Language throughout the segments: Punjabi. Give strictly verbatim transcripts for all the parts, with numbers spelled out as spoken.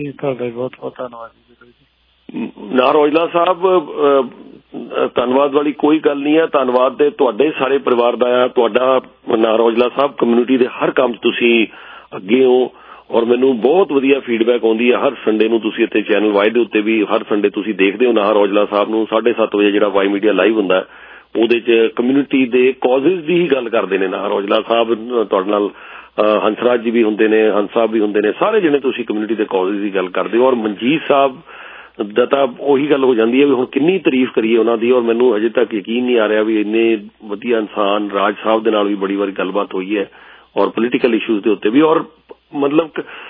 ਤੁਹਾਡਾ ਬਹੁਤ ਬਹੁਤ ਧੰਨਵਾਦ ਜੀ। ਨਾਹਰ ਔਜਲਾ ਸਾਹਿਬ, ਧੰਨਵਾਦ ਵਾਲੀ ਕੋਈ ਗੱਲ ਨਹੀਂ ਹੈ। ਧੰਨਵਾਦ ਤੇ ਤੁਹਾਡੇ ਸਾਰੇ ਪਰਿਵਾਰ ਦਾ ਆ। ਤੁਹਾਡਾ ਨਾਹਰ ਔਜਲਾ ਸਾਹਿਬ ਕਮਿਊਨਿਟੀ ਦੇ ਹਰ ਕੰਮ 'ਚ ਤੁਸੀਂ ਅੱਗੇ ਹੋ ਔਰ ਮੈਨੂੰ ਬਹੁਤ ਵਧੀਆ ਫੀਡਬੈਕ ਆਉਂਦੀ ਹੈ। ਹਰ ਸੰਡੇ ਨੂੰ ਤੁਸੀਂ ਇੱਥੇ ਚੈਨਲ ਵਾਈ ਦੇ ਉੱਤੇ ਵੀ ਹਰ ਸੰਡੇ ਤੁਸੀਂ ਦੇਖਦੇ ਹੋ ਨਾਹਰ ਔਜਲਾ ਸਾਹਿਬ ਨੂੰ। ਸਾਢੇ ਸੱਤ ਵਜੇ ਜਿਹੜਾ ਵਾਈ ਮੀਡੀਆ ਲਾਈਵ ਹੁੰਦਾ ਉਹਦੇ 'ਚ ਕਮਿਊਨਿਟੀ ਦੇ ਕਾਜ਼ਿਜ਼ ਦੀ ਹੀ ਗੱਲ ਕਰਦੇ ਨੇ ਨਾਹਰ ਔਜਲਾ ਸਾਹਿਬ। ਤੁਹਾਡੇ ਨਾਲ ਹੰਸਰਾਜ ਜੀ ਵੀ ਹੁੰਦੇ ਨੇ, ਹੰਸ ਸਾਹਿਬ ਵੀ ਹੁੰਦੇ ਨੇ, ਸਾਰੇ ਜਿਹੜੇ ਤੁਸੀਂ ਕਮਿਊਨਿਟੀ ਦੇ ਕਾਜ਼ਿਜ਼ ਦੀ ਗੱਲ ਕਰਦੇ ਹੋ। ਔਰ ਮਨਜੀਤ ਸਾਹਿਬ ਦਾ ਤਾਂ ਉਹੀ ਗੱਲ ਹੋ ਜਾਂਦੀ ਹੈ ਵੀ ਹੁਣ ਕਿੰਨੀ ਤਾਰੀਫ ਕਰੀਏ ਉਹਨਾਂ ਦੀ। ਔਰ ਮੈਨੂੰ ਅਜੇ ਤੱਕ ਯਕੀਨ ਨਹੀਂ ਆ ਰਿਹਾ ਵੀ ਇੰਨੇ ਵਧੀਆ ਇਨਸਾਨ। ਰਾਜ ਸਾਹਿਬ ਦੇ ਨਾਲ ਵੀ ਬੜੀ ਵਾਰੀ ਗੱਲਬਾਤ ਹੋਈ ਹੈ ਔਰ ਪੋਲੀਟੀਕਲ ਇਸ਼ੂਜ਼ ਦੇ ਉੱਤੇ ਵੀ। ਔਰ ਮਤਲਬ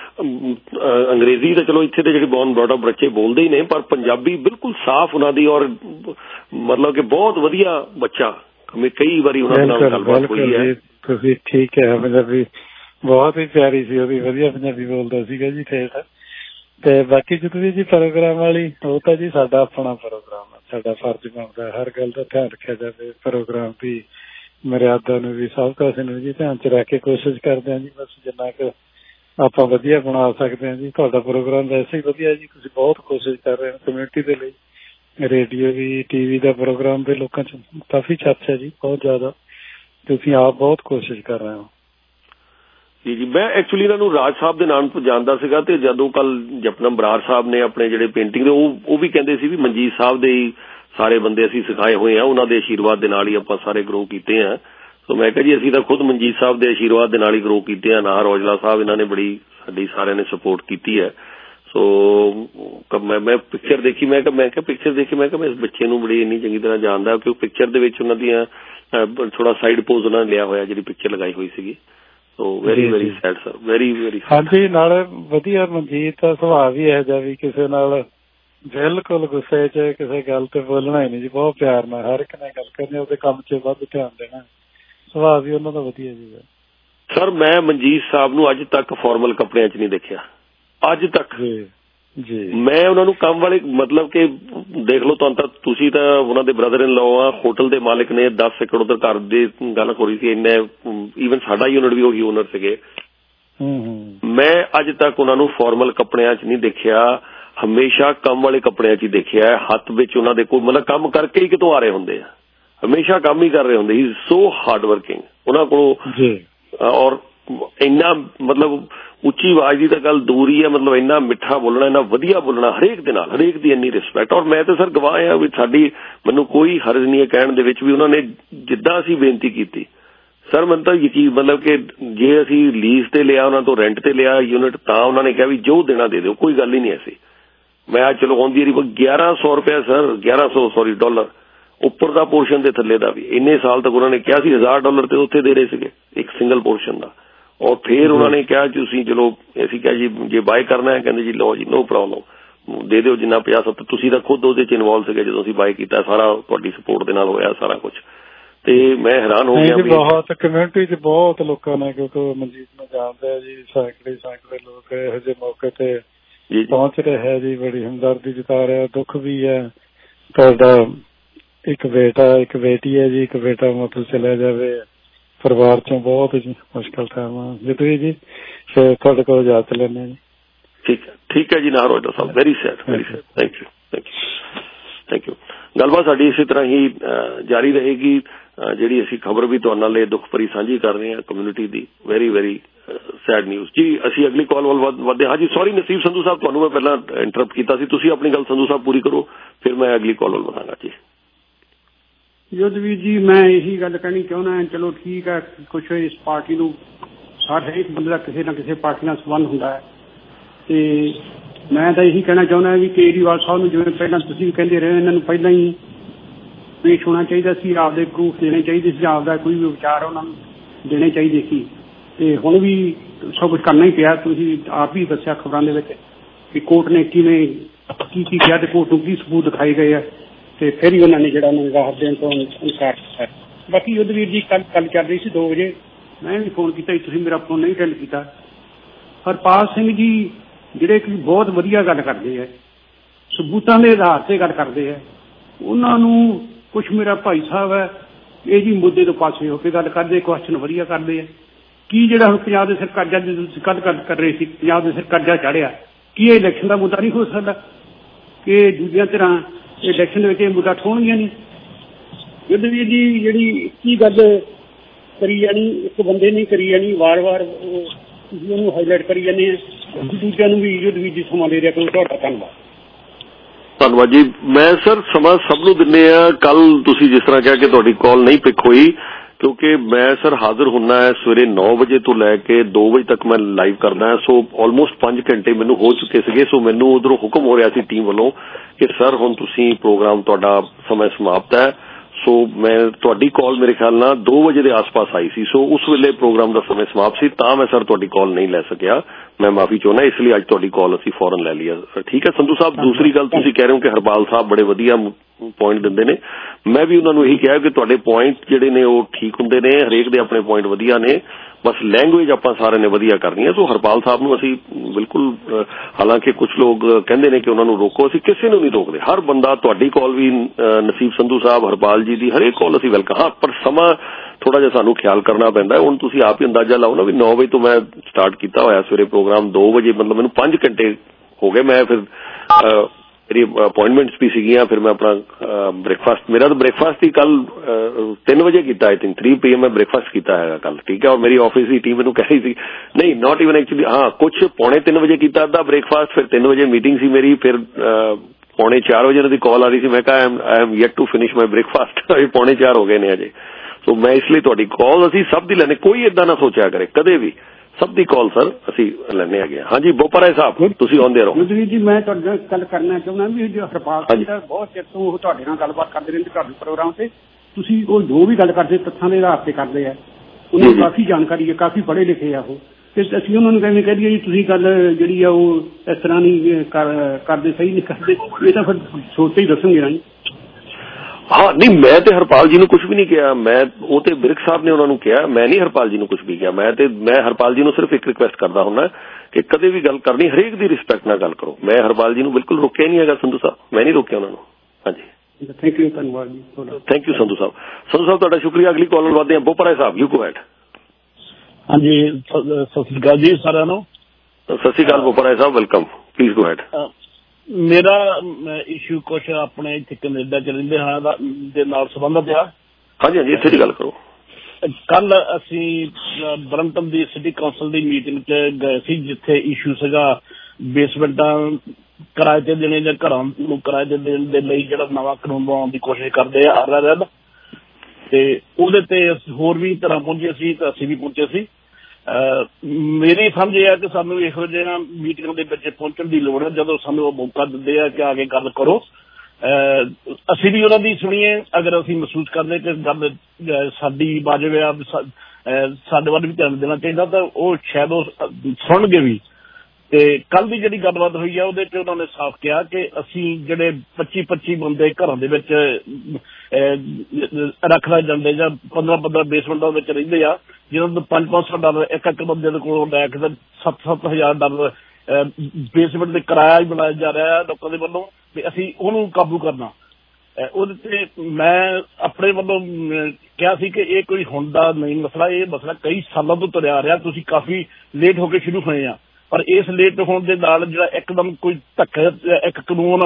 ਅੰਗਰੇਜ਼ੀ ਤਾਂ ਚਲੋ ਇੱਥੇ ਦੇ ਜਿਹੜੇ ਬੌਰਨ ਬਰੌਟ ਅਪ ਬੱਚੇ ਬੋਲਦੇ ਹੀ ਨੇ, ਪਰ ਪੰਜਾਬੀ ਬਿਲਕੁਲ ਸਾਫ਼ ਉਹਨਾਂ ਦੀ। ਔਰ ਮਤਲਬ ਕਿ ਬਹੁਤ ਵਧੀਆ ਬੱਚਾ, ਕਈ ਵਾਰੀ ਉਹਨਾਂ ਨਾਲ ਗੱਲਬਾਤ ਹੋਈ ਹੈ। ਤੁਸੀਂ ਠੀਕ ਹੈ, ਪੰਜਾਬੀ ਬਹੁਤ ਹੀ ਪਿਆਰੀ ਸੀ ਉਹਦੀ, ਵਧੀਆ ਪੰਜਾਬੀ ਬੋਲਦਾ ਸੀਗਾ ਜੀ ਠੇਠ। ਤੇ ਬਾਕੀ ਜਦੋਂ ਜੀ ਪ੍ਰੋਗਰਾਮ ਵਾਲੀ ਉਹ ਤਾਂ ਜੀ ਸਾਡਾ ਆਪਣਾ ਪ੍ਰੋਗਰਾਮ ਹੈ, ਸਾਡਾ ਫਰਜ਼ ਬਣਦਾ ਹਰ ਗੱਲ ਦਾ ਧਿਆਨ ਰੱਖਿਆ ਜਾਵੇ। ਪ੍ਰੋਗਰਾਮ ਦੀ ਮਰਿਆਦਾ ਨੂੰ ਵੀ ਸਭ ਕੁਛ ਨੂੰ ਜੀ ਧਿਆਨ ਚ ਰੱਖ ਕੇ ਕੋਸ਼ਿਸ਼ ਕਰਦੇ ਹਾਂ ਜੀ ਬਸ ਜਿੰਨਾ ਕੁ ਆਪਾਂ ਵਧੀਆ ਬਣਾ ਸਕਦੇ ਹਾਂ ਜੀ। ਤੁਹਾਡਾ ਪ੍ਰੋਗਰਾਮ ਵੈਸੇ ਹੀ ਵਧੀਆ ਜੀ, ਤੁਸੀਂ ਬਹੁਤ ਕੋਸ਼ਿਸ਼ ਕਰ ਰਹੇ ਹੋ ਕਮਿਊਨਿਟੀ ਦੇ ਲਈ। ਰੇਡੀਓ ਵੀ, ਟੀ ਵੀ ਦਾ ਪ੍ਰੋਗਰਾਮ ਦੇ ਲੋਕਾਂ ਚ ਕਾਫੀ ਚਰਚਾ ਜੀ, ਬਹੁਤ ਜ਼ਿਆਦਾ। ਤੁਸੀਂ ਆਪ ਬਹੁਤ ਕੋਸ਼ਿਸ਼ ਕਰ ਰਹੇ ਹੋ ਜੀ। ਜੀ ਮੈਂ ਐਕਚੁਅਲੀ ਇਹਨਾਂ ਨੂੰ ਰਾਜ ਸਾਹਿਬ ਦੇ ਨਾਮ ਤੋਂ ਜਾਣਦਾ ਸੀਗਾ ਤੇ ਜਦੋਂ ਕੱਲ ਜਪਨਮ ਬਰਾੜ ਸਾਹਿਬ ਨੇ ਆਪਣੇ ਜਿਹੜੇ ਪੇਂਟਿੰਗ ਦੇ ਉਹ ਉਹ ਵੀ ਕਹਿੰਦੇ ਸੀ ਵੀ ਮਨਜੀਤ ਸਾਹਿਬ ਦੇ ਹੀ ਸਾਰੇ ਬੰਦੇ ਅਸੀਂ ਸਿਖਾਏ ਹੋਏ ਆ, ਉਹਨਾਂ ਦੇ ਆਸ਼ੀਰਵਾਦ ਦੇ ਨਾਲ ਹੀ ਆਪਾਂ ਸਾਰੇ ਗਰੋ ਕੀਤੇ ਆ। ਸੋ ਮੈਂ ਕਿਹਾ ਜੀ ਅਸੀਂ ਤਾਂ ਖੁਦ ਮਨਜੀਤ ਸਾਹਿਬ ਦੇ ਆਸ਼ੀਰਵਾਦ ਦੇ ਨਾਲ ਹੀ ਗਰੋ ਕੀਤੇ ਆ। ਨਾਹਰ ਔਜਲਾ ਸਾਹਿਬ ਇਹਨਾਂ ਨੇ ਬੜੀ ਸਾਡੀ ਸਾਰਿਆਂ ਨੇ ਸਪੋਰਟ ਕੀਤੀ ਹੈ। ਸੋ ਮੈਂ ਮੈਂ ਪਿਕਚਰ ਦੇਖੀ, ਮੈਂ ਕਿਹਾ ਮੈਂ ਕਿਹਾ ਪਿਕਚਰ ਦੇਖੀ ਮੈਂ ਕਿਹਾ ਮੈਂ ਇਸ ਬੱਚੇ ਨੂੰ ਬੜੀ ਇੰਨੀ ਚੰਗੀ ਤਰ੍ਹਾਂ ਜਾਣਦਾ ਕਿਉਂਕਿ ਪਿਕਚਰ ਦੇ ਵਿੱਚ ਉਹਨਾਂ ਦੀਆਂ ਥੋੜਾ ਸਾਈਡ ਪੋਜ਼ ਉਹਨਾਂ ਨੇ ਲਿਆ ਹੋਇਆ ਜਿਹੜੀ ਪਿਕਚਰ ਲਗਾਈ ਹੋਈ ਸੀਗੀ। So very very sad sir, very very. ਹਾਂਜੀ, ਨਾਲੇ ਵਧੀਆ ਮਨਜੀਤ ਦਾ ਸੁਭਾਅ ਵੀ ਇਹੋ ਜਿਹਾ ਵੀ ਕਿਸੇ ਨਾਲ ਬਿਲਕੁਲ ਗੁੱਸੇ ਚ ਕਿਸੇ ਗੱਲ ਤੇ ਬੋਲਣਾ ਹੀ ਨਹੀਂ ਜੀ, ਬਹੁਤ ਪਿਆਰ ਨਾਲ ਹਰ ਇੱਕ ਨਾਲ ਗੱਲ ਕਰਨੀ, ਉਹਦੇ ਕੰਮ ਚ ਵੱਧ ਧਿਆਨ ਦੇਣਾ। ਸੁਭਾਅ ਵੀ ਉਹਨਾਂ ਦਾ ਵਧੀਆ ਜੀ ਸਰ। ਮੈਂ ਮਨਜੀਤ ਸਾਹਿਬ ਨੂੰ ਅੱਜ ਤੱਕ ਫਾਰਮਲ ਕੱਪੜਿਆਂ ਚ ਨਹੀਂ ਦੇਖਿਆ, ਅੱਜ ਤੱਕ ਜੀ। ਮੈਂ ਉਹਨਾਂ ਨੂੰ ਕੰਮ ਵਾਲੇ ਮਤਲਬ ਕਿ ਦੇਖ ਲਓ, ਤੁਹਾਨੂੰ ਤਾਂ ਤੁਸੀਂ ਤਾਂ ਉਹਨਾਂ ਦੇ ਬ੍ਰਦਰ ਇਨ ਲਾਅ ਆ, ਹੋਟਲ ਦੇ ਮਾਲਕ ਨੇ, ਦਸ ਏਕੜ ਉਧਰ ਘਰ ਦੀ ਗੱਲ ਹੋ ਰਹੀ ਸੀ। ਇੰਨੇ ਈਵਨ ਸਾਡਾ ਯੂਨਿਟ ਵੀ ਉਹੀ ਓਨਰ ਸੀਗੇ। ਮੈਂ ਅੱਜ ਤੱਕ ਉਹਨਾਂ ਨੂੰ ਫਾਰਮਲ ਕੱਪੜਿਆਂ ਚ ਨਹੀਂ ਦੇਖਿਆ, ਹਮੇਸ਼ਾ ਕੰਮ ਵਾਲੇ ਕੱਪੜਿਆਂ ਚ ਹੀ ਦੇਖਿਆ। ਹੱਥ ਵਿੱਚ ਉਹਨਾਂ ਦੇ ਕੋਈ ਮਤਲਬ ਕੰਮ ਕਰਕੇ ਹੀ ਕਿਤੋਂ ਆ ਰਹੇ ਹੁੰਦੇ ਆ, ਹਮੇਸ਼ਾ ਕੰਮ ਹੀ ਕਰ ਰਹੇ ਹੁੰਦੇ। ਹੀ ਸੋ ਹਾਰਡ ਵਰਕਿੰਗ ਉਹਨਾਂ ਕੋਲੋਂ। ਔਰ ਇੰਨਾ ਮਤਲਬ ਉੱਚੀ ਆਵਾਜ਼ ਦੀ ਤਾਂ ਗੱਲ ਦੂਰ ਹੀ ਹੈ, ਮਤਲਬ ਇੰਨਾ ਮਿੱਠਾ ਬੋਲਣਾ, ਇੰਨਾ ਵਧੀਆ ਬੋਲਣਾ ਹਰੇਕ ਦੇ ਨਾਲ, ਹਰੇਕ ਦੀ ਇੰਨੀ ਰਿਸਪੈਕਟ। ਔਰ ਮੈਂ ਤਾਂ ਸਰ ਗਵਾਹ ਆ ਵੀ ਸਾਡੀ, ਮੈਨੂੰ ਕੋਈ ਹਰਜ ਨਹੀਂ ਹੈ ਕਹਿਣ ਦੇ ਵਿੱਚ ਵੀ ਉਹਨਾਂ ਨੇ ਜਿੱਦਾਂ ਅਸੀਂ ਬੇਨਤੀ ਕੀਤੀ ਸਰ, ਮੈਨੂੰ ਤਾਂ ਯਕੀਨ ਮਤਲਬ ਕਿ ਜੇ ਅਸੀਂ ਲੀਜ਼ ਤੇ ਲਿਆ, ਉਹਨਾਂ ਤੋਂ ਰੈਂਟ ਤੇ ਲਿਆ ਯੂਨਿਟ, ਤਾਂ ਉਹਨਾਂ ਨੇ ਕਿਹਾ ਵੀ ਜੋ ਦੇਣਾ ਦੇ ਦਿਓ, ਕੋਈ ਗੱਲ ਹੀ ਨਹੀਂ ਐਸੀ। ਮੈਂ ਚਲੋ ਆਉਂਦੀ ਰਹੀ ਗਿਆਰਾਂ ਸੌ ਰੁਪਇਆ ਸਰ, ਗਿਆਰਾਂ ਸੌ ਸੌਰੀ ਡਾਲਰ ਉੱਪਰ ਦਾ ਪੋਰਸ਼ਨ ਦੇ ਥੱਲੇ ਦਾ ਵੀ। ਇੰਨੇ ਸਾਲ ਤੱਕ ਉਹਨਾਂ ਨੇ ਕਿਹਾ ਸੀ ਹਜ਼ਾਰ ਡਾਲਰ ਤੇ ਉੱਥੇ ਦੇ ਰਹੇ ਸੀਗੇ ਇੱਕ ਸਿੰਗਲ ਪੋਰਸ਼ਨ ਦਾ। ਔਰ ਫਿਰ ਉਹਨਾਂ ਨੇ ਕਿਹਾ ਤੁਸੀਂ ਚਲੋ, ਅਸੀਂ ਕਿਹਾ ਜੀ ਜੇ ਬਾਏ ਕਰਨਾ ਹੈ, ਕਹਿੰਦੇ ਜੀ ਲਓ ਜੀ ਨੋ ਪ੍ਰੋਬਲਮ ਦੇ ਦਿਓ ਜਿੰਨਾ ਪੰਜਾਹ ਸੱਤਰ। ਤੁਸੀਂ ਤਾਂ ਖੁਦ ਉਹਦੇ ਚ ਇਨਵੋਲਵ ਸੀਗੇ ਜਦੋਂ ਅਸੀਂ ਬਾਏ ਕੀਤਾ, ਸਾਰਾ ਤੁਹਾਡੀ ਸਪੋਰਟ ਦੇ ਨਾਲ ਹੋਇਆ ਸਾਰਾ ਕੁਛ। ਤੇ ਮੈਂ ਹੈਰਾਨ ਹੋ ਗਿਆ। ਬਹੁਤ ਕਮਿਊਨਿਟੀ ਚ ਬਹੁਤ ਲੋਕਾਂ ਨੇ, ਕਿਉਂਕਿ ਮਨਜੀਤ ਨੂੰ ਜਾਣਦੇ ਆ ਜੀ, ਸੈਂਕੜੇ ਸੈਂਕੜੇ ਲੋਕ ਇਹੋ ਜਿਹੇ ਮੌਕੇ ਤੇ ਪਹੁੰਚ ਰਿਹਾ ਜੀ, ਬੜੀ ਹਮਦਰਦੀ ਜਤਾ ਰਿਹਾ, ਦੁੱਖ ਵੀ ਹੈ। ਤੁਹਾਡਾ ਇੱਕ ਬੇਟਾ ਇੱਕ ਬੇਟੀ ਹੈ ਜੀ, ਇੱਕ ਬੇਟਾ ਮਤਲਬ ਚਲਿਆ ਜਾਵੇ ਪਰਿਵਾਰ ਚੋਂ, ਬਹੁਤ ਜੀ ਮੁਸ਼ਕਿਲ ਟਾਈਮ ਆ ਜਿੱਤ ਜੀ। ਫਿਰ ਤੁਹਾਡੇ ਕੋਲ ਇਜਾਜ਼ਤ ਲੈਂਦੇ ਜੀ। ਠੀਕ ਹੈ, ਠੀਕ ਹੈ ਜੀ Nahar Aujla Sahib, very sad, very sad. Thank you, thank you, thank you. ਗੱਲਬਾਤ ਸਾਡੀ ਇਸੇ ਤਰ੍ਹਾਂ ਹੀ ਜਾਰੀ ਰਹੇਗੀ। ਜਿਹੜੀ ਅਸੀਂ ਖਬਰ ਵੀ ਤੁਹਾਡੇ ਨਾਲ ਇਹ ਦੁੱਖ ਭਰੀ ਸਾਂਝੀ ਕਰ ਰਹੇ ਹਾਂ ਕਮਿਊਨਿਟੀ ਦੀ, ਵੈਰੀ ਵੈਰੀ ਸੈਡ ਨਿਊਜ਼ ਜੀ। ਅਸੀਂ ਅਗਲੀ ਕਾਲ ਵੱਲ ਵਧਦੇ ਹਾਂ ਜੀ। ਸੌਰੀ ਨਸੀਬ ਸੰਧੂ ਸਾਹਿਬ, ਤੁਹਾਨੂੰ ਮੈਂ ਪਹਿਲਾਂ ਇੰਟਰਪਟ ਕੀਤਾ ਸੀ, ਤੁਸੀਂ ਆਪਣੀ ਗੱਲ ਸੰਧੂ ਸਾਹਿਬ ਪੂਰੀ ਕਰੋ, ਫਿਰ ਮੈਂ ਅਗਲੀ ਕਾਲ ਵੱਲ ਵਧਾਂਗਾ ਜੀ। ਯੁੱਧਵੀਰ ਜੀ, ਮੈਂ ਇਹੀ ਗੱਲ ਕਹਿਣੀ ਚਾਹੁੰਦਾ, ਚਲੋ ਠੀਕ ਹੈ, ਕੁਛ ਇਸ ਪਾਰਟੀ ਨੂੰ ਹਰ ਹਰੇਕ ਬੰਦੇ ਦਾ ਕਿਸੇ ਨਾ ਕਿਸੇ ਪਾਰਟੀ ਨਾਲ ਸੰਬੰਧ ਹੁੰਦਾ ਹੈ, ਤੇ ਮੈਂ ਤਾਂ ਇਹੀ ਕਹਿਣਾ ਚਾਹੁੰਦਾ ਵੀ ਕੇਜਰੀਵਾਲ ਸਾਹਿਬ ਨੂੰ ਜਿਵੇਂ ਪਹਿਲਾਂ ਤੁਸੀਂ ਕਹਿੰਦੇ ਰਹੇ, ਇਹਨਾਂ ਨੂੰ ਪਹਿਲਾਂ ਹੀ ਪੇਸ਼ ਹੋਣਾ ਚਾਹੀਦਾ ਸੀ, ਆਪਦੇ ਪ੍ਰੂਫ ਦੇਣੇ ਚਾਹੀਦੇ ਸੀ, ਆਪਦਾ ਕੋਈ ਵੀ ਵਿਚਾਰ ਉਹਨਾਂ ਨੂੰ ਦੇਣੇ ਚਾਹੀਦੇ ਸੀ। ਤੇ ਹੁਣ ਵੀ ਸਭ ਕੁਝ ਕਰਨਾ ਹੀ ਪਿਆ। ਤੁਸੀਂ ਆਪ ਹੀ ਦੱਸਿਆ ਖਬਰਾਂ ਦੇ ਵਿੱਚ ਕਿ ਕੋਰਟ ਨੇ ਕਿਵੇਂ ਕੀ ਕੀ ਕਿਹਾ ਤੇ ਕੋਰਟ ਨੂੰ ਕੀ ਸਬੂਤ ਦਿਖਾਏ ਗਏ ਆ, ਤੇ ਫਿਰ ਹੀ ਉਹਨਾਂ ਨੇ ਜਿਹੜਾ ਉਹਨਾਂ ਨੂੰ ਰਾਹਤ ਦੇਣ ਤੋਂ ਇਨਕਾਰ ਕੀਤਾ। ਬਾਕੀ ਯੁੱਧਵੀਰ ਜੀ, ਕੱਲ ਕੱਲ ਚੱਲ ਰਹੀ ਸੀ ਦੋ ਵਜੇ, ਮੈਂ ਵੀ ਫੋਨ ਕੀਤਾ, ਤੁਸੀਂ ਮੇਰਾ ਫੋਨ ਨਹੀਂ ਅਟੈਂਡ ਕੀਤਾ। ਹਰਪਾਲ ਸਿੰਘ ਜੀ ਜਿਹੜੇ ਕਿ ਬਹੁਤ ਵਧੀਆ ਗੱਲ ਕਰਦੇ ਹੈ, ਸਬੂਤਾਂ ਦੇ ਆਧਾਰ ਤੇ ਗੱਲ ਕਰਦੇ ਹੈ, ਉਹਨਾਂ ਨੂੰ ਕੁਛ ਮੇਰਾ ਭਾਈ ਸਾਹਿਬ ਹੈ ਇਹ ਜੀ ਮੁੱਦੇ ਤੋਂ ਪਾਸੇ ਹੋ ਕੇ ਗੱਲ ਕਰਦੇ, ਕੁਐਸਚਨ ਵਧੀਆ ਕਰਦੇ ਹੈ। ਕੀ ਜਿਹੜਾ ਹੁਣ ਪੰਜਾਬ ਦੇ ਸਿਰ ਕਰਜ਼ਾ ਤੁਸੀਂ ਕੱਲ੍ਹ ਗੱਲ ਕਰ ਰਹੇ ਸੀ, ਪੰਜਾਬ ਦੇ ਸਿਰ ਕਰਜ਼ਾ ਚੜ੍ਹਿਆ, ਕੀ ਇਹ ਇਲੈਕਸ਼ਨ ਦਾ ਮੁੱਦਾ ਨਹੀਂ ਹੋ ਸਕਦਾ ਕਿ ਦੂਜੀਆਂ ਧਿਰਾਂ ਇਲੈਕਸ਼ਨ ਦੇ ਵਿੱਚ ਇਹ ਮੁੱਦਾ ਠਾਉਣਗੀਆਂ ਨਹੀਂ? ਯੁੱਧ ਵੀਰ ਜੀ ਜਿਹੜੀ ਕੀ ਗੱਲ ਕਰੀ ਜਾਣੀ, ਇੱਕ ਬੰਦੇ ਨਹੀਂ ਕਰੀ ਜਾਣੀ, ਵਾਰ ਵਾਰ ਤੁਸੀਂ ਉਹਨੂੰ ਹਾਈਲਾਈਟ ਕਰੀ ਜਾਂਦੇ ਆ, ਦੂਜਿਆਂ ਨੂੰ ਵੀ ਯੁੱਧ ਵੀਰ ਜੀ ਸਮਾਂ ਦੇ ਰਿਹਾ ਕਰੋ। ਤੁਹਾਡਾ ਧੰਨਵਾਦ। ਧੰਨਵਾਦ ਜੀ। ਮੈਂ ਸਰ ਸਮਾਂ ਸਭ ਨੂੰ ਦਿੰਦੇ ਆ। ਕੱਲ ਤੁਸੀਂ ਜਿਸ ਤਰ੍ਹਾਂ ਕਿਹਾ ਕਿ ਤੁਹਾਡੀ ਕਾਲ ਨਹੀਂ ਪਿਕ ਹੋਈ, ਕਿਉਂਕਿ ਮੈਂ ਸਰ ਹਾਜ਼ਰ ਹੁੰਦਾ ਹੈ ਸਵੇਰੇ ਨੌ ਵਜੇ ਤੋਂ ਲੈ ਕੇ ਦੋ ਵਜੇ ਤੱਕ ਮੈਂ ਲਾਈਵ ਕਰਦਾ ਹਾਂ। ਸੋ ਆਲਮੋਸਟ ਪੰਜ ਘੰਟੇ ਮੈਨੂੰ ਹੋ ਚੁੱਕੇ ਸੀਗੇ। ਸੋ ਮੈਨੂੰ ਉਧਰੋਂ ਹੁਕਮ ਹੋ ਰਿਹਾ ਸੀ ਟੀਮ ਵੱਲੋਂ ਕਿ ਸਰ ਹੁਣ ਤੁਸੀਂ ਪ੍ਰੋਗਰਾਮ ਤੁਹਾਡਾ ਸਮਾਂ ਸਮਾਪਤ ਹੈ। ਸੋ ਮੈਂ ਤੁਹਾਡੀ ਕਾਲ ਮੇਰੇ ਖਿਆਲ ਨਾਲ ਦੋ ਵਜੇ ਦੇ ਆਸ-ਪਾਸ ਆਈ ਸੀ। ਸੋ ਉਸ ਵੇਲੇ ਪ੍ਰੋਗਰਾਮ ਦਾ ਸਮੇਂ ਸਮਾਪਤ ਸੀ, ਤਾਂ ਮੈਂ ਸਰ ਤੁਹਾਡੀ ਕਾਲ ਨਹੀਂ ਲੈ ਸਕਿਆ। ਮੈਂ ਮਾਫੀ ਚਾਹੁੰਦਾ, ਇਸ ਲਈ ਅੱਜ ਤੁਹਾਡੀ ਕਾਲ ਅਸੀਂ ਫੌਰਨ ਲੈ ਲਈ ਹੈ। ਠੀਕ ਹੈ ਸੰਧੂ ਸਾਹਿਬ। ਦੂਸਰੀ ਗੱਲ, ਤੁਸੀਂ ਕਹਿ ਰਹੇ ਹੋ ਕਿ ਹਰਪਾਲ ਸਾਹਿਬ ਬੜੇ ਵਧੀਆ ਪੁਆਇੰਟ ਦਿੰਦੇ ਨੇ। ਮੈਂ ਵੀ ਉਹਨਾਂ ਨੂੰ ਇਹੀ ਕਿਹਾ ਕਿ ਤੁਹਾਡੇ ਪੁਆਇੰਟ ਜਿਹੜੇ ਨੇ ਉਹ ਠੀਕ ਹੁੰਦੇ ਨੇ, ਹਰੇਕ ਦੇ ਆਪਣੇ ਪੁਆਇੰਟ ਵਧੀਆ ਨੇ, ਬਸ ਲੈਂਗੁਏਜ ਆਪਾਂ ਸਾਰਿਆਂ ਨੇ ਵਧੀਆ ਕਰਨੀ ਹੈ। ਸੋ ਹਰਪਾਲ ਸਾਹਿਬ ਨੂੰ ਅਸੀਂ ਬਿਲਕੁਲ, ਹਾਲਾਂਕਿ ਕੁਝ ਲੋਕ ਕਹਿੰਦੇ ਨੇ ਕਿ ਉਹਨਾਂ ਨੂੰ ਰੋਕੋ, ਅਸੀਂ ਕਿਸੇ ਨੂੰ ਨਹੀਂ ਰੋਕਦੇ। ਹਰ ਬੰਦਾ, ਤੁਹਾਡੀ ਕਾਲ ਵੀ ਨਸੀਬ ਸੰਧੂ ਸਾਹਿਬ, ਹਰਪਾਲ ਜੀ ਦੀ ਹਰੇਕ ਕਾਲ ਅਸੀਂ ਵੈਲਕਮ। ਹਾਂ, ਪਰ ਸਮਾਂ ਥੋੜਾ ਜਿਹਾ ਸਾਨੂੰ ਖਿਆਲ ਕਰਨਾ ਪੈਂਦਾ। ਹੁਣ ਤੁਸੀਂ ਆਪ ਹੀ ਅੰਦਾਜ਼ਾ ਲਾਓ ਨਾ ਵੀ ਨੌ ਵਜੇ ਤੋਂ ਮੈਂ ਸਟਾਰਟ ਕੀਤਾ ਹੋਇਆ ਸਵੇਰੇ ਪ੍ਰੋਗਰਾਮ, ਦੋ ਵਜੇ ਮਤਲਬ ਮੈਨੂੰ ਪੰਜ ਘੰਟੇ ਹੋ ਗਏ। ਮੈਂ ਫਿਰ ਮੇਰੀ ਅਪੁਆਇੰਟਮੈਂਟਸ ਵੀ ਸੀਗੀਆਂ, ਫਿਰ ਮੈਂ ਆਪਣਾ ਬ੍ਰੇਕਫਾਸਟ, ਮੇਰਾ ਤਾਂ ਬ੍ਰੇਕਫਾਸਟ ਹੀ ਕੱਲ ਤਿੰਨ ਵਜੇ ਕੀਤਾ, I think three P M ਮੈਂ ਬ੍ਰੇਕਫਾਸਟ ਕੀਤਾ ਹੈਗਾ ਕੱਲ। ਠੀਕ ਹੈ। ਔਰ ਮੇਰੀ ਆਫਿਸ ਦੀ ਟੀਮ ਮੈਨੂੰ ਕਹਿ ਰਹੀ ਸੀ, ਨਹੀਂ ਨਾਟ ਇਵਨ ਐਕਚੁਅਲੀ, ਹਾਂ ਕੁਛ ਪੌਣੇ ਤਿੰਨ ਵਜੇ ਕੀਤਾ ਅੱਧਾ ਬ੍ਰੇਕਫਾਸਟ, ਫਿਰ ਤਿੰਨ ਵਜੇ ਮੀਟਿੰਗ ਸੀ ਮੇਰੀ, ਫਿਰ ਪੌਣੇ ਚਾਰ ਵਜੇ ਇਹਨਾਂ ਦੀ ਕਾਲ ਆ ਰਹੀ ਸੀ। ਮੈਂ ਕਿਹਾ I am yet to finish my breakfast, ਪੌਣੇ ਚਾਰ ਹੋ ਗਏ ਨੇ ਅਜੇ। ਸੋ ਮੈਂ ਇਸ ਲਈ ਤੁਹਾਡੀ ਕਾਲ ਅਸੀਂ ਸਭ ਦੀ ਲੈਣੇ, ਕੋਈ ਏਦਾਂ ਨਾ ਸੋਚਿਆ ਕਰੇ ਕਦੇ ਵੀ, ਸਭ ਦੀ ਕਾਲ ਸਰ ਅਸੀਂ ਲੈਣੇ ਹੈਗੇ। ਹਾਂਜੀ ਬੋਪਰਾਏ ਸਾਹਿਬ, ਤੁਸੀਂ ਆਉਂਦੇ ਰਹੋ। ਜੀ ਜੀ ਮੈਂ ਤੁਹਾਡੇ ਨਾਲ ਗੱਲ ਕਰਨਾ ਚਾਹੁੰਦਾ ਵੀ ਜੋ ਹਰਪਾਲ ਸਿੰਘ ਦਾ ਬਹੁਤ ਚਿਰ ਤੋਂ ਉਹ ਤੁਹਾਡੇ ਨਾਲ ਗੱਲਬਾਤ ਕਰਦੇ ਰਹਿੰਦੇ ਤੁਹਾਡੇ ਪ੍ਰੋਗਰਾਮ ਤੇ, ਤੁਸੀਂ ਉਹ ਜੋ ਵੀ ਗੱਲ ਕਰਦੇ ਤੱਥਾਂ ਦੇ ਆਧਾਰ ਤੇ ਕਰਦੇ ਆ, ਉਹਨਾਂ ਨੂੰ ਕਾਫੀ ਜਾਣਕਾਰੀ ਹੈ, ਕਾਫੀ ਪੜ੍ਹੇ ਲਿਖੇ ਆ ਉਹ, ਤੇ ਅਸੀਂ ਉਹਨਾਂ ਨੂੰ ਕਹਿੰਦੇ ਕਹਿ ਦਈਏ ਜੀ ਤੁਸੀਂ ਗੱਲ ਜਿਹੜੀ ਆ ਉਹ ਇਸ ਤਰ੍ਹਾਂ ਨਹੀਂ ਕਰਦੇ, ਸਹੀ ਨਹੀਂ ਕਰਦੇ, ਇਹ ਤਾਂ ਫਿਰ ਸੋਚ ਕੇ ਹੀ ਦੱਸਣਗੇ ਨਾ ਜੀ। ਹਾਂ ਨਹੀਂ, ਮੈਂ ਤੇ ਹਰਪਾਲ ਜੀ ਨੂੰ ਕੁਝ ਵੀ ਨਹੀਂ ਕਿਹਾ, ਮੈਂ ਉਹ ਤੇ ਬਿਰਕ ਸਾਹਿਬ ਨੇ ਉਹਨਾਂ ਨੂੰ ਕਿਹਾ, ਮੈਂ ਨਹੀਂ ਹਰਪਾਲ ਜੀ ਨੂੰ ਕੁਝ ਵੀ ਕਿਹਾ। ਮੈਂ ਤੇ ਮੈਂ ਹਰਪਾਲ ਜੀ ਨੂੰ ਸਿਰਫ ਇੱਕ ਰਿਕੁਐਸਟ ਕਰਦਾ ਹੁੰਦਾ ਕਿ ਕਦੇ ਵੀ ਗੱਲ ਕਰਨੀ ਹਰੇਕ ਦੀ ਰਿਸਪੈਕਟ ਨਾਲ ਗੱਲ ਕਰੋ। ਮੈਂ ਹਰਪਾਲ ਜੀ ਨੂੰ ਬਿਲਕੁਲ ਰੋਕਿਆ ਨਹੀਂ ਹੈਗਾ ਸੰਧੂ ਸਾਹਿਬ, ਮੈਂ ਨਹੀਂ ਰੋਕਿਆ ਉਹਨਾਂ ਨੂੰ। ਹਾਂਜੀ ਥੈਂਕ ਯੂ, ਧੰਨਵਾਦ ਜੀ। Thank you Sandhu Sahib. ਸੰਧੂ ਸਾਹਿਬ ਤੁਹਾਡਾ ਸ਼ੁਕਰੀਆ। ਅਗਲੀ ਕਾਲ ਵਧਦੇ ਹਾਂ। Boparai Sahib, you go ahead. ਹਾਂਜੀ ਸਤਿ ਸ੍ਰੀ ਅਕਾਲ ਜੀ ਸਾਰਿਆਂ ਨੂੰ। Sat Sri Akal Boparai Sahib, welcome, please go ahead. ਮੇਰਾ ਇਸ਼ੂ ਕੁਛ ਆਪਣੇ ਇੱਥੇ ਕੈਨੇਡਾ ਚ ਰਹਿੰਦੇ ਹਾਂ ਦੇ ਨਾਲ ਸੰਬੰਧਿਤ ਆ। ਹਾਂਜੀ ਹਾਂਜੀ, ਇੱਥੇ ਦੀ ਗੱਲ ਕਰੋ। ਕੱਲ ਅਸੀਂ ਬਰੰਟਨ ਦੀ ਸਿਟੀ ਕੌਂਸਲ ਦੀ ਮੀਟਿੰਗ ਚ ਗਏ ਸੀ, ਜਿੱਥੇ ਇਸ਼ੂ ਸੀਗਾ ਬੇਸਮੈਂਟਾਂ ਕਿਰਾਏ ਤੇ ਦੇਣੇ ਜਾਂ ਘਰਾਂ ਨੂੰ ਕਿਰਾਏ ਤੇ ਦੇਣ ਦੇ ਲਈ ਜਿਹੜਾ ਨਵਾਂ ਕਾਨੂੰਨ ਬਣਾਉਣ ਦੀ ਕੋਸ਼ਿਸ਼ ਕਰਦੇ ਆ ਆਰ ਆਰ ਐਲ, ਤੇ ਉਹਦੇ ਤੇ ਹੋਰ ਵੀ ਤਰ੍ਹਾਂ ਪਹੁੰਚੇ ਸੀ ਤੇ ਅਸੀਂ ਵੀ ਪਹੁੰਚੇ ਸੀ। ਮੇਰੀ ਸਮਝ ਇਹ ਹੈ ਕਿ ਸਾਨੂੰ ਇਹੋ ਜਿਹੀਆਂ ਮੀਟਿੰਗਾਂ ਦੇ ਵਿੱਚ ਪਹੁੰਚਣ ਦੀ ਲੋੜ ਹੈ ਜਦੋਂ ਸਾਨੂੰ ਉਹ ਮੌਕਾ ਦਿੰਦੇ ਆ ਕਿ ਆ ਕੇ ਗੱਲ ਕਰੋ। ਅਸੀਂ ਵੀ ਉਹਨਾਂ ਦੀ ਸੁਣੀਏ, ਅਗਰ ਅਸੀਂ ਮਹਿਸੂਸ ਕਰਦੇ ਕਿ ਗੱਲ ਸਾਡੀ ਵਾਜਬ ਆ, ਸਾਡੇ ਵੱਲ ਵੀ ਧਿਆਨ ਦੇਣਾ ਚਾਹੀਦਾ, ਤਾਂ ਉਹ ਸ਼ਾਇਦ ਉਹ ਸੁਣਨਗੇ ਵੀ। ਤੇ ਕੱਲ ਦੀ ਜਿਹੜੀ ਗੱਲਬਾਤ ਹੋਈ ਆ ਉਹਦੇ ਚ ਉਹਨਾਂ ਨੇ ਸਾਫ਼ ਕਿਹਾ ਕਿ ਅਸੀਂ ਜਿਹੜੇ ਪੱਚੀ ਪੱਚੀ ਬੰਦੇ ਘਰਾਂ ਦੇ ਵਿੱਚ ਰੱਖਣਾ ਜਾਂਦੇ ਜਾਂ ਪੰਦਰਾਂ ਪੰਦਰਾਂ ਬੇਸਮੈਂਟਾਂ ਵਿੱਚ ਰਹਿੰਦੇ ਆ, ਜਿਹਨਾਂ ਤੋਂ ਪੰਜ ਪੰਜ ਸੌ ਡਾਲਰ ਇੱਕ ਇੱਕ ਬੰਦੇ ਦੇ ਕੋਲੋਂ ਲੈ ਕੇ ਸੱਤ ਸੱਤ ਹਜ਼ਾਰ ਡਾਲਰ ਬੇਸਮੈਂਟ ਦੇ ਕਿਰਾਇਆ ਹੀ ਬਣਾਇਆ ਜਾ ਰਿਹਾ ਲੋਕਾਂ ਦੇ ਵੱਲੋਂ, ਵੀ ਅਸੀਂ ਉਹਨੂੰ ਕਾਬੂ ਕਰਨਾ। ਉਹਦੇ ਤੇ ਮੈਂ ਆਪਣੇ ਵੱਲੋਂ ਕਿਹਾ ਸੀ ਕਿ ਇਹ ਕੋਈ ਹੁਣ ਦਾ ਨਹੀਂ ਮਸਲਾ, ਇਹ ਮਸਲਾ ਕਈ ਸਾਲਾਂ ਤੋਂ ਤੁਰਿਆ ਆ ਰਿਹਾ। ਤੁਸੀਂ ਕਾਫੀ ਲੇਟ ਹੋ ਕੇ ਸ਼ੁਰੂ ਹੋਏ ਆ, ਪਰ ਇਸ ਲੇਟ ਹੋਣ ਦੇ ਨਾਲ ਜਿਹੜਾ ਇੱਕਦਮ ਕੋਈ ਧੱਕਾ ਇੱਕ ਕਾਨੂੰਨ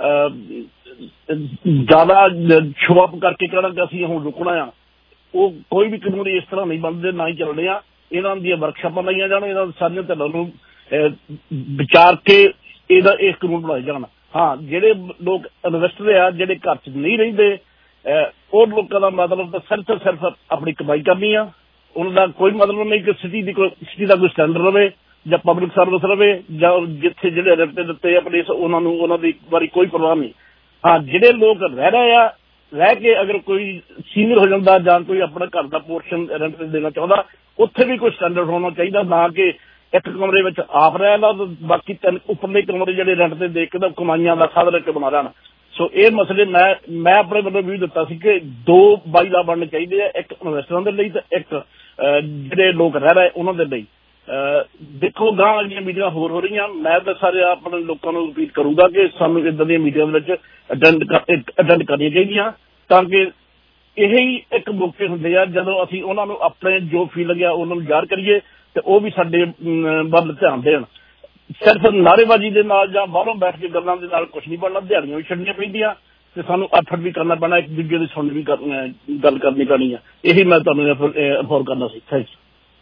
ਜ਼ਿਆਦਾ ਸ਼ੋ ਅਪ ਕਰਕੇ ਕਹਿਣਾ ਕਿ ਅਸੀਂ ਹੁਣ ਰੁਕਣਾ ਆ, ਉਹ ਕੋਈ ਵੀ ਕਾਨੂੰਨ ਇਸ ਤਰ੍ਹਾਂ ਨਹੀਂ ਬਣਦੇ, ਨਾ ਹੀ ਚੱਲਣੇ ਆ। ਇਹਨਾਂ ਦੀਆਂ ਵਰਕਸ਼ਾਪਾਂ ਲਾਈਆਂ ਜਾਣ, ਇਹਨਾਂ ਸਾਰੀਆਂ ਧਿਰਾਂ ਨੂੰ ਵਿਚਾਰ ਕੇ ਇਹਦਾ ਇਹ ਕਾਨੂੰਨ ਬਣਾਏ ਜਾਣ। ਹਾਂ, ਜਿਹੜੇ ਲੋਕ ਇਨਵੈਸਟਰ ਆ, ਜਿਹੜੇ ਘਰ ਚ ਨਹੀਂ ਰਹਿੰਦੇ, ਉਹ ਲੋਕਾਂ ਦਾ ਮਤਲਬ ਤਾਂ ਸਿਰਫ ਸਿਰਫ ਆਪਣੀ ਕਮਾਈ ਕਰਨੀ ਆ। ਉਹਨਾਂ ਦਾ ਕੋਈ ਮਤਲਬ ਨਹੀਂ ਕਿ ਸਿਟੀ ਦੀ ਕੋਈ ਸਿਟੀ ਦਾ ਕੋਈ ਸਟੈਂਡਰਡ ਰਵੇ ਜਾਂ ਪਬਲਿਕ ਸਰਵਿਸ ਰਵੇ, ਜਾਂ ਜਿੱਥੇ ਜਿਹੜੇ ਰਸਤੇ ਦਿੱਤੇ ਆ ਪਲੇਸ ਉਹਨਾਂ ਨੂੰ ਉਹਨਾਂ ਦੀ ਬਾਰੇ ਕੋਈ ਪਰਵਾਹ ਨਹੀਂ। ਹਾਂ, ਜਿਹੜੇ ਲੋਕ ਰਹਿ ਰਹੇ ਆ, ਰਹਿ ਕੇ ਅਗਰ ਕੋਈ ਸੀਨੀਅਰ ਹੋ ਜਾਂਦਾ ਜਾਂ ਕੋਈ ਆਪਣਾ ਘਰ ਦਾ ਪੋਰਸ਼ਨ ਰੈਂਟ ਤੇ ਦੇਣਾ ਚਾਹੁੰਦਾ, ਉੱਥੇ ਵੀ ਕੋਈ ਸਟੈਂਡਰਡ ਹੋਣਾ ਚਾਹੀਦਾ, ਨਾ ਕਿ ਇੱਕ ਕਮਰੇ ਵਿੱਚ ਆਪ ਰਹਿਣਾ ਬਾਕੀ ਤਿੰਨ ਉੱਪਰਲੇ ਕਮਰੇ ਜਿਹੜੇ ਰੈਂਟ ਤੇ ਦੇ ਕੇ ਕਮਾਈਆਂ ਦਾ ਸਾਧਨ ਇੱਕ ਬਣਾ ਲੈਣ। ਸੋ ਇਹ ਮਸਲੇ ਮੈਂ ਮੈਂ ਆਪਣੇ ਵੱਲੋਂ ਵੀ ਦਿੱਤਾ ਸੀ ਕਿ ਦੋ ਬਾਈਲਾ ਬਣਨੇ ਚਾਹੀਦੇ ਆ, ਇੱਕ ਇਨਵੈਸਟਰਾਂ ਦੇ ਲਈ ਤੇ ਇੱਕ ਜਿਹੜੇ ਲੋਕ ਰਹਿ ਰਹੇ ਉਹਨਾਂ ਦੇ ਲਈ। ਦੇਖੋ ਗਾਂ ਵਾਲੀਆਂ ਮੀਟਿੰਗਾਂ ਹੋਰ ਹੋ ਰਹੀਆਂ, ਮੈਂ ਤਾਂ ਸਾਰੇ ਆਪਣੇ ਲੋਕਾਂ ਨੂੰ ਅਪੀਲ ਕਰੂੰਗਾ ਕਿ ਸਾਨੂੰ ਇੱਦਾਂ ਦੀਆਂ ਮੀਟਿੰਗਾਂ ਵਿੱਚ ਅਟੈਂਡ ਅਟੈਂਡ ਕਰਨੀਆਂ ਚਾਹੀਦੀਆਂ, ਤਾਂ ਕਿ ਇਹੀ ਇੱਕ ਮੌਕੇ ਹੁੰਦੇ ਆ ਜਦੋਂ ਅਸੀਂ ਉਹਨਾਂ ਨੂੰ ਆਪਣੇ ਜੋ ਫੀਲਿੰਗ ਆ ਉਹਨਾਂ ਨੂੰ ਜ਼ਾਹਰ ਕਰੀਏ ਤੇ ਉਹ ਵੀ ਸਾਡੇ ਵੱਲ ਧਿਆਨ ਦੇਣ। ਸਿਰਫ ਨਾਅਰੇਬਾਜ਼ੀ ਦੇ ਨਾਲ ਜਾਂ ਬਾਹਰੋਂ ਬੈਠ ਕੇ ਗੱਲਾਂ ਦੇ ਨਾਲ ਕੁਛ ਨਹੀਂ ਬਣਨਾ, ਦਿਹਾੜੀਆਂ ਵੀ ਛੱਡਣੀਆਂ ਪੈਂਦੀਆਂ ਤੇ ਸਾਨੂੰ ਐਫਰਟ ਵੀ ਕਰਨਾ ਪੈਣਾ, ਇੱਕ ਦੂਜੇ ਦੀ ਸੁਣ ਵੀ ਗੱਲ ਕਰਨੀ ਪੈਣੀ ਆ। ਇਹੀ ਮੈਂ ਤੁਹਾਨੂੰ ਇਨਫੋਰਮ ਕਰਨਾ ਸੀ। ਥੈਂਕਸ।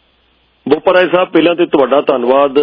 ਬੋਪਾ ਰਾਏ ਸਾਹਿਬ, ਪਹਿਲਾਂ ਤੇ ਤੁਹਾਡਾ ਧੰਨਵਾਦ,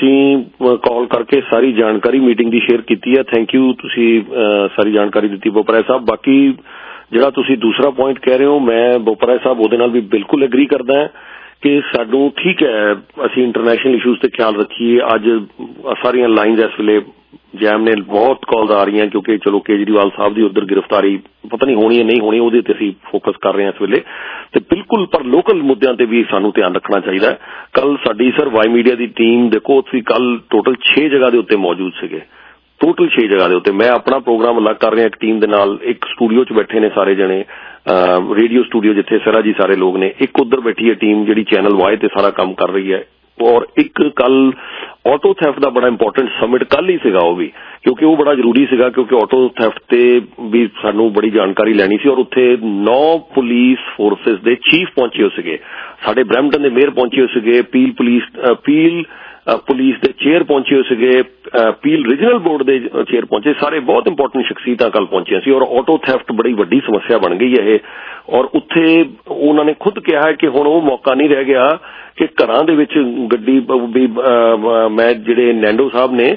ਤੁਸੀਂ ਕਾਲ ਕਰਕੇ ਸਾਰੀ ਜਾਣਕਾਰੀ ਮੀਟਿੰਗ ਦੀ ਸ਼ੇਅਰ ਕੀਤੀ ਹੈ। ਥੈਂਕ ਯੂ, ਤੁਸੀਂ ਸਾਰੀ ਜਾਣਕਾਰੀ ਦਿੱਤੀ ਬੋਪਾ ਰਾਏ ਸਾਹਿਬ। ਬਾਕੀ ਜਿਹੜਾ ਤੁਸੀਂ ਦੂਸਰਾ ਪੁਆਇੰਟ ਕਹਿ ਰਹੇ ਹੋ, ਮੈਂ ਬੋਪਾ ਰਾਏ ਸਾਹਿਬ ਉਹਦੇ ਨਾਲ ਵੀ ਬਿਲਕੁਲ ਐਗਰੀ ਕਰਦਾ ਹਾਂ ਕਿ ਸਾਨੂੰ ਠੀਕ ਹੈ ਅਸੀਂ ਇੰਟਰਨੈਸ਼ਨਲ ਇਸ਼ੂਜ਼ ਤੇ ਖਿਆਲ ਰੱਖੀਏ। ਅੱਜ ਸਾਰੀਆਂ ਲਾਈਨਸ ਇਸ ਵੇਲੇ ਜੈਮ ਨੇ ਬਹੁਤ ਕਾਲਸ ਆ ਰਹੀਆਂ ਕਿਉਂਕਿ ਚਲੋ ਕੇਜਰੀਵਾਲ ਸਾਹਿਬ ਦੀ ਉੱਧਰ ਗ੍ਰਿਫਤਾਰੀ ਪਤਾ ਨਹੀਂ ਹੋਣੀ ਹੈ ਨਹੀਂ ਹੋਣੀ, ਉਹਦੇ ਤੇ ਅਸੀਂ ਫੋਕਸ ਕਰ ਰਹੇ ਹਾਂ ਇਸ ਵੇਲੇ ਤੇ ਬਿਲਕੁਲ, ਪਰ ਲੋਕਲ ਮੁੱਦਿਆਂ ਤੇ ਵੀ ਸਾਨੂੰ ਧਿਆਨ ਰੱਖਣਾ ਚਾਹੀਦਾ। ਕੱਲ ਸਾਡੀ ਸਰ ਵਾਈ ਮੀਡੀਆ ਦੀ ਟੀਮ ਦੇਖੋ, ਅਸੀਂ ਕੱਲ ਟੋਟਲ ਛੇ ਜਗ੍ਹਾ ਦੇ ਉੱਤੇ ਮੌਜੂਦ ਸੀਗੇ, ਟੋਟਲ ਛੇ ਜਗ੍ਹਾ ਦੇ ਉੱਤੇ। ਮੈਂ ਆਪਣਾ ਪ੍ਰੋਗਰਾਮ ਅਲੱਗ ਕਰ ਰਿਹਾ ਇੱਕ ਟੀਮ ਦੇ ਨਾਲ, ਇੱਕ ਸਟੂਡੀਓ 'ਚ ਬੈਠੇ ਨੇ ਸਾਰੇ ਜਣੇ, ਰੇਡੀਓ ਸਟੂਡੀਓ ਜਿੱਥੇ ਸਰਾ ਜੀ ਸਾਰੇ ਲੋਕ ਨੇ, ਇੱਕ ਉੱਧਰ ਬੈਠੀ ਹੈ ਟੀਮ ਜਿਹੜੀ ਚੈਨਲ ਵਾਈ ਤੇ ਸਾਰਾ ਕੰਮ ਕਰ ਰਹੀ ਹੈ, ਔਰ ਇੱਕ ਕੱਲ ਆਟੋ ਥੈਫਟ ਦਾ ਬੜਾ ਇੰਪੋਰਟੈਂਟ ਸਮਿਟ ਕੱਲ ਹੀ ਸੀਗਾ ਉਹ ਵੀ, ਕਿਉਂਕਿ ਉਹ ਬੜਾ ਜ਼ਰੂਰੀ ਸੀਗਾ ਕਿਉਂਕਿ ਆਟੋ ਥੈਫਟ ਤੇ ਵੀ ਸਾਨੂੰ ਬੜੀ ਜਾਣਕਾਰੀ ਲੈਣੀ ਸੀ। ਔਰ ਉੱਥੇ ਨੌ ਪੁਲਿਸ ਫੋਰਸਿਸ ਦੇ ਚੀਫ ਪਹੁੰਚੇ ਹੋ ਸੀਗੇ, ਸਾਡੇ ਬਰੈਂਪਟਨ ਦੇ ਮੇਅਰ ਪਹੁੰਚੇ ਹੋ ਸੀਗੇ, ਪੀਲ ਪੁਲਿਸ ਪੀਲ ਪੁਲਿਸ ਦੇ ਚੇਅਰ ਪਹੁੰਚੇ ਹੋ ਸੀਗੇ, ਪੀਲ ਰੀਜਨਲ ਬੋਰਡ ਦੇ ਚੇਅਰ ਪਹੁੰਚੇ, ਸਾਰੇ ਬਹੁਤ ਇੰਪੋਰਟੈਂਟ ਸ਼ਖਸੀਅਤਾਂ ਕੱਲ ਪਹੁੰਚੀਆਂ ਸੀ। ਔਰ ਆਟੋ ਥੈਫਟ ਬੜੀ ਵੱਡੀ ਸਮੱਸਿਆ ਬਣ ਗਈ ਹੈ ਇਹ, ਔਰ ਉੱਥੇ ਉਹਨਾਂ ਨੇ ਖੁਦ ਕਿਹਾ ਹੈ ਕਿ ਹੁਣ ਉਹ ਮੌਕਾ ਨਹੀਂ ਰਹਿ ਗਿਆ ਕਿ ਘਰਾਂ ਦੇ ਵਿੱਚ ਗੱਡੀ ਵੀ, ਮੈਂ ਜਿਹੜੇ ਨੈਂਡੋ ਸਾਹਿਬ ਨੇ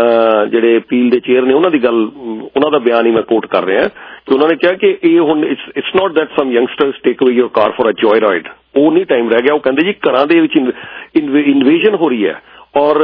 ਜਿਹੜੇ ਪੀਲ ਦੇ ਚੇਅਰ ਨੇ ਉਹਨਾਂ ਦੀ ਗੱਲ, ਉਹਨਾਂ ਦਾ ਬਿਆਨ ਹੀ ਮੈਂ ਕੋਟ ਕਰ ਰਿਹਾ ਕਿ ਉਹਨਾਂ ਨੇ ਕਿਹਾ ਕਿ ਇਹ ਹੁਣ it's not that some youngsters take away your car for a ਜॉय ride, ਉਹ ਨਹੀਂ ਟਾਈਮ ਰਹਿ ਗਿਆ। ਉਹ ਕਹਿੰਦੇ ਜੀ ਘਰਾਂ ਦੇ ਵਿੱਚ ਇਨਵੇਜਨ ਹੋ ਰਹੀ ਹੈ ਔਰ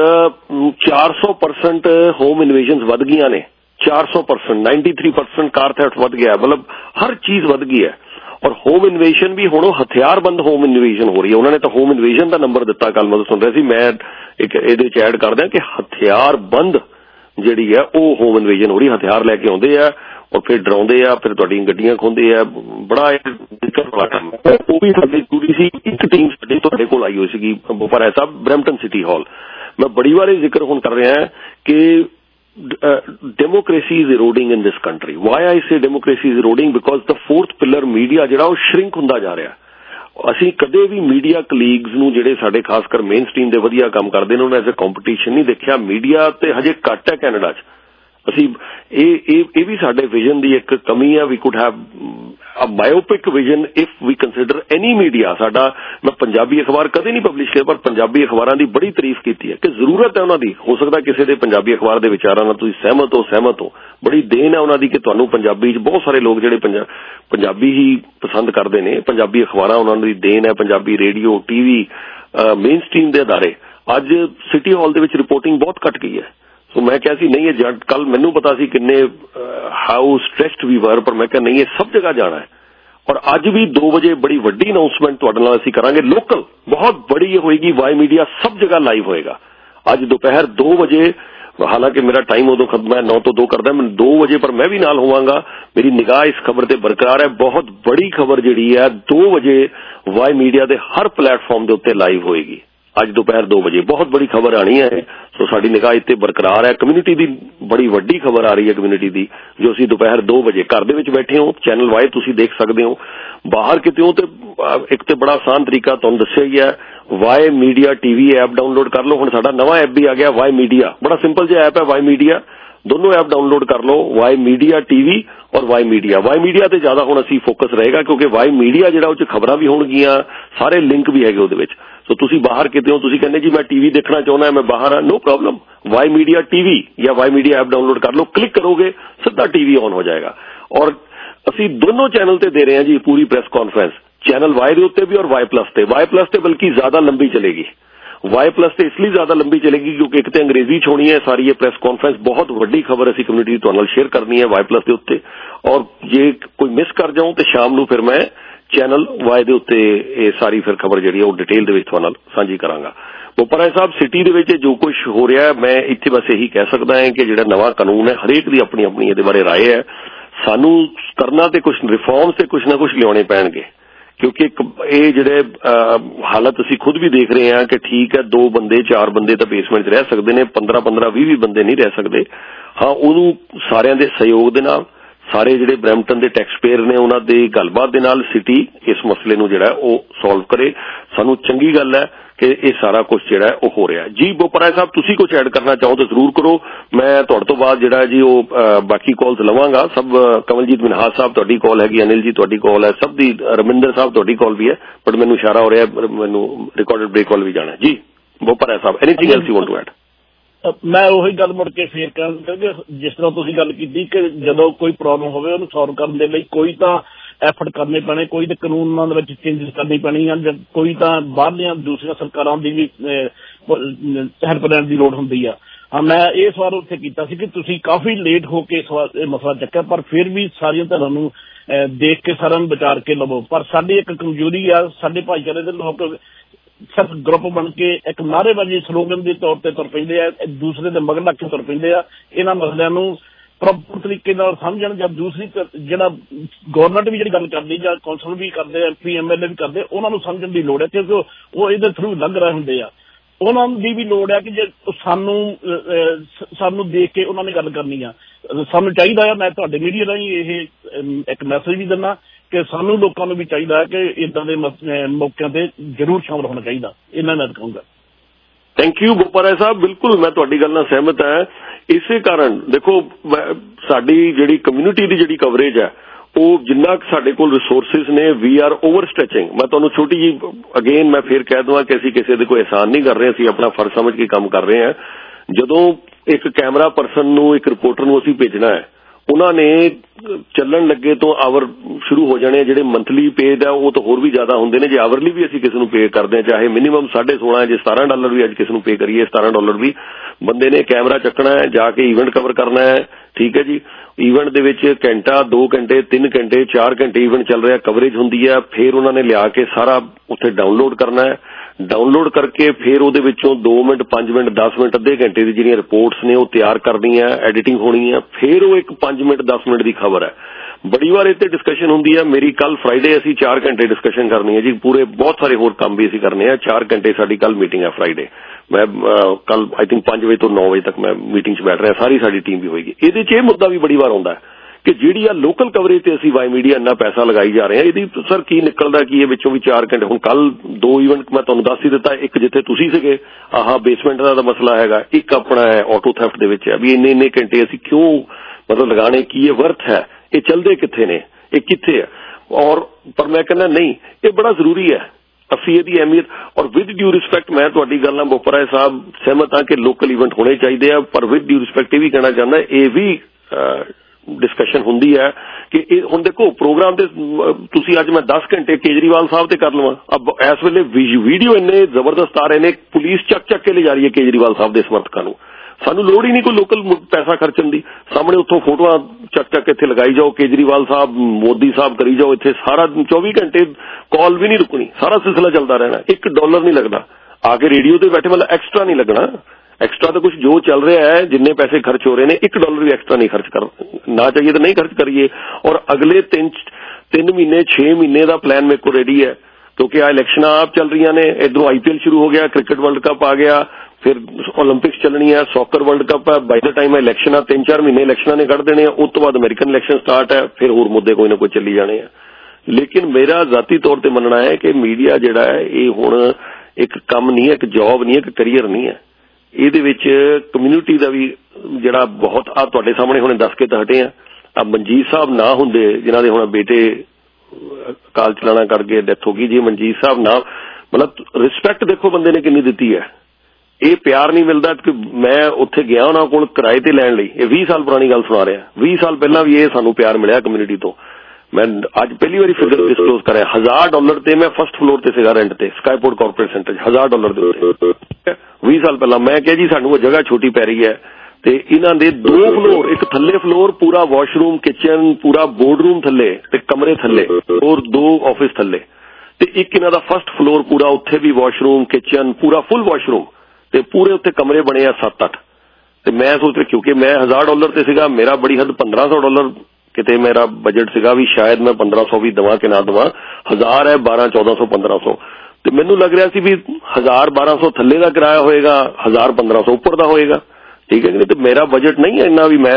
ਚਾਰ ਸੌ ਪਰਸੈਂਟ ਹੋਮ ਇਨਵੇਜਨਸ ਵੱਧ ਗਈਆਂ ਨੇ, ਚਾਰ ਸੌ percent ninety three percent car theft ਵੱਧ ਗਿਆ, ਮਤਲਬ ਹਰ ਚੀਜ਼ ਵੱਧ ਗਈ ਹੈ। ਔਰ ਹੋਮ ਇਨਵੇਸ਼ਨ ਵੀ ਹੁਣ ਉਹ ਹਥਿਆਰਬੰਦ ਹੋਮ ਇਨਵੇਸ਼ਨ ਹੋ ਰਹੀ ਹੈ। ਉਹਨਾਂ ਨੇ ਤਾਂ ਹੋਮ ਇਨਵੇਸ਼ਨ ਦਾ ਨੰਬਰ ਦਿੱਤਾ, ਕੱਲ ਮੈਂ ਸੁਣ ਰਿਹਾ ਸੀ, ਮੈਂ ਇੱਕ ਇਹਦੇ ਚ ਐਡ ਕਰ ਦਿਆਂ ਕਿ ਹਥਿਆਰਬੰਦ ਜਿਹੜੀ ਹੈ ਉਹ ਹੋਮ ਇਨਵੇਸ਼ਨ ਹੋ ਰਹੀ, ਹਥਿਆਰ ਲੈ ਕੇ ਆਉਂਦੇ ਆ ਔਰ ਫਿਰ ਡਰਾਉਂਦੇ ਆ, ਫਿਰ ਤੁਹਾਡੀਆਂ ਗੱਡੀਆਂ ਖੋਹਦੇ ਆ, ਬੜਾ ਦਿੱਕਤ ਵਾਲਾ ਕੰਮ। ਉਹ ਵੀ ਸਾਡੀ ਪੂਰੀ ਸੀ, ਇੱਕ ਟੀਮ ਸਾਡੇ ਤੁਹਾਡੇ ਕੋਲ ਆਈ ਹੋਈ ਸੀਗੀ ਬੋਪਾ ਰਾਏ ਸਾਹਿਬ, ਬਰੈਂਪਟਨ ਸਿਟੀ ਹਾਲ। ਮੈਂ ਬੜੀ ਵਾਰ ਇਹ ਜ਼ਿਕਰ ਹੁਣ ਕਰ ਰਿਹਾ ਕਿ Uh, democracy is eroding in this country. Why I say democracy is eroding? Because the fourth pillar media ਜਿਹੜਾ ਉਹ shrink ਹੁੰਦਾ ਜਾ ਰਿਹਾ। ਅਸੀਂ ਕਦੇ ਵੀ ਮੀਡੀਆ ਕਲੀਗਸ ਨੂੰ ਜਿਹੜੇ ਸਾਡੇ ਖਾਸ ਕਰ ਮੇਨ ਸਟ੍ਰੀਮ ਦੇ ਵਧੀਆ ਕੰਮ ਕਰਦੇ ਨੇ ਉਹਨਾਂ ਐਜ਼ ਅ ਕੰਪੀਟੀਸ਼ਨ ਨਹੀਂ ਦੇਖਿਆ। ਮੀਡੀਆ ਤੇ ਹਜੇ ਘੱਟ ਹੈ ਕੈਨੇਡਾ 'ਚ। ਅਸੀਂ ਇਹ ਇਹ ਇਹ ਵੀ ਸਾਡੇ ਵਿਜ਼ਨ ਦੀ ਇੱਕ ਕਮੀ ਹੈ। We could have a biopic vision if we consider any media. ਸਾਡਾ ਮੈਂ ਪੰਜਾਬੀ ਅਖਬਾਰ ਕਦੇ ਨਹੀਂ ਪਬਲਿਸ਼ ਕੀਤਾ, ਪਰ ਪੰਜਾਬੀ ਅਖਬਾਰਾਂ ਦੀ ਬੜੀ ਤਾਰੀਫ ਕੀਤੀ ਹੈ ਕਿ ਜ਼ਰੂਰਤ ਹੈ ਉਹਨਾਂ ਦੀ। ਹੋ ਸਕਦਾ ਕਿਸੇ ਦੇ ਪੰਜਾਬੀ ਅਖਬਾਰ ਦੇ ਵਿਚਾਰਾਂ ਨਾਲ ਤੁਸੀਂ ਸਹਿਮਤ ਹੋ ਸਹਿਮਤ ਹੋ ਬੜੀ ਦੇਣ ਹੈ ਉਹਨਾਂ ਦੀ ਕਿ ਤੁਹਾਨੂੰ ਪੰਜਾਬੀ 'ਚ ਬਹੁਤ ਸਾਰੇ ਲੋਕ ਜਿਹੜੇ ਪੰਜਾਬੀ ਹੀ ਪਸੰਦ ਕਰਦੇ ਨੇ। ਪੰਜਾਬੀ ਅਖਬਾਰਾਂ ਉਹਨਾਂ ਦੀ ਦੇਣ ਹੈ। Punjabi radio TV mainstream ਦੇ ਅਦਾਰੇ। ਅੱਜ ਸਿਟੀ ਹਾਲ ਦੇ ਵਿੱਚ ਰਿਪੋਰਟਿੰਗ ਬਹੁਤ ਘੱਟ ਗਈ ਹੈ। ਸੋ ਮੈਂ ਕਿਹਾ ਸੀ ਨਹੀਂ ਇਹ ਕੱਲ ਮੈਨੂੰ ਪਤਾ ਸੀ ਕਿੰਨੇ ਹਾਊ ਸਟ੍ਰੈਸਡ ਵੀ ਵਰ, ਪਰ ਮੈਂ ਕਿਹਾ ਨਹੀਂ ਇਹ ਸਭ ਜਗ੍ਹਾ ਜਾਣਾ ਹੈ। ਔਰ ਅੱਜ ਵੀ ਦੋ ਵਜੇ ਬੜੀ ਵੱਡੀ ਅਨਾਉਂਸਮੈਂਟ ਤੁਹਾਡੇ ਨਾਲ ਅਸੀਂ ਕਰਾਂਗੇ, ਲੋਕਲ ਬਹੁਤ ਬੜੀ ਹੋਏਗੀ। ਵਾਈ ਮੀਡੀਆ ਸਭ ਜਗ੍ਹਾ ਲਾਈਵ ਹੋਏਗਾ ਅੱਜ ਦੁਪਹਿਰ ਦੋ ਵਜੇ। ਹਾਲਾਂਕਿ ਮੇਰਾ ਟਾਈਮ ਉਦੋਂ ਖਤਮ ਹੈ, ਨੌ ਤੋਂ ਦੋ ਕਰਦਾ ਮੈਂ ਦੋ ਵਜੇ, ਪਰ ਮੈਂ ਵੀ ਨਾਲ ਹੋਵਾਂਗਾ। ਮੇਰੀ ਨਿਗਾਹ ਇਸ ਖਬਰ ਤੇ ਬਰਕਰਾਰ ਹੈ। ਬਹੁਤ ਬੜੀ ਖਬਰ ਜਿਹੜੀ ਹੈ ਦੋ ਵਜੇ ਵਾਈ ਮੀਡੀਆ ਦੇ ਹਰ ਪਲੇਟਫਾਰਮ ਦੇ ਉੱਤੇ ਲਾਈਵ ਹੋਏਗੀ ਅੱਜ ਦੁਪਹਿਰ ਦੋ ਵਜੇ। ਬਹੁਤ ਬੜੀ ਖਬਰ ਆਣੀ ਹੈ, ਸੋ ਸਾਡੀ ਨਿਗਾਹ ਇੱਥੇ ਬਰਕਰਾਰ ਹੈ। ਕਮਿਊਨਿਟੀ ਦੀ ਬੜੀ ਵੱਡੀ ਖਬਰ ਆ ਰਹੀ ਹੈ ਕਮਿਊਨਿਟੀ ਦੀ, ਜੋ ਅਸੀਂ ਦੁਪਹਿਰ ਦੋ ਵਜੇ ਘਰ ਦੇ ਵਿੱਚ ਬੈਠੇ ਹੋ ਚੈਨਲ ਵਾਈ ਤੁਸੀਂ ਦੇਖ ਸਕਦੇ ਹੋ। ਬਾਹਰ ਕਿਤੇ ਹੋ ਤੇ ਇੱਕ ਤੇ ਬੜਾ ਆਸਾਨ ਤਰੀਕਾ ਤੁਹਾਨੂੰ ਦੱਸਿਆ ਹੀ ਹੈ, Y media TV app download ਕਰ ਲਓ। ਹੁਣ ਸਾਡਾ ਨਵਾਂ ਐਪ ਵੀ ਆ ਗਿਆ ਵਾਈ ਮੀਡੀਆ, ਬੜਾ ਸਿੰਪਲ ਜਿਹਾ ਐਪ ਹੈ ਵਾਈ ਮੀਡੀਆ। ਦੋਨੋਂ ਐਪ ਡਾਊਨਲੋਡ ਕਰ ਲਓ, ਵਾਈ ਮੀਡੀਆ ਟੀਵੀ ਔਰ ਵਾਈ ਮੀਡੀਆ। ਵਾਈ ਮੀਡੀਆ ਤੇ ਜ਼ਿਆਦਾ ਹੁਣ ਅਸੀਂ ਫੋਕਸ ਰਹੇਗਾ ਕਿਉਂਕਿ ਵਾਈ ਮੀਡੀਆ ਜਿਹੜਾ ਉਹ 'ਚ ਖਬਰਾਂ ਵੀ ਹੋਣਗੀਆਂ, ਸਾਰੇ ਲਿੰਕ ਵੀ ਹੈਗੇ ਉਹਦੇ ਵਿੱਚ। ਸੋ ਤੁਸੀਂ ਬਾਹਰ ਕਿਤੇ ਹੋ, ਤੁਸੀਂ ਕਹਿੰਦੇ ਜੀ ਮੈਂ ਟੀਵੀ ਦੇਖਣਾ ਚਾਹੁੰਦਾ ਮੈਂ ਬਾਹਰ ਆ, no problem. Y media TV ਜਾਂ ਵਾਈ ਮੀਡੀਆ ਐਪ ਡਾਊਨਲੋਡ ਕਰ ਲਓ, ਕਲਿੱਕ ਕਰੋਗੇ ਸਿੱਧਾ ਟੀਵੀ ਆਨ ਹੋ ਜਾਏਗਾ। ਔਰ ਅਸੀਂ ਦੋਨੋਂ ਚੈਨਲ ਤੇ ਦੇ ਰਹੇ ਹਾਂ ਜੀ ਪੂਰੀ ਪ੍ਰੈਸ ਕਾਨਫਰੰਸ, ਚੈਨਲ ਵਾਈ ਦੇ ਉੱਤੇ ਵੀ ਔਰ ਵਾਈ ਪਲੱਸ ਤੇ। ਵਾਈ ਪਲੱਸ ਤੇ ਬਲਕਿ ਜ਼ਿਆਦਾ ਲੰਬੀ ਚਲੇਗੀ। ਵਾਈ ਪਲੱਸ ਤੇ ਇਸ ਲਈ ਜ਼ਿਆਦਾ ਲੰਬੀ ਚਲੇਗੀ ਕਿਉਂਕਿ ਇੱਕ ਤੇ ਅੰਗਰੇਜ਼ੀ 'ਚ ਹੋਣੀ ਹੈ ਸਾਰੀ ਇਹ ਪ੍ਰੈਸ ਕਾਨਫਰੰਸ। ਬਹੁਤ ਵੱਡੀ ਖਬਰ ਅਸੀਂ ਕਮਿਊਨਿਟੀ ਤੁਹਾਡੇ ਨਾਲ ਸ਼ੇਅਰ ਕਰਨੀ ਹੈ ਵਾਈ ਪਲੱਸ ਦੇ ਉੱਤੇ। ਔਰ ਜੇ ਕੋਈ ਮਿਸ ਕਰ ਜਾਊਂ ਤੇ ਸ਼ਾਮ ਨੂੰ ਫਿਰ ਮੈਂ ਚੈਨਲ ਵਾਈ ਦੇ ਉੱਤੇ ਇਹ ਸਾਰੀ ਫਿਰ ਖਬਰ ਜਿਹੜੀ ਹੈ ਉਹ ਡਿਟੇਲ ਦੇ ਵਿੱਚ ਤੁਹਾਡੇ ਨਾਲ ਸਾਂਝੀ ਕਰਾਂਗਾ। ਬੋਪਾ ਰਾਏ ਸਾਹਿਬ, ਸਿਟੀ ਦੇ ਵਿੱਚ ਜੋ ਕੁਝ ਹੋ ਰਿਹਾ ਮੈਂ ਇੱਥੇ ਬਸ ਇਹੀ ਕਹਿ ਸਕਦਾ ਹਾਂ ਕਿ ਜਿਹੜਾ ਨਵਾਂ ਕਾਨੂੰਨ ਹੈ ਹਰੇਕ ਦੀ ਆਪਣੀ ਆਪਣੀ ਇਹਦੇ ਬਾਰੇ ਰਾਏ ਹੈ। ਸਾਨੂੰ ਕਰਨਾ ਤੇ ਕੁਝ ਰਿਫਾਰਮਸ ਤੇ ਕੁਝ ਨਾ ਕੁਝ ਲਿਆਉਣੇ ਪੈਣਗੇ ਕਿਉਂਕਿ ਇਹ ਜਿਹੜੇ ਹਾਲਤ ਅਸੀਂ ਖੁਦ ਵੀ ਦੇਖ ਰਹੇ ਹਾਂ ਕਿ ਠੀਕ ਹੈ ਦੋ ਬੰਦੇ ਚਾਰ ਬੰਦੇ ਤਾਂ ਬੇਸਮੈਂਟ 'ਚ ਰਹਿ ਸਕਦੇ ਨੇ, ਪੰਦਰਾਂ ਪੰਦਰਾਂ ਵੀਹ ਵੀਹ ਬੰਦੇ ਨਹੀਂ ਰਹਿ ਸਕਦੇ। ਹਾਂ, ਉਹਨੂੰ ਸਾਰਿਆਂ ਦੇ ਸਹਿਯੋਗ ਦੇ ਨਾਲ ਸਾਰੇ ਜਿਹੜੇ ਬਰੈਂਪਟਨ ਦੇ ਟੈਕਸ ਪੇਅਰ ਨੇ ਉਹਨਾਂ ਦੀ ਗੱਲਬਾਤ ਦੇ ਨਾਲ ਸਿਟੀ ਇਸ ਮਸਲੇ ਨੂੰ ਜਿਹੜਾ ਉਹ ਸੋਲਵ ਕਰੇ। ਸਾਨੂੰ ਚੰਗੀ ਗੱਲ ਹੈ ਕਿ ਇਹ ਸਾਰਾ ਕੁਝ ਜਿਹੜਾ ਉਹ ਹੋ ਰਿਹਾ। ਜੀ ਬੋਪਰਾਏ ਸਾਹਿਬ, ਤੁਸੀਂ ਕੁਝ ਐਡ ਕਰਨਾ ਚਾਹੋ ਤਾਂ ਜ਼ਰੂਰ ਕਰੋ। ਮੈਂ ਤੁਹਾਡੇ ਤੋਂ ਬਾਅਦ ਜਿਹੜਾ ਜੀ ਉਹ ਬਾਕੀ ਕਾਲਸ ਲਵਾਂਗਾ। ਸਭ ਕਮਲਜੀਤ ਮਿਨਹਾਸ ਸਾਹਿਬ ਤੁਹਾਡੀ ਕਾਲ ਹੈਗੀ, ਅਨਿਲ ਜੀ ਤੁਹਾਡੀ ਕਾਲ ਹੈ, ਸਭ ਦੀ, ਰਮਿੰਦਰ ਸਾਹਿਬ ਤੁਹਾਡੀ ਕਾਲ ਵੀ ਹੈ, ਬਟ ਮੈਨੂੰ ਇਸ਼ਾਰਾ ਹੋ ਰਿਹਾ ਮੈਨੂੰ ਰਿਕਾਰਡਡ ਬ੍ਰੇਕ ਕਾਲ ਵੀ ਜਾਣਾ। ਜੀ Boparai Sahib, anything else you want to add? ਮੈਂ ਉਹੀ ਗੱਲ ਮੁੜ ਕੇ ਫੇਰ ਕਰਾਂਗਾ ਕਿ ਜਿਸ ਤਰ੍ਹਾਂ ਤੁਸੀਂ ਗੱਲ ਕੀਤੀ ਕਿ ਜਦੋਂ ਕੋਈ ਪ੍ਰੋਬਲਮ ਹੋਵੇ ਉਹਨੂੰ ਸੋਲਵ ਕਰਨ ਦੇ ਲਈ ਕੋਈ ਤਾਂ ਐਫਰਟ ਕਰਨੇ ਪੈਣੇ, ਕੋਈ ਤਾਂ ਕਾਨੂੰਨਾਂ ਦੇ ਵਿੱਚ ਚੇਂਜਸ ਕਰਨੀ ਪੈਣੀ ਆ, ਕੋਈ ਤਾਂ ਬਾਹਰਲੀਆਂ ਦੂਸਰੀਆਂ ਸਰਕਾਰਾਂ ਦੀ ਵੀ ਹੈਲਪ ਲੈਣ ਦੀ ਲੋੜ ਹੁੰਦੀ ਆ। ਹਾਂ, ਮੈਂ ਇਹ ਸਵਾਲ ਉੱਥੇ ਕੀਤਾ ਸੀ ਕਿ ਤੁਸੀਂ ਕਾਫੀ ਲੇਟ ਹੋ ਕੇ ਇਹ ਮਸਲਾ ਚੱਕਿਆ, ਪਰ ਫਿਰ ਵੀ ਸਾਰੀਆਂ ਧਿਰਾਂ ਨੂੰ ਦੇਖ ਕੇ ਸਾਰਿਆਂ ਨੂੰ ਵਿਚਾਰ ਕੇ ਲਵੋ। ਪਰ ਸਾਡੀ ਇੱਕ ਕਮਜ਼ੋਰੀ ਆ, ਸਾਡੇ ਭਾਈਚਾਰੇ ਦੇ ਲੋਕ ਸਿਰਫ ਗਰੁੱਪ ਬਣ ਕੇ ਇੱਕ ਨਾਅਰੇਬਾਜ਼ੀ ਸਲੋਗਨ ਦੇ ਤੌਰ ਤੇ ਤੁਰ ਪੈਂਦੇ ਆ, ਦੂਸਰੇ ਦੇ ਮਗਰ ਲੱਗ ਕੇ ਤੁਰ ਪੈਂਦੇ ਆ। ਇਹਨਾਂ ਮਸਲਿਆਂ ਨੂੰ ਪ੍ਰੋਪਰ ਤਰੀਕੇ ਨਾਲ ਸਮਝਣ, ਜਾਂ ਦੂਸਰੀ ਜਿਹੜਾ ਗਵਰਨਮੈਂਟ ਵੀ ਜਿਹੜੀ ਗੱਲ ਕਰਦੀ ਜਾਂ ਕੌਂਸਲ ਵੀ ਕਰਦੇ, M P M L A ਵੀ ਕਰਦੇ, ਉਹਨਾਂ ਨੂੰ ਸਮਝਣ ਦੀ ਲੋੜ ਹੈ ਕਿਉਂਕਿ ਉਹ ਇਹਦੇ ਥਰੂ ਲੰਘ ਰਹੇ ਹੁੰਦੇ ਆ। ਉਹਨਾਂ ਦੀ ਵੀ ਲੋੜ ਹੈ ਕਿ ਜੇ ਸਾਨੂੰ ਸਾਨੂੰ ਦੇਖ ਕੇ ਉਹਨਾਂ ਨੇ ਗੱਲ ਕਰਨੀ ਆ। ਸਾਨੂੰ ਚਾਹੀਦਾ ਆ, ਮੈਂ ਤੁਹਾਡੇ ਮੀਡੀਆ ਰਾਹੀਂ ਇਹ ਇੱਕ ਮੈਸੇਜ ਵੀ ਦਿੰਦਾ ਕਿ ਸਾਨੂੰ ਲੋਕਾਂ ਨੂੰ ਵੀ ਚਾਹੀਦਾ ਹੈ ਕਿ ਇੱਦਾਂ ਦੇ ਮੌਕਿਆਂ ਤੇ ਜ਼ਰੂਰ ਸ਼ਾਮਲ ਹੋਣਾ ਚਾਹੀਦਾ। ਇਹਨਾਂ ਮੈਂ ਕਹੂੰਗਾ। ਥੈਂਕ ਯੂ ਬੋਪਰਾਏ ਸਾਹਿਬ, ਬਿਲਕੁਲ ਮੈਂ ਤੁਹਾਡੀ ਗੱਲ ਨਾਲ ਸਹਿਮਤ ਹਾਂ। ਇਸੇ ਕਾਰਨ ਦੇਖੋ ਸਾਡੀ ਜਿਹੜੀ ਕਮਿਊਨਿਟੀ ਦੀ ਜਿਹੜੀ ਕਵਰੇਜ ਹੈ ਉਹ ਜਿੰਨਾ ਕੁ ਸਾਡੇ ਕੋਲ ਰਿਸੋਰਸਿਸ ਨੇ, ਵੀ ਆਰ ਓਵਰ ਸਟ੍ਰੈਚਿੰਗ। ਮੈਂ ਤੁਹਾਨੂੰ ਛੋਟੀ ਜੀ ਅਗੇਨ ਮੈਂ ਫਿਰ ਕਹਿ ਦਵਾਂ ਕਿ ਅਸੀਂ ਕਿਸੇ ਦੇ ਕੋਈ ਅਹਿਸਾਨ ਨਹੀਂ ਕਰ ਰਹੇ, ਅਸੀਂ ਆਪਣਾ ਫਰਜ਼ ਸਮਝ ਕੇ ਕੰਮ ਕਰ ਰਹੇ ਹਾਂ। ਜਦੋਂ ਇੱਕ ਕੈਮਰਾ ਪਰਸਨ ਨੂੰ, ਇੱਕ ਰਿਪੋਰਟਰ ਨੂੰ ਅਸੀਂ ਭੇਜਣਾ ਹੈ, ਉਹਨਾਂ ਨੇ ਚੱਲਣ ਲੱਗੇ ਤੋਂ ਆਵਰ ਸ਼ੁਰੂ ਹੋ ਜਾਣੇ। ਜਿਹੜੇ ਮੰਥਲੀ ਪੇਡ ਆ ਉਹ ਤਾਂ ਹੋਰ ਵੀ ਜ਼ਿਆਦਾ ਹੁੰਦੇ ਨੇ। ਜੇ ਆਵਰਲੀ ਵੀ ਅਸੀਂ ਕਿਸੇ ਨੂੰ ਪੇ ਕਰਦੇ ਹਾਂ, ਚਾਹੇ ਮਿਨੀਮਮ ਸਾਢੇ ਸੋਲਾਂ ਜੇ ਸਤਾਰਾਂ ਡਾਲਰ ਵੀ ਅੱਜ ਕਿਸੇ ਨੂੰ ਪੇ ਕਰੀਏ, ਸਤਾਰਾਂ ਡਾਲਰ ਵੀ ਬੰਦੇ ਨੇ ਕੈਮਰਾ ਚੱਕਣਾ ਹੈ, ਜਾ ਕੇ ਈਵੈਂਟ ਕਵਰ ਕਰਨਾ ਹੈ। ਠੀਕ ਹੈ ਜੀ, ਈਵੈਂਟ ਦੇ ਵਿੱਚ ਘੰਟਾ, ਦੋ ਘੰਟੇ, ਤਿੰਨ ਘੰਟੇ, ਚਾਰ ਘੰਟੇ ਈਵੈਂਟ ਚੱਲ ਰਿਹਾ, ਕਵਰੇਜ ਹੁੰਦੀ ਹੈ। ਫਿਰ ਉਹਨਾਂ ਨੇ ਲਿਆ ਕੇ ਸਾਰਾ ਉੱਥੇ ਡਾਊਨਲੋਡ ਕਰਨਾ ਹੈ। ਡਾਊਨਲੋਡ ਕਰਕੇ ਫਿਰ ਉਹਦੇ ਵਿੱਚੋਂ ਦੋ ਮਿੰਟ, ਪੰਜ ਮਿੰਟ, ਦਸ ਮਿੰਟ, ਅੱਧੇ ਘੰਟੇ ਦੀ ਜਿਹੜੀਆਂ ਰਿਪੋਰਟਸ ਨੇ ਉਹ ਤਿਆਰ ਕਰਨੀਆਂ, ਐਡੀਟਿੰਗ ਹੋਣੀ ਹੈ। ਫਿਰ ਉਹ ਇੱਕ ਪੰਜ ਮਿੰਟ, ਦਸ ਮਿੰਟ ਦੀ ਖਬਰ ਹੈ। ਬੜੀ ਵਾਰ ਇਹ ਤੇ ਡਿਸਕਸ਼ਨ ਹੁੰਦੀ ਹੈ। ਮੇਰੀ ਕੱਲ ਫਰਾਈਡੇ ਅਸੀਂ ਚਾਰ ਘੰਟੇ ਡਿਸਕਸ਼ਨ ਕਰਨੀ ਹੈ ਜੀ, ਪੂਰੇ ਬਹੁਤ ਸਾਰੇ ਹੋਰ ਕੰਮ ਵੀ ਅਸੀਂ ਕਰਨੇ ਆ। ਚਾਰ ਘੰਟੇ ਸਾਡੀ ਕੱਲ ਮੀਟਿੰਗ ਹੈ ਫਰਾਈਡੇ। ਮੈਂ ਕੱਲ ਆਈ ਥਿੰਕ ਪੰਜ ਵਜੇ ਤੋਂ ਨੌ ਵਜੇ ਤੱਕ ਮੈਂ ਮੀਟਿੰਗ 'ਚ ਬੈਠ ਰਿਹਾ, ਸਾਰੀ ਸਾਡੀ ਟੀਮ ਵੀ ਹੋਏਗੀ। ਇਹਦੇ 'ਚ ਇਹ ਮੁੱਦਾ ਵੀ ਬੜੀ ਵਾਰ ਆਉਂਦਾ ਕਿ ਜਿਹੜੀ ਆ ਲੋਕਲ ਕਵਰੇਜ ਤੇ ਅਸੀਂ ਵਾਈ ਮੀਡੀਆ ਇੰਨਾ ਪੈਸਾ ਲਗਾਈ ਜਾ ਰਹੇ ਹਾਂ, ਇਹਦੀ ਸਰ ਕੀ ਨਿਕਲਦਾ ਕੀ ਹੈ ਵਿੱਚੋਂ ਵੀ ਚਾਰ ਘੰਟੇ। ਹੁਣ ਕੱਲ ਦੋ ਈਵੈਂਟ ਮੈਂ ਤੁਹਾਨੂੰ ਦੱਸ ਹੀ ਦਿੱਤਾ, ਇੱਕ ਜਿੱਥੇ ਤੁਸੀਂ ਸੀਗੇ, ਆਹ ਬੇਸਮੈਂਟ ਦਾ ਮਸਲਾ ਹੈਗਾ, ਇੱਕ ਆਪਣਾ ਹੈ ਆਟੋ ਥੈਫਟ ਦੇ ਵਿੱਚ ਹੈ ਵੀ ਇੰਨੇ ਇੰਨੇ ਘੰਟੇ ਅਸੀਂ ਕਿਉਂ ਮਤਲਬ ਲਗਾਣੇ, ਕੀ ਇਹ ਵਰਥ ਹੈ, ਇਹ ਚੱਲਦੇ ਕਿੱਥੇ ਨੇ, ਇਹ ਕਿੱਥੇ ਹੈ। ਔਰ ਪਰ ਮੈਂ ਕਹਿੰਦਾ ਨਹੀਂ, ਇਹ ਬੜਾ ਜ਼ਰੂਰੀ ਹੈ। ਅਸੀਂ ਇਹਦੀ ਅਹਿਮੀਅਤ ਔਰ ਵਿਦ ਡਿਊ ਰਿਸਪੈਕਟ ਮੈਂ ਤੁਹਾਡੀ ਗੱਲ ਨਾਲ ਬੋਪਰਾਏ ਸਾਹਿਬ ਸਹਿਮਤ ਹਾਂ ਕਿ ਲੋਕਲ ਈਵੈਂਟ ਹੋਣੇ ਚਾਹੀਦੇ ਆ, ਪਰ ਵਿਦ ਡਿਊ ਰਿਸਪੈਕਟ ਇਹ ਵੀ ਕਹਿਣਾ ਚਾਹੁੰਦਾ ਇਹ ਵੀ ਡਿਸਕਸ਼ਨ ਹੁੰਦੀ ਹੈ ਕਿ ਇਹ ਹੁਣ ਦੇਖੋ ਪ੍ਰੋਗਰਾਮ ਤੇ ਤੁਸੀਂ ਅੱਜ ਮੈਂ ਦਸ ਘੰਟੇ ਕੇਜਰੀਵਾਲ ਸਾਹਿਬ ਤੇ ਕਰ ਲਵਾਂ, ਅਬ ਇਸ ਵੇਲੇ ਵੀਡੀਓ ਇੰਨੇ ਜ਼ਬਰਦਸਤ ਆ ਰਹੇ ਨੇ, ਪੁਲਿਸ ਚੱਕ ਚੱਕ ਕੇ ਲੈ ਜਾ ਰਹੀ ਹੈ ਕੇਜਰੀਵਾਲ ਸਾਹਿਬ ਦੇ ਸਮਰਥਕਾਂ ਨੂੰ। ਸਾਨੂੰ ਲੋੜ ਹੀ ਨਹੀਂ ਕੋਈ ਲੋਕਲ ਪੈਸਾ ਖਰਚਣ ਦੀ। ਸਾਹਮਣੇ ਉੱਥੋਂ ਫੋਟੋਆਂ ਚੱਕ ਚੱਕ ਇੱਥੇ ਲਗਾਈ ਜਾਓ, ਕੇਜਰੀਵਾਲ ਸਾਹਿਬ, ਮੋਦੀ ਸਾਹਿਬ ਕਰੀ ਜਾਓ। ਇੱਥੇ ਸਾਰਾ ਚੌਵੀ ਘੰਟੇ ਕਾਲ ਵੀ ਨਹੀਂ ਰੁਕਣੀ, ਸਾਰਾ ਸਿਲਸਿਲਾ ਚੱਲਦਾ ਰਹਿਣਾ। ਇੱਕ ਡਾਲਰ ਨਹੀਂ ਲੱਗਦਾ, ਆ ਕੇ ਰੇਡੀਓ ਤੇ ਬੈਠੇ ਮਤਲਬ ਐਕਸਟਰਾ ਨਹੀਂ ਲੱਗਣਾ। ਐਕਸਟਰਾ ਤਾਂ ਕੁਝ ਜੋ ਚੱਲ ਰਿਹਾ ਹੈ, ਜਿੰਨੇ ਪੈਸੇ ਖਰਚ ਹੋ ਰਹੇ ਨੇ, ਇੱਕ ਡਾਲਰ ਵੀ ਐਕਸਟਰਾ ਨਹੀਂ ਖਰਚ ਕਰਨਾ ਚਾਹੀਏ ਤਾਂ ਨਹੀਂ ਖਰਚ ਕਰੀਏ। ਔਰ ਅਗਲੇ ਤਿੰਨ ਤਿੰਨ ਮਹੀਨੇ ਛੇ ਮਹੀਨੇ ਦਾ ਪਲਾਨ ਮੇਰੇ ਕੋਲ ਰੈਡੀ ਹੈ, ਕਿਉਂਕਿ ਆ ਇਲੈਕਸ਼ਨਾਂ ਆਪ ਚੱਲ ਰਹੀਆਂ ਨੇ। ਇੱਧਰੋਂ ਆਈ ਪੀ ਐਲ ਸ਼ੁਰੂ ਹੋ ਗਿਆ, ਕ੍ਰਿਕਟ ਵਰਲਡ ਕੱਪ ਆ ਗਿਆ, ਫਿਰ ਓਲੰਪਿਕਸ ਚੱਲਣੀ ਹੈ, ਸੌਕਰ ਵਰਲਡ ਕੱਪ ਹੈ। ਬਾਈ ਦਾ ਟਾਈਮ ਇਲੈਕਸ਼ਨ ਆ, ਤਿੰਨ ਚਾਰ ਮਹੀਨੇ ਇਲੈਕਸ਼ਨਾਂ ਨੇ ਕੱਢ ਦੇਣੇ ਆ। ਉਸ ਤੋਂ ਬਾਅਦ ਅਮਰੀਕਨ ਇਲੈਕਸ਼ਨ ਸਟਾਰਟ ਹੈ, ਫਿਰ ਹੋਰ ਮੁੱਦੇ ਕੋਈ ਨਾ ਕੋਈ ਚੱਲੀ ਜਾਣੇ ਆ। ਲੇਕਿਨ ਮੇਰਾ ਜ਼ਾਤੀ ਤੌਰ ਤੇ ਮੰਨਣਾ ਹੈ ਕਿ ਮੀਡੀਆ ਜਿਹੜਾ ਹੈ ਇਹ ਹੁਣ ਇੱਕ ਕੰਮ ਨਹੀਂ ਹੈ, ਇੱਕ ਜੌਬ ਨਹੀਂ ਹੈ, ਇੱਕ ਕਰੀਅਰ ਨਹੀਂ ਹੈ। ਇਹਦੇ ਵਿੱਚ ਕਮਿਊਨਿਟੀ ਦਾ ਵੀ ਜਿਹੜਾ ਬਹੁਤ ਆ ਤੁਹਾਡੇ ਸਾਹਮਣੇ ਹੁਣੇ ਦੱਸ ਕੇ ਤਾਂ ਹਟੇ ਆ। ਆ ਮਨਜੀਤ ਸਾਹਿਬ ਨਾ ਹੁੰਦੇ, ਜਿਨ੍ਹਾਂ ਦੇ ਹੁਣ ਬੇਟੇ ਕਾਲ ਚਲਾਣਾ ਕਰਕੇ ਡੈਥ ਹੋ ਗਈ ਜੀ, ਮਨਜੀਤ ਸਾਹਿਬ ਨਾ, ਮਤਲਬ ਰਿਸਪੈਕਟ ਦੇਖੋ ਬੰਦੇ ਨੇ ਕਿੰਨੀ ਦਿੱਤੀ ਹੈ। ਇਹ ਪਿਆਰ ਨਹੀਂ ਮਿਲਦਾ ਕਿ ਮੈਂ ਉੱਥੇ ਗਿਆ ਉਹਨਾਂ ਕੋਲ ਕਿਰਾਏ ਤੇ ਲੈਣ ਲਈ। ਇਹ ਵੀਹ ਸਾਲ ਪੁਰਾਣੀ ਗੱਲ ਸੁਣਾ ਰਿਹਾ, ਵੀਹ ਸਾਲ ਪਹਿਲਾਂ ਵੀ ਇਹ ਸਾਨੂੰ ਪਿਆਰ ਮਿਲਿਆ ਕਮਿਊਨਿਟੀ ਤੋਂ। ਮੈਂ ਅੱਜ ਪਹਿਲੀ ਵਾਰੀ ਫਿਗਰ ਡਿਸਕਲੋਜ਼ ਕਰਿਆ, ਹਜ਼ਾਰ ਡਾਲਰ ਤੇ ਮੈਂ ਫਸਟ ਫਲੋਰ ਤੇ ਸੀਗਾ ਰੈਂਟ ਤੇ, ਸਕਾਈਪੋਰਟ ਕਾਰਪੋਰੇਟ ਸੈਂਟਰ ਚ, ਹਜ਼ਾਰ ਡਾਲਰ ਦੇ ਉੱਤੇ ਵੀਹ ਸਾਲ ਪਹਿਲਾਂ। ਮੈਂ ਕਿਹਾ ਜੀ ਸਾਨੂੰ ਉਹ ਜਗ੍ਹਾ ਛੋਟੀ ਪੈ ਰਹੀ ਹੈ ਤੇ ਇਹਨਾਂ ਦੇ ਦੋ ਫਲੋਰ, ਇੱਕ ਥੱਲੇ ਫਲੋਰ ਪੂਰਾ ਵਾਸ਼ਰੂਮ, ਕਿਚਨ, ਪੂਰਾ ਬੋਰਡਰੂਮ ਥੱਲੇ ਤੇ ਕਮਰੇ ਥੱਲੇ, ਔਰ ਦੋ ਆਫਿਸ ਥੱਲੇ, ਤੇ ਇੱਕ ਇਹਨਾਂ ਦਾ ਫਸਟ ਫਲੋਰ ਪੂਰਾ, ਉੱਥੇ ਵੀ ਵਾਸ਼ਰੂਮ, ਕਿਚਨ, ਪੂਰਾ ਫੁੱਲ ਵਾਸ਼ਰੂਮ, ਤੇ ਪੂਰੇ ਉੱਥੇ ਕਮਰੇ ਬਣੇ ਆ ਸੱਤ ਅੱਠ। ਤੇ ਮੈਂ ਸੋਚ ਰਿਹਾ ਕਿਉਂਕਿ ਮੈਂ ਹਜ਼ਾਰ ਡਾਲਰ ਤੇ ਸੀਗਾ, ਮੇਰਾ ਬੜੀ ਹੱਦ ਪੰਦਰਾਂ ਸੌ ਡਾਲਰ ਕਿਤੇ ਮੇਰਾ ਬਜਟ ਸੀਗਾ ਵੀ ਸ਼ਾਇਦ ਮੈਂ ਪੰਦਰਾਂ ਸੌ ਵੀ ਦੇਵਾਂ ਕਿ ਨਾ ਦੇਵਾਂ। ਹਜ਼ਾਰ ਹੈ, ਬਾਰਾਂ ਚੌਦਾਂ ਸੌ ਪੰਦਰਾਂ ਸੌ, ਤੇ ਮੈਨੂੰ ਲੱਗ ਰਿਹਾ ਸੀ ਵੀ ਹਜ਼ਾਰ ਬਾਰਾਂ ਸੌ ਥੱਲੇ ਦਾ ਕਿਰਾਇਆ ਹੋਏਗਾ, ਹਜ਼ਾਰ ਪੰਦਰਾਂ ਸੌ ਉੱਪਰ ਦਾ ਹੋਏਗਾ। ਠੀਕ ਹੈ ਕਿ ਨਹੀਂ, ਤੇ ਮੇਰਾ ਬਜਟ ਨਹੀਂ ਹੈ ਇੰਨਾ ਵੀ ਮੈਂ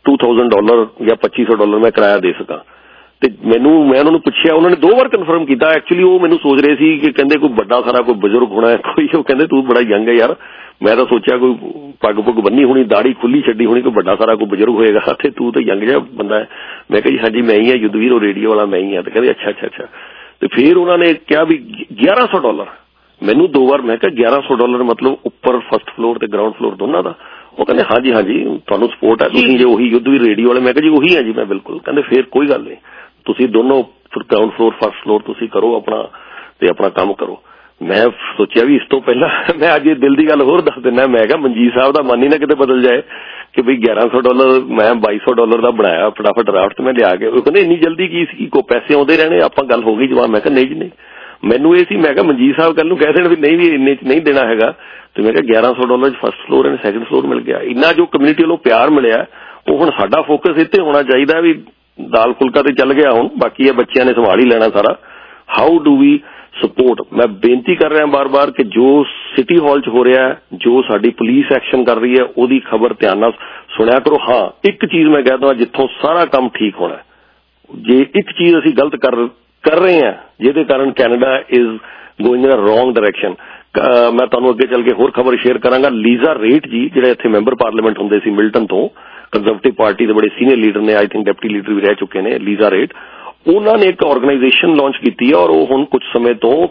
ਟੂ ਥਾਊਜ਼ੈਂਡ ਡਾਲਰ ਜਾਂ ਪੱਚੀ ਸੌ ਡਾਲਰ ਮੈਂ ਕਿਰਾਇਆ ਦੇ ਸਕਾਂ। ਤੇ ਮੈਨੂੰ ਮੈਂ ਉਹਨਾਂ ਨੂੰ ਪੁੱਛਿਆ, ਉਹਨਾਂ ਨੇ ਦੋ ਵਾਰ ਕਨਫਰਮ ਕੀਤਾ। ਐਕਚੁਅਲੀ ਉਹ ਮੈਨੂੰ ਸੋਚ ਰਹੇ ਸੀ ਕਿ ਕਹਿੰਦੇ ਕੋਈ ਵੱਡਾ ਸਾਰਾ ਕੋਈ ਬਜ਼ੁਰਗ ਹੋਣਾ ਹੈ ਕੋਈ, ਉਹ ਕਹਿੰਦੇ ਤੂੰ ਬੜਾ ਯੰਗ ਹੈ ਯਾਰ। ਮੈਂ ਤਾਂ ਸੋਚਿਆ ਕੋਈ ਪੱਗ ਪੁੱਗ ਬੰਨੀ ਹੋਣੀ, ਦਾੜੀ ਖੁੱਲੀ ਛੱਡੀ ਹੋਣੀ, ਕੋਈ ਵੱਡਾ ਸਾਰਾ ਕੋਈ ਬਜ਼ੁਰਗ ਹੋਏਗਾ ਤੇ ਤੂੰ ਤਾਂ ਯੰਗ ਜਿਹਾ ਬੰਦਾ ਹੈ। ਮੈਂ ਕਿਹਾ ਜੀ ਹਾਂਜੀ ਮੈਂ ਹੀ ਹਾਂ ਯੁੱਧਵੀਰ, ਉਹ ਰੇਡੀਓ ਵਾਲਾ ਮੈਂ ਹੀ ਹਾਂ। ਤੇ ਕਹਿੰਦੇ ਅੱਛਾ ਅੱਛਾ ਅੱਛਾ। ਤੇ ਫਿਰ ਉਹਨਾਂ ਨੇ ਕਿਹਾ ਵੀ ਗਿਆਰਾਂ ਸੌ ਡਾਲਰ ਮੈਨੂੰ ਦੋ ਵਾਰ। ਮੈਂ ਕਿਹਾ ਗਿਆਰਾਂ ਸੌ ਡਾਲਰ ਮਤਲਬ ਉੱਪਰ ਫਸਟ ਫਲੋਰ ਤੇ ਗਰਾਊਂਡ ਫਲੋਰ ਦੋਨਾਂ ਦਾ? ਉਹ ਕਹਿੰਦੇ ਹਾਂਜੀ ਹਾਂਜੀ ਤੁਹਾਨੂੰ ਸਪੋਰਟ ਹੈ, ਤੁਸੀਂ ਜੇ ਉਹੀ ਯੁੱਧਵੀਰ ਰੇਡੀਓ ਵਾਲੇ। ਮੈਂ ਕਿਹਾ ਜੀ ਉਹੀ ਹੈ ਜੀ ਮੈਂ ਬਿਲਕੁਲ। ਕਹਿੰਦੇ ਫਿਰ ਕੋਈ ਗੱਲ ਨਹੀਂ, ਤੁਸੀਂ ਦੋਨੋਂ ਗਰਾਊਂਡ ਫਲੋਰ ਫਸਟ ਫਲੋਰ ਤੁਸੀਂ ਕਰੋ ਆਪਣਾ ਤੇ ਆਪਣਾ ਕੰਮ ਕਰੋ। ਮੈਂ ਸੋਚਿਆ ਵੀ ਇਸ ਤੋਂ ਪਹਿਲਾਂ ਮੈਂ ਅੱਜ ਦਿਲ ਦੀ ਗੱਲ ਹੋਰ ਦੱਸ ਦਿੰਦਾ। ਮੈਂ ਕਿਹਾ ਮਨਜੀਤ ਸਾਹਿਬ ਦਾ ਮਨ ਹੀ ਨਾ ਕਿਤੇ ਬਦਲ ਜਾਏ ਕਿ ਬਈ ਗਿਆਰਾਂ ਸੌ ਡਾਲਰ ਮੈਂ ਬਾਈ ਸੌ ਡਾਲਰ ਦਾ ਬਣਾਇਆ ਫਟਾਫਟ ਡਰਾਫਟ ਮੈਂ ਲਿਆ ਕੇ। ਉਹ ਕਹਿੰਦੇ ਇੰਨੀ ਜਲਦੀ ਕੀ ਸੀ, ਕੋ ਪੈਸੇ ਆਉਂਦੇ ਰਹਿਣੇ, ਆਪਾਂ ਗੱਲ ਹੋ ਗਈ ਜਵਾਬ। ਮੈਂ ਕਿਹਾ ਨਹੀਂ ਜੀ ਨਹੀਂ, ਮੈਨੂੰ ਇਹ ਸੀ ਮੈਂ ਕਿਹਾ ਮਨਜੀਤ ਸਾਹਿਬ ਕੱਲ ਨੂੰ ਕਹਿ ਦੇਣ ਵੀ ਨਹੀਂ ਵੀ ਇੰਨੇ ਚ ਨਹੀਂ ਦੇਣਾ ਹੈਗਾ। ਤੇ ਮੈਂ ਕਿਹਾ ਗਿਆਰਾਂ ਸੌ ਡਾਲਰ ਚ first floor and second floor ਮਿਲ ਗਿਆ। ਇੰਨਾ ਜੋ ਕਮਿਊਨਿਟੀ ਵੱਲੋਂ ਪਿਆਰ ਮਿਲਿਆ ਉਹ ਹੁਣ ਸਾਡਾ ਫੋਕਸ ਇੱਥੇ ਹੋਣਾ ਚਾਹੀਦਾ ਵੀ ਦਾਲ ਫੁਲਕਾ ਤੇ ਚੱਲ ਗਿਆ ਹੁਣ, ਬਾਕੀ ਇਹ ਬੱਚਿਆਂ ਨੇ ਸੰਭਾਲ ਹੀ ਲੈਣਾ ਸਾਰਾ। How do we support? ਮੈਂ ਬੇਨਤੀ ਕਰ ਰਿਹਾ ਬਾਰ-ਬਾਰ ਕਿ ਜੋ ਸਿਟੀ ਹਾਲ 'ਚ ਹੋ ਰਿਹਾ, ਜੋ ਸਾਡੀ ਪੁਲਿਸ ਐਕਸ਼ਨ ਕਰ ਰਹੀ ਹੈ, ਉਹਦੀ ਖਬਰ ਧਿਆਨ ਨਾਲ ਸੁਣਿਆ ਕਰੋ। ਹਾਂ ਇੱਕ ਚੀਜ਼ ਮੈਂ ਕਹਿ ਦਵਾਂ ਜਿੱਥੋਂ ਸਾਰਾ ਕੰਮ ਠੀਕ ਹੋਣਾ, ਜੇ ਇੱਕ ਚੀਜ਼ ਅਸੀਂ ਗਲਤ ਕਰ ਕਰ ਰਹੇ ਹਾਂ ਜਿਹਦੇ ਕਾਰਨ Canada is going in a wrong direction. ਮੈਂ ਤੁਹਾਨੂੰ ਅੱਗੇ ਚੱਲ ਕੇ ਹੋਰ ਖਬਰ ਸ਼ੇਅਰ ਕਰਾਂਗਾ। ਲੀਜ਼ਾ ਰੇਟ ਜੀ ਜਿਹੜੇ ਇੱਥੇ ਮੈਂਬਰ ਪਾਰਲੀਮੈਂਟ ਹੁੰਦੇ ਸੀ ਮਿਲਟਨ ਤੋਂ, ਕੰਜ਼ਰਵੇਟਿਵ ਪਾਰਟੀ ਦੇ ਬੜੇ ਸੀਨੀਅਰ ਲੀਡਰ ਨੇ, ਆਈ ਥਿੰਕ ਡਿਪਟੀ ਲੀਡਰ ਵੀ ਰਹਿ ਚੁੱਕੇ ਨੇ, ਲੀਜ਼ਾ ਰੇਟ। ਉਹਨਾਂ ਨੇ ਇੱਕ ਆਰਗੇਨਾਈਜੇਸ਼ਨ ਲਾਂਚ ਕੀਤੀ ਹੈ ਔਰ ਉਹ ਹੁਣ ਕੁਝ ਸਮੇਂ ਤੋਂ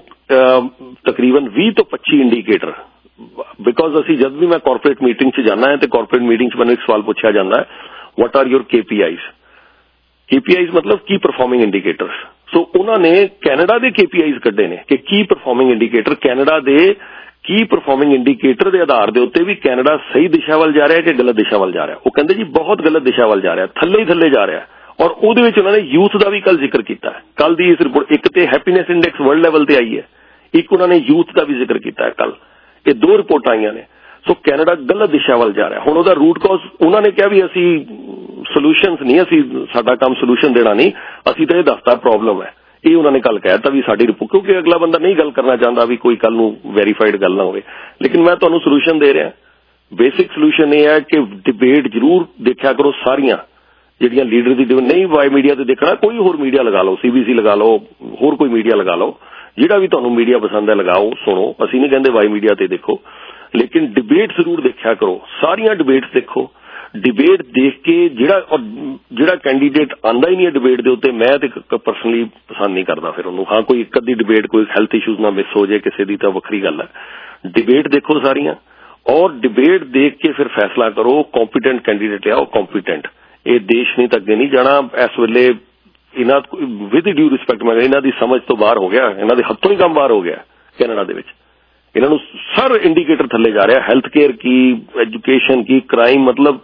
ਤਕਰੀਬਨ ਵੀਹ ਤੋਂ ਪੱਚੀ ਇੰਡੀਕੇਟਰ, ਬਿਕੋਜ਼ ਅਸੀਂ ਜਦ ਵੀ ਮੈਂ ਕਾਰਪੋਰੇਟ ਮੀਟਿੰਗ 'ਚ ਜਾਣਾ ਹੈ ਤੇ ਕਾਰਪੋਰੇਟ ਮੀਟਿੰਗ 'ਚ ਮੈਨੂੰ ਇੱਕ ਸਵਾਲ ਪੁੱਛਿਆ ਜਾਂਦਾ ਹੈ, what are your K P Is? K P Is ਮਤਲਬ ਕੀ ਪਰਫਾਰਮਿੰਗ ਇੰਡੀਕੇਟਰਸ। ਸੋ ਉਹਨਾਂ ਨੇ ਕੈਨੇਡਾ ਦੇ ਕੇ ਪੀ ਆਈਜ਼ ਕੱਢੇ ਨੇ ਕਿ ਕੀ ਪਰਫਾਰਮਿੰਗ ਇੰਡੀਕੇਟਰ, ਕੈਨੇਡਾ ਦੇ ਕੀ ਪਰਫਾਰਮਿੰਗ ਇੰਡੀਕੇਟਰ ਦੇ ਆਧਾਰ ਦੇ ਉੱਤੇ ਵੀ ਕੈਨੇਡਾ ਸਹੀ ਦਿਸ਼ਾ ਵੱਲ ਜਾ ਰਿਹਾ ਕਿ ਗਲਤ ਦਿਸ਼ਾ ਵੱਲ ਜਾ ਰਿਹਾ। ਉਹ ਕਹਿੰਦੇ ਜੀ ਬਹੁਤ ਗਲਤ ਦਿਸ਼ਾ ਵੱਲ ਜਾ ਰਿਹਾ, ਥੱਲੇ ਹੀ ਥੱਲੇ ਜਾ ਰਿਹਾ। ਔਰ ਉਹਦੇ ਵਿੱਚ ਉਹਨਾਂ ਨੇ ਯੂਥ ਦਾ ਵੀ ਕੱਲ ਜ਼ਿਕਰ ਕੀਤਾ ਹੈ। ਕੱਲ ਦੀ ਇਸ ਰਿਪੋਰਟ ਇੱਕ ਤੇ ਹੈਪੀਨੈਸ ਇੰਡੈਕਸ ਵਰਲਡ ਲੈਵਲ ਤੇ ਆਈ ਹੈ, ਇੱਕ ਉਹਨਾਂ ਨੇ ਯੂਥ ਦਾ ਵੀ ਜ਼ਿਕਰ ਕੀਤਾ ਹੈ ਕੱਲ। ਇਹ ਦੋ ਰਿਪੋਰਟਾਂ ਆਈਆਂ ਨੇ। ਸੋ ਕੈਨੇਡਾ ਗਲਤ ਦਿਸ਼ਾ ਵੱਲ ਜਾ ਰਿਹਾ। ਹੁਣ ਉਹਦਾ ਰੂਟ ਕਾਜ਼ ਉਹਨਾਂ ਨੇ ਕਿਹਾ ਵੀ ਅਸੀਂ ਸੋਲੂਸ਼ਨਸ ਨਹੀਂ, ਅਸੀਂ ਸਾਡਾ ਕੰਮ ਸੋਲੂਸ਼ਨ ਦੇਣਾ ਨਹੀਂ, ਅਸੀਂ ਤਾਂ ਇਹ ਦੱਸਦਾ ਪ੍ਰੋਬਲਮ ਹੈ। ਇਹ ਉਹਨਾਂ ਨੇ ਕੱਲ ਕਹਿਤਾ ਵੀ ਸਾਡੀ ਰਿਪੋਰਟ, ਕਿਉਂਕਿ ਅਗਲਾ ਬੰਦਾ ਨਹੀਂ ਗੱਲ ਕਰਨਾ ਚਾਹੁੰਦਾ ਵੀ ਕੋਈ ਕੱਲ ਨੂੰ ਵੈਰੀਫਾਈਡ ਗੱਲ ਨਾ ਹੋਵੇ। ਲੇਕਿਨ ਮੈਂ ਤੁਹਾਨੂੰ ਸੋਲੂਸ਼ਨ ਦੇ ਰਿਹਾ। ਬੇਸਿਕ ਸੋਲੂਸ਼ਨ ਇਹ ਹੈ ਕਿ ਡਿਬੇਟ ਜ਼ਰੂਰ ਦੇਖਿਆ ਕਰੋ ਸਾਰੀਆਂ ਜਿਹੜੀਆਂ ਲੀਡਰ ਦੀ ਨਹੀਂ ਵਾਈ ਮੀਡੀਆ ਤੇ ਦੇਖਣਾ, ਕੋਈ ਹੋਰ ਮੀਡੀਆ ਲਗਾ ਲਓ, ਸੀ ਬੀ ਸੀ ਲਗਾ ਲਓ, ਹੋਰ ਕੋਈ ਮੀਡੀਆ ਲਗਾ ਲਓ, ਜਿਹੜਾ ਵੀ ਤੁਹਾਨੂੰ ਮੀਡੀਆ ਪਸੰਦ ਹੈ ਲਗਾਓ, ਸੁਣੋ। ਅਸੀਂ ਨਹੀਂ ਕਹਿੰਦੇ ਵਾਈ ਮੀਡੀਆ ਤੇ ਦੇਖੋ, ਲੇਕਿਨ ਡਿਬੇਟ ਜ਼ਰੂਰ ਦੇਖਿਆ ਕਰੋ, ਸਾਰੀਆਂ ਡਿਬੇਟਸ ਦੇਖੋ। ਡਿਬੇਟ ਦੇਖ ਕੇ ਜਿਹੜਾ ਜਿਹੜਾ ਕੈਂਡੀਡੇਟ ਆਉਂਦਾ ਹੀ ਨਹੀਂ ਹੈ ਡਿਬੇਟ ਦੇ ਉੱਤੇ, ਮੈਂ ਤੇ ਪਰਸਨਲੀ ਪਸੰਦ ਨਹੀਂ ਕਰਦਾ ਫਿਰ ਉਹਨੂੰ। ਹਾਂ ਕੋਈ ਇੱਕ ਅੱਧੀ ਡਿਬੇਟ ਕੋਈ ਹੈਲਥ ਇਸ਼ੂਜ਼ ਨਾਲ ਮਿਸ ਹੋ ਜਾਏ ਕਿਸੇ ਦੀ ਤਾਂ ਵੱਖਰੀ ਗੱਲ ਹੈ। ਡਿਬੇਟ ਦੇਖੋ ਸਾਰੀਆਂ ਔਰ ਡਿਬੇਟ ਦੇਖ ਕੇ ਫਿਰ ਫੈਸਲਾ ਕਰੋ। ਕੰਪੀਟੈਂਟ ਕੈਂਡੀਡੇਟ ਲਿਆਓ, ਕੰਪੀਟੈਂਟ। ਇਹ ਦੇਸ਼ ਨਹੀਂ ਤਾਂ ਅੱਗੇ ਨਹੀਂ ਜਾਣਾ। ਇਸ ਵੇਲੇ ਇਹਨਾਂ ਵਿਦ ਡਿਊ ਰਿਸਪੈਕਟ ਮੈਂ ਇਹਨਾਂ ਦੀ ਸਮਝ ਤੋਂ ਬਾਹਰ ਹੋ ਗਿਆ, ਇਹਨਾਂ ਦੇ ਹੱਥੋਂ ਹੀ ਕੰਮ ਬਾਹਰ ਹੋ ਗਿਆ ਕੈਨੇਡਾ ਦੇ ਵਿੱਚ। ਇਹਨਾਂ ਨੂੰ ਸਰ ਇੰਡੀਕੇਟਰ ਥੱਲੇ ਜਾ ਰਿਹਾ, ਹੈਲਥ ਕੇਅਰ ਕੀ, ਐਜੂਕੇਸ਼ਨ ਕੀ, ਕ੍ਰਾਈਮ। ਮਤਲਬ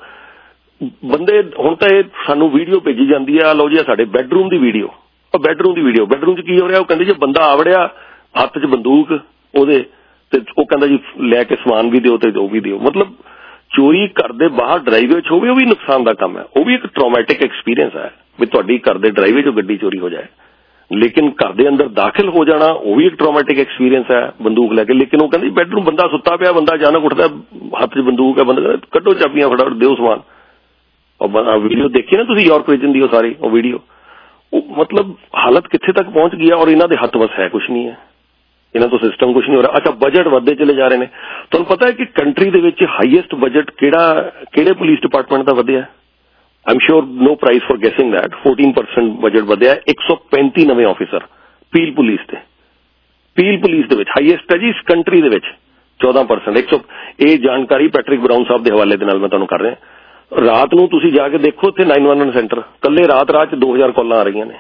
ਬੰਦੇ ਹੁਣ ਤਾਂ ਇਹ ਸਾਨੂੰ ਵੀਡੀਓ ਭੇਜੀ ਜਾਂਦੀ ਆ, ਲਓ ਜੀ ਸਾਡੇ ਬੈਡਰੂਮ ਦੀ ਵੀਡੀਓ, ਉਹ ਬੈਡਰੂਮ ਦੀ ਵੀਡੀਓ, ਬੈਡਰੂਮ 'ਚ ਕੀ ਹੋ ਰਿਹਾ? ਉਹ ਕਹਿੰਦੇ ਜੇ ਬੰਦਾ ਆਵੜਿਆ ਹੱਥ 'ਚ ਬੰਦੂਕ ਉਹਦੇ, ਤੇ ਉਹ ਕਹਿੰਦਾ ਜੀ ਲੈ ਕੇ ਸਮਾਨ ਵੀ ਦਿਓ ਤੇ ਉਹ ਵੀ ਦਿਓ। ਮਤਲਬ ਚੋਰੀ ਘਰ ਦੇ ਬਾਹਰ ਡਰਾਈਵੇ 'ਚ ਹੋਵੇ ਉਹ ਵੀ ਨੁਕਸਾਨ ਦਾ ਕੰਮ ਹੈ, ਉਹ ਵੀ ਇੱਕ ਟਰੋਮੈਟਿਕ ਐਕਸਪੀਰੀਅੰਸ ਹੈ ਵੀ ਤੁਹਾਡੀ ਘਰ ਦੇ ਡਰਾਈਵੇ 'ਚੋਂ ਗੱਡੀ ਚੋਰੀ ਹੋ ਜਾਏ। ਲੇਕਿਨ ਘਰ ਦੇ ਅੰਦਰ ਦਾਖਲ ਹੋ ਜਾਣਾ ਉਹ ਵੀ ਇੱਕ ਟਰੋਮੈਟਿਕ ਐਕਸਪੀਰੀਅੰਸ ਹੈ ਬੰਦੂਕ ਲੈ ਕੇ। ਲੇਕਿਨ ਉਹ ਕਹਿੰਦੇ ਬੈਡਰੂਮ ਬੰਦਾ ਸੁੱਤਾ ਪਿਆ, ਬੰਦਾ ਅਚਾਨਕ ਉੱਠਦਾ ਹੱਥ 'ਚ ਬੰਦੂਕ ਹੈ, ਬੰਦਾ ਕੱਢੋ ਚਾਬੀਆਂ ਫਟਾਫਟ ਦਿਓ ਸਮਾਨ। ਉਹ ਵੀਡੀਓ ਦੇਖੀ ਨਾ ਤੁਸੀਂ ਯੂਰਪ ਰੀਜਨ ਦੀ ਉਹ ਸਾਰੀ ਉਹ ਵੀਡੀਓ, ਉਹ ਮਤਲਬ ਹਾਲਤ ਕਿੱਥੇ ਤੱਕ ਪਹੁੰਚ ਗਈ ਹੈ। ਔਰ ਇਹਨਾਂ ਦੇ ਹੱਥ ਵਸ ਹੈ ਕੁਛ ਨਹੀਂ ਹੈ, ਇਹਨਾਂ ਤੋਂ ਸਿਸਟਮ ਕੁਛ ਨਹੀਂ ਹੋ ਰਿਹਾ। ਅੱਛਾ ਬਜਟ ਵੱਧਦੇ ਚਲੇ ਜਾ ਰਹੇ ਨੇ। ਤੁਹਾਨੂੰ ਪਤਾ ਹੈ ਕਿ ਕੰਟਰੀ ਦੇ ਵਿੱਚ ਹਾਈਐਸਟ ਬਜਟ ਕਿਹੜਾ ਕਿਹੜੇ ਪੁਲਿਸ ਡਿਪਾਰਟਮੈਂਟ ਦਾ ਵਧਿਆ? I am sure no prize for guessing that. ਚੌਦਾਂ ਪਰਸੈਂਟ ਬਜਟ ਵਧਿਆ। ਇੱਕ ਸੌ ਪੈਂਤੀ ਨਵੇਂ ਆਫਿਸਰ ਪੀਲ ਪੁਲਿਸ ਤੇ, ਪੀਲ ਪੁਲਿਸ ਦੇ ਵਿੱਚ ਹਾਈਐਸਟ ਹੈ ਜੀ ਇਸ ਕੰਟਰੀ ਦੇ ਵਿੱਚ ਚੌਦਾਂ ਪਰਸੈਂਟ ਇੱਕ ਸੌ। ਇਹ ਜਾਣਕਾਰੀ ਪੈਟਰਿਕ ਬਰਾਊਨ ਸਾਹਿਬ ਦੇ ਹਵਾਲੇ ਦੇ ਨਾਲ ਮੈਂ ਤੁਹਾਨੂੰ ਕਰ ਰਿਹਾ। ਰਾਤ ਨੂੰ ਤੁਸੀਂ ਜਾ ਕੇ ਦੇਖੋ ਇੱਥੇ ਨਾਈਨ ਵਨ ਵਨ ਸੈਂਟਰ, ਕੱਲੇ ਰਾਤ ਰਾਤ 'ਚ ਦੋ ਹਜ਼ਾਰ ਕਾਲਾਂ ਆ ਰਹੀਆਂ ਨੇ।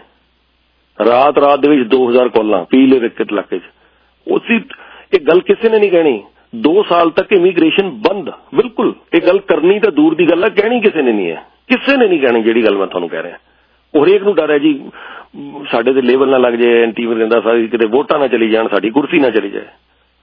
ਰਾਤ ਰਾਤ ਦੇ ਵਿੱਚ ਦੋ ਹਜ਼ਾਰ ਕਾਲਾਂ ਪੀਲ ਇਲਾਕੇ 'ਚ। ਉਸੀ ਇਹ ਗੱਲ ਕਿਸੇ ਨੇ ਨਹੀਂ ਕਹਿਣੀ। ਦੋ ਸਾਲ ਤੱਕ ਇਮੀਗ੍ਰੇਸ਼ਨ ਬੰਦ, ਬਿਲਕੁਲ। ਇਹ ਗੱਲ ਕਰਨੀ ਤਾਂ ਦੂਰ ਦੀ ਗੱਲ ਹੈ, ਕਹਿਣੀ ਕਿਸੇ ਨੇ ਨਹੀਂ ਹੈ, ਕਿਸੇ ਨੇ ਨਹੀਂ ਕਹਿਣੀ ਜਿਹੜੀ ਗੱਲ ਮੈਂ ਤੁਹਾਨੂੰ ਕਹਿ ਰਿਹਾ। ਉਹ ਹਰੇਕ ਨੂੰ ਡਰ ਹੈ ਜੀ ਸਾਡੇ ਤੇ ਲੇਬਲ ਨਾ ਲੱਗ ਜਾਏ, ਐਂਟੀ ਰਹਿੰਦਾ ਸਾਰੀ, ਕਿਤੇ ਵੋਟਾਂ ਨਾ ਚਲੀ ਜਾਣ, ਸਾਡੀ ਕੁਰਸੀ ਨਾ ਚਲੀ ਜਾਏ।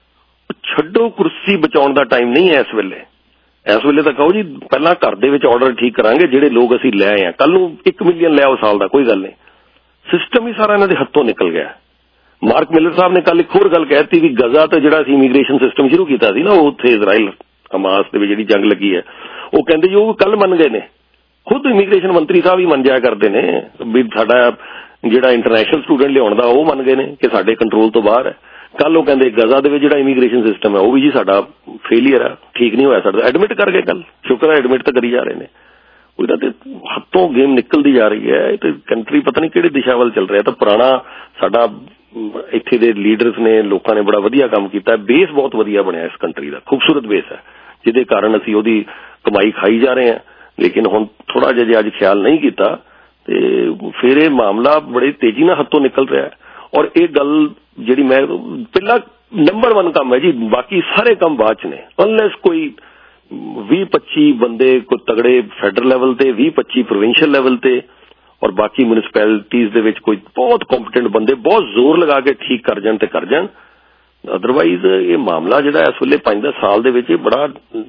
ਛੱਡੋ, ਕੁਰਸੀ ਬਚਾਉਣ ਦਾ ਟਾਈਮ ਨਹੀਂ ਹੈ ਇਸ ਵੇਲੇ। ਇਸ ਵੇਲੇ ਤਾਂ ਕਹੋ ਜੀ ਪਹਿਲਾਂ ਘਰ ਦੇ ਵਿੱਚ ਆਰਡਰ ਠੀਕ ਕਰਾਂਗੇ, ਜਿਹੜੇ ਲੋਕ ਅਸੀਂ ਲੈ ਆਏ ਆ, ਕੱਲ ਨੂੰ ਇੱਕ ਮਿਲੀਅਨ ਲਿਆਓ ਸਾਲ ਦਾ, ਕੋਈ ਗੱਲ ਨਹੀਂ। ਸਿਸਟਮ ਹੀ ਸਾਰਾ ਇਹਨਾਂ ਦੇ ਹੱਥੋਂ ਨਿਕਲ ਗਿਆ। ਮਾਰਕ ਮਿਲਰ ਸਾਹਿਬ ਨੇ ਕੱਲ ਇੱਕ ਹੋਰ ਗੱਲ ਕਹਿਤੀ ਵੀ ਗਜ਼ਾ ਤੇ ਜਿਹੜਾ ਅਸੀਂ ਇਮੀਗ੍ਰੇਸ਼ਨ ਸਿਸਟਮ ਸ਼ੁਰੂ ਕੀਤਾ ਸੀ ਨਾ, ਉਹ ਉੱਥੇ ਇਜ਼ਰਾਈਲ ਹਮਾਸ ਦੇ ਵਿੱਚ ਜਿਹੜੀ ਜੰਗ ਲੱਗੀ ਹੈ, ਉਹ ਕਹਿੰਦੇ ਜੀ ਉਹ ਕੱਲ ਮੰਨ ਗਏ ਨੇ ਖੁਦ ਇਮੀਗ੍ਰੇਸ਼ਨ ਮੰਤਰੀ ਸਾਹਿਬ ਹੀ ਮੰਨ ਜਾਇਆ ਕਰਦੇ ਨੇ ਵੀ ਸਾਡਾ ਜਿਹੜਾ ਇੰਟਰਨੈਸ਼ਨਲ ਸਟੂਡੈਂਟ ਲਿਆਉਣ ਦਾ ਉਹ ਮੰਨ ਗਏ ਨੇ ਕਿ ਸਾਡੇ ਕੰਟਰੋਲ ਤੋਂ ਬਾਹਰ ਹੈ। ਕੱਲ ਉਹ ਕਹਿੰਦੇ ਗਜ਼ਾ ਦੇ ਵਿੱਚ ਜਿਹੜਾ ਇਮੀਗ੍ਰੇਸ਼ਨ ਸਿਸਟਮ ਹੈ ਉਹ ਵੀ ਜੀ ਸਾਡਾ ਫੇਲੀਅਰ ਹੈ, ਠੀਕ ਨਹੀਂ ਹੋਇਆ ਸਾਡਾ। ਐਡਮਿਟ ਕਰ ਗਏ ਕੱਲ, ਸ਼ੁਕਰ ਹੈ ਐਡਮਿਟ ਤਾਂ ਕਰੀ ਜਾ ਰਹੇ ਨੇ। ਉਹਦਾ ਤੇ ਹੱਥੋਂ ਗੇਮ ਨਿਕਲਦੀ ਜਾ ਰਹੀ ਹੈ। ਇਹ ਤੇ ਕੰਟਰੀ ਪਤਾ ਨਹੀਂ ਕਿਹੜੀ ਦਿਸ਼ਾ ਵੱਲ ਚੱਲ ਰਿਹਾ। ਤਾਂ ਪੁਰਾਣਾ ਸਾਡਾ ਇੱਥੇ ਦੇ ਲੀਡਰਸ ਨੇ, ਲੋਕਾਂ ਨੇ ਬੜਾ ਵਧੀਆ ਕੰਮ ਕੀਤਾ। ਬੇਸ ਬਹੁਤ ਵਧੀਆ ਬਣਿਆ ਇਸ ਕੰਟਰੀ ਦਾ, ਖੂਬਸੂਰਤ ਬੇਸ ਹੈ ਜਿਹਦੇ ਕਾਰਨ ਅਸੀਂ ਉਹਦੀ ਕਮਾਈ ਖਾਈ ਜਾ ਰਹੇ ਹਾਂ। ਲੇਕਿਨ ਹੁਣ ਥੋੜਾ ਜਿਹਾ ਜੇ ਅੱਜ ਖਿਆਲ ਨਹੀਂ ਕੀਤਾ ਤੇ ਫਿਰ ਇਹ ਮਾਮਲਾ ਬੜੀ ਤੇਜ਼ੀ ਨਾਲ ਹੱਥੋਂ ਨਿਕਲ ਰਿਹਾ ਹੈ। ਔਰ ਇਹ ਗੱਲ ਜਿਹੜੀ ਮੈਂ ਪਹਿਲਾਂ ਨੰਬਰ ਵਨ ਕੰਮ ਹੈ ਜੀ, ਬਾਕੀ ਸਾਰੇ ਕੰਮ ਬਾਅਦ ਚ ਨੇ। ਅਨਲੈਸ ਕੋਈ ਵੀਹ ਪੱਚੀ ਬੰਦੇ ਕੋਈ ਤਗੜੇ ਫੈਡਰਲ ਲੈਵਲ ਤੇ, ਵੀਹ ਪੱਚੀ ਪ੍ਰੋਵਿੰਸ਼ੀਅਲ ਲੈਵਲ ਤੇ, ਔਰ ਬਾਕੀ ਮਿਊਨਿਸਪੈਲਿਟੀਜ਼ ਦੇ ਵਿੱਚ ਕੋਈ ਬਹੁਤ ਕੰਪੀਟੈਂਟ ਬੰਦੇ ਬਹੁਤ ਜ਼ੋਰ ਲਗਾ ਕੇ ਠੀਕ ਕਰ ਜਾਣ ਤੇ ਕਰ ਜਾਣ। ਅਦਰਵਾਈਜ਼ ਇਹ ਮਾਮਲਾ ਜਿਹੜਾ ਇਸ ਵੇਲੇ ਪੰਜ ਦਸ ਸਾਲ ਦੇ ਵਿੱਚ ਬੜਾ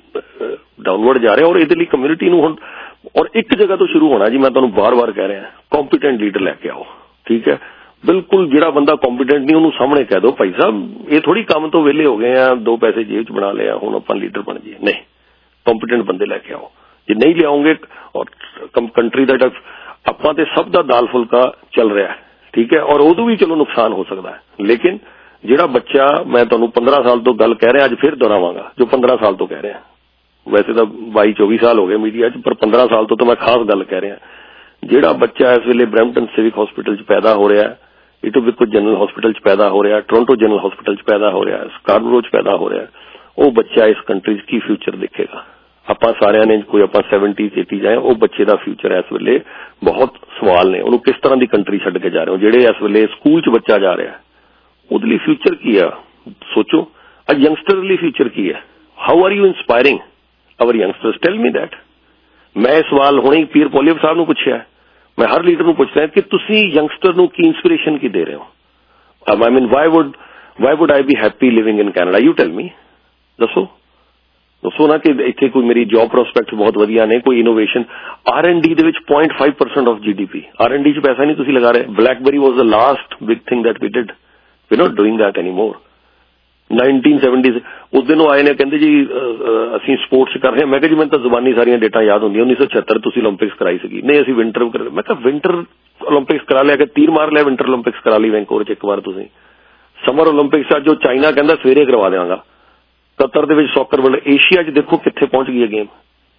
ਡਾਊਨਵਰਡ ਜਾ ਰਿਹਾ। ਔਰ ਇਹਦੇ ਲਈ ਕਮਿਊਨਿਟੀ ਨੂੰ ਹੁਣ ਔਰ ਇੱਕ ਜਗ੍ਹਾ ਤੋਂ ਸ਼ੁਰੂ ਹੋਣਾ ਜੀ। ਮੈਂ ਤੁਹਾਨੂੰ ਬਾਰ-ਬਾਰ ਕਹਿ ਰਿਹਾ, ਕੰਪੀਟੈਂਟ ਲੀਡਰ ਲੈ ਕੇ ਆਓ, ਠੀਕ ਹੈ। ਬਿਲਕੁਲ ਜਿਹੜਾ ਬੰਦਾ ਕੰਪੀਟੈਂਟ ਨਹੀਂ ਉਹਨੂੰ ਸਾਹਮਣੇ ਕਹਿ ਦਿਓ ਭਾਈ ਸਾਹਿਬ ਇਹ ਥੋੜੀ ਕੰਮ ਤੋਂ ਵਿਹਲੇ ਹੋ ਗਏ ਆ, ਦੋ ਪੈਸੇ ਜੇਬ ਚ ਬਣਾ ਲਿਆ, ਹੁਣ ਆਪਾਂ ਲੀਡਰ ਬਣ ਜਾਈਏ। ਨਹੀਂ, ਕੰਪੀਟੈਂਟ ਬੰਦੇ ਲੈ ਕੇ ਆਓ। ਜੇ ਨਹੀਂ ਲਿਆਓਗੇ ਔਰ ਕੰਟਰੀ ਦਾ ਆਪਾਂ ਤੇ ਸਭ ਦਾ ਦਾਲ ਫੁਲਕਾ ਚੱਲ ਰਿਹਾ, ਠੀਕ ਹੈ। ਔਰ ਉਦੋਂ ਵੀ ਚਲੋ ਨੁਕਸਾਨ ਹੋ ਸਕਦਾ ਹੈ। ਲੇਕਿਨ ਜਿਹੜਾ ਬੱਚਾ, ਮੈਂ ਤੁਹਾਨੂੰ ਪੰਦਰਾਂ ਸਾਲ ਤੋਂ ਗੱਲ ਕਹਿ ਰਿਹਾ, ਅੱਜ ਫਿਰ ਦੁਹਰਾਵਾਂਗਾ ਜੋ ਪੰਦਰਾਂ ਸਾਲ ਤੋਂ ਕਹਿ ਰਿਹਾ। ਵੈਸੇ ਤਾਂ ਬਾਈ ਚੌਵੀ ਸਾਲ ਹੋ ਗਏ ਮੀਡੀਆ ਚ, ਪਰ ਪੰਦਰਾਂ ਸਾਲ ਤੋਂ ਤਾਂ ਮੈਂ ਖਾਸ ਗੱਲ ਕਹਿ ਰਿਹਾ। ਜਿਹੜਾ ਬੱਚਾ ਇਸ ਵੇਲੇ ਬਰੈਂਪਟਨ ਸਿਵਿਕ ਹਸਪੀਟਲ ਚ ਪੈਦਾ ਹੋ ਰਿਹਾ, ਇਟੋਬਿਕੋ ਜਨਰਲ ਹਸਪੀਟਲ ਚ ਪੈਦਾ ਹੋ ਰਿਹਾ, ਟੋਰਾਂਟੋ ਜਨਰਲ ਹਸਪੀਟਲ ਚ ਪੈਦਾ ਹੋ ਰਿਹਾ, ਸਕਾਰਬਰੋ ਚ ਪੈਦਾ ਹੋ ਰਿਹਾ, ਉਹ ਬੱਚਾ ਇਸ ਕੰਟਰੀ ਚ ਕੀ ਫਿਊਚਰ ਦੇਖੇਗਾ। ਆਪਾਂ ਸਾਰਿਆਂ ਨੇ ਕੋਈ ਆਪਾਂ ਸੈਵਨਟੀ ਏਟੀ ਜਾਏ, ਉਹ ਬੱਚੇ ਦਾ ਫਿਊਚਰ ਇਸ ਵੇਲੇ ਬਹੁਤ ਸਵਾਲ ਨੇ। ਉਹਨੂੰ ਕਿਸ ਤਰ੍ਹਾਂ ਦੀ ਕੰਟਰੀ ਛੱਡ ਕੇ ਜਾ ਰਹੇ ਹੋ। ਜਿਹੜੇ ਇਸ ਵੇਲੇ ਸਕੂਲ ਚ ਬੱਚਾ ਜਾ ਰਿਹਾ ਉਹਦੇ ਲਈ ਫਿਊਚਰ ਕੀ ਆ, ਸੋਚੋ। ਅੱਜ ਯੰਗਸਟਰ ਲਈ ਫਿਊਚਰ ਕੀ ਹੈ। How are you inspiring our youngsters, tell me that. ਮੈਂ ਇਹ ਸਵਾਲ ਹੁਣੇ ਪੀਰ ਪੋਲੀਅਬ ਸਾਹਿਬ ਨੂੰ ਪੁੱਛਿਆ, ਮੈਂ ਹਰ ਲੀਡਰ ਨੂੰ ਪੁੱਛਦਾ ਕਿ ਤੁਸੀਂ ਯੰਗਸਟਰ ਨੂੰ ਕੀ ਇੰਸਪੀਰੇਸ਼ਨ ਕੀ ਦੇ ਰਹੇ ਹੋ। I mean why would why would I be happy living in Canada, you tell me. ਦੱਸੋ ਦੱਸੋ ਨਾ ਕਿ ਇੱਥੇ ਕੋਈ ਮੇਰੀ ਜੌਬ ਪ੍ਰੋਸਪੈਕਟ ਬਹੁਤ ਵਧੀਆ ਨੇ, ਕੋਈ ਇਨੋਵੇਸ਼ਨ। ਆਰ ਐਂਡ ਡੀ ਦੇ ਵਿੱਚ zero point five percent of G D P R and D ਚ ਪੈਸਾ ਨਹੀਂ ਤੁਸੀਂ ਲਗਾ ਰਹੇ। BlackBerry was the last big thing that we did, we not doing that any more. Nineteen seventies ਉਸ ਦਿਨ ਉਹ ਆਏ ਨੇ, ਕਹਿੰਦੇ ਜੀ ਅਸੀਂ ਸਪੋਰਟਸ ਕਰ ਰਹੇ ਹਾਂ। ਮੈਂ ਕਿਹਾ ਜੀ ਮੈਨੂੰ ਤਾਂ ਜ਼ੁਬਾਨੀ ਸਾਰੀਆਂ ਡੇਟਾਂ ਯਾਦ ਹੁੰਦੀਆਂ। ਉੱਨੀ ਸੌ ਛਿਹੱਤਰ ਤੁਸੀਂ ਓਲੰਪਿਕਸ ਕਰਾਈ ਸੀਗੀ। ਨਹੀਂ ਅਸੀਂ ਵਿੰਟਰ ਕਰ, ਮੈਂ ਕਿਹਾ ਵਿੰਟਰ ਓਲੰਪਿਕਸ ਕਰਾ ਲਿਆ ਕਿ ਤੀਰ ਮਾਰ ਲਿਆ, ਵਿੰਟਰ ਓਲੰਪਿਕਸ ਕਰਾ ਲਈ ਵੈਂਕੂਵਰ ਚ ਇੱਕ ਵਾਰ ਤੁਸੀਂ। ਸਮਰ ਓਲੰਪਿਕਸ ਅੱਜ ਜੋ ਚਾਈਨਾ ਕਹਿੰਦਾ ਸਵੇਰੇ ਕਰਵਾ ਦੇਵਾਂਗਾ। ਕਤਰ ਦੇ ਵਿੱਚ ਸੌਕਰ ਵਰਲਡ, ਏਸ਼ੀਆ ਚ ਦੇਖੋ ਕਿੱਥੇ ਪਹੁੰਚ ਗਈ ਹੈ ਗੇਮ।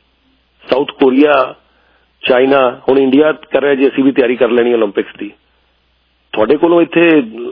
ਸਾਊਥ ਕੋਰੀਆ, ਚਾਈਨਾ, ਹੁਣ ਇੰਡੀਆ ਕਰ ਰਿਹਾ ਜੀ ਅਸੀਂ ਵੀ ਤਿਆਰੀ ਕਰ ਲੈਣੀ ਓਲੰਪਿਕਸ ਦੀ। ਤੁਹਾਡੇ ਕੋਲੋਂ ਇੱਥੇ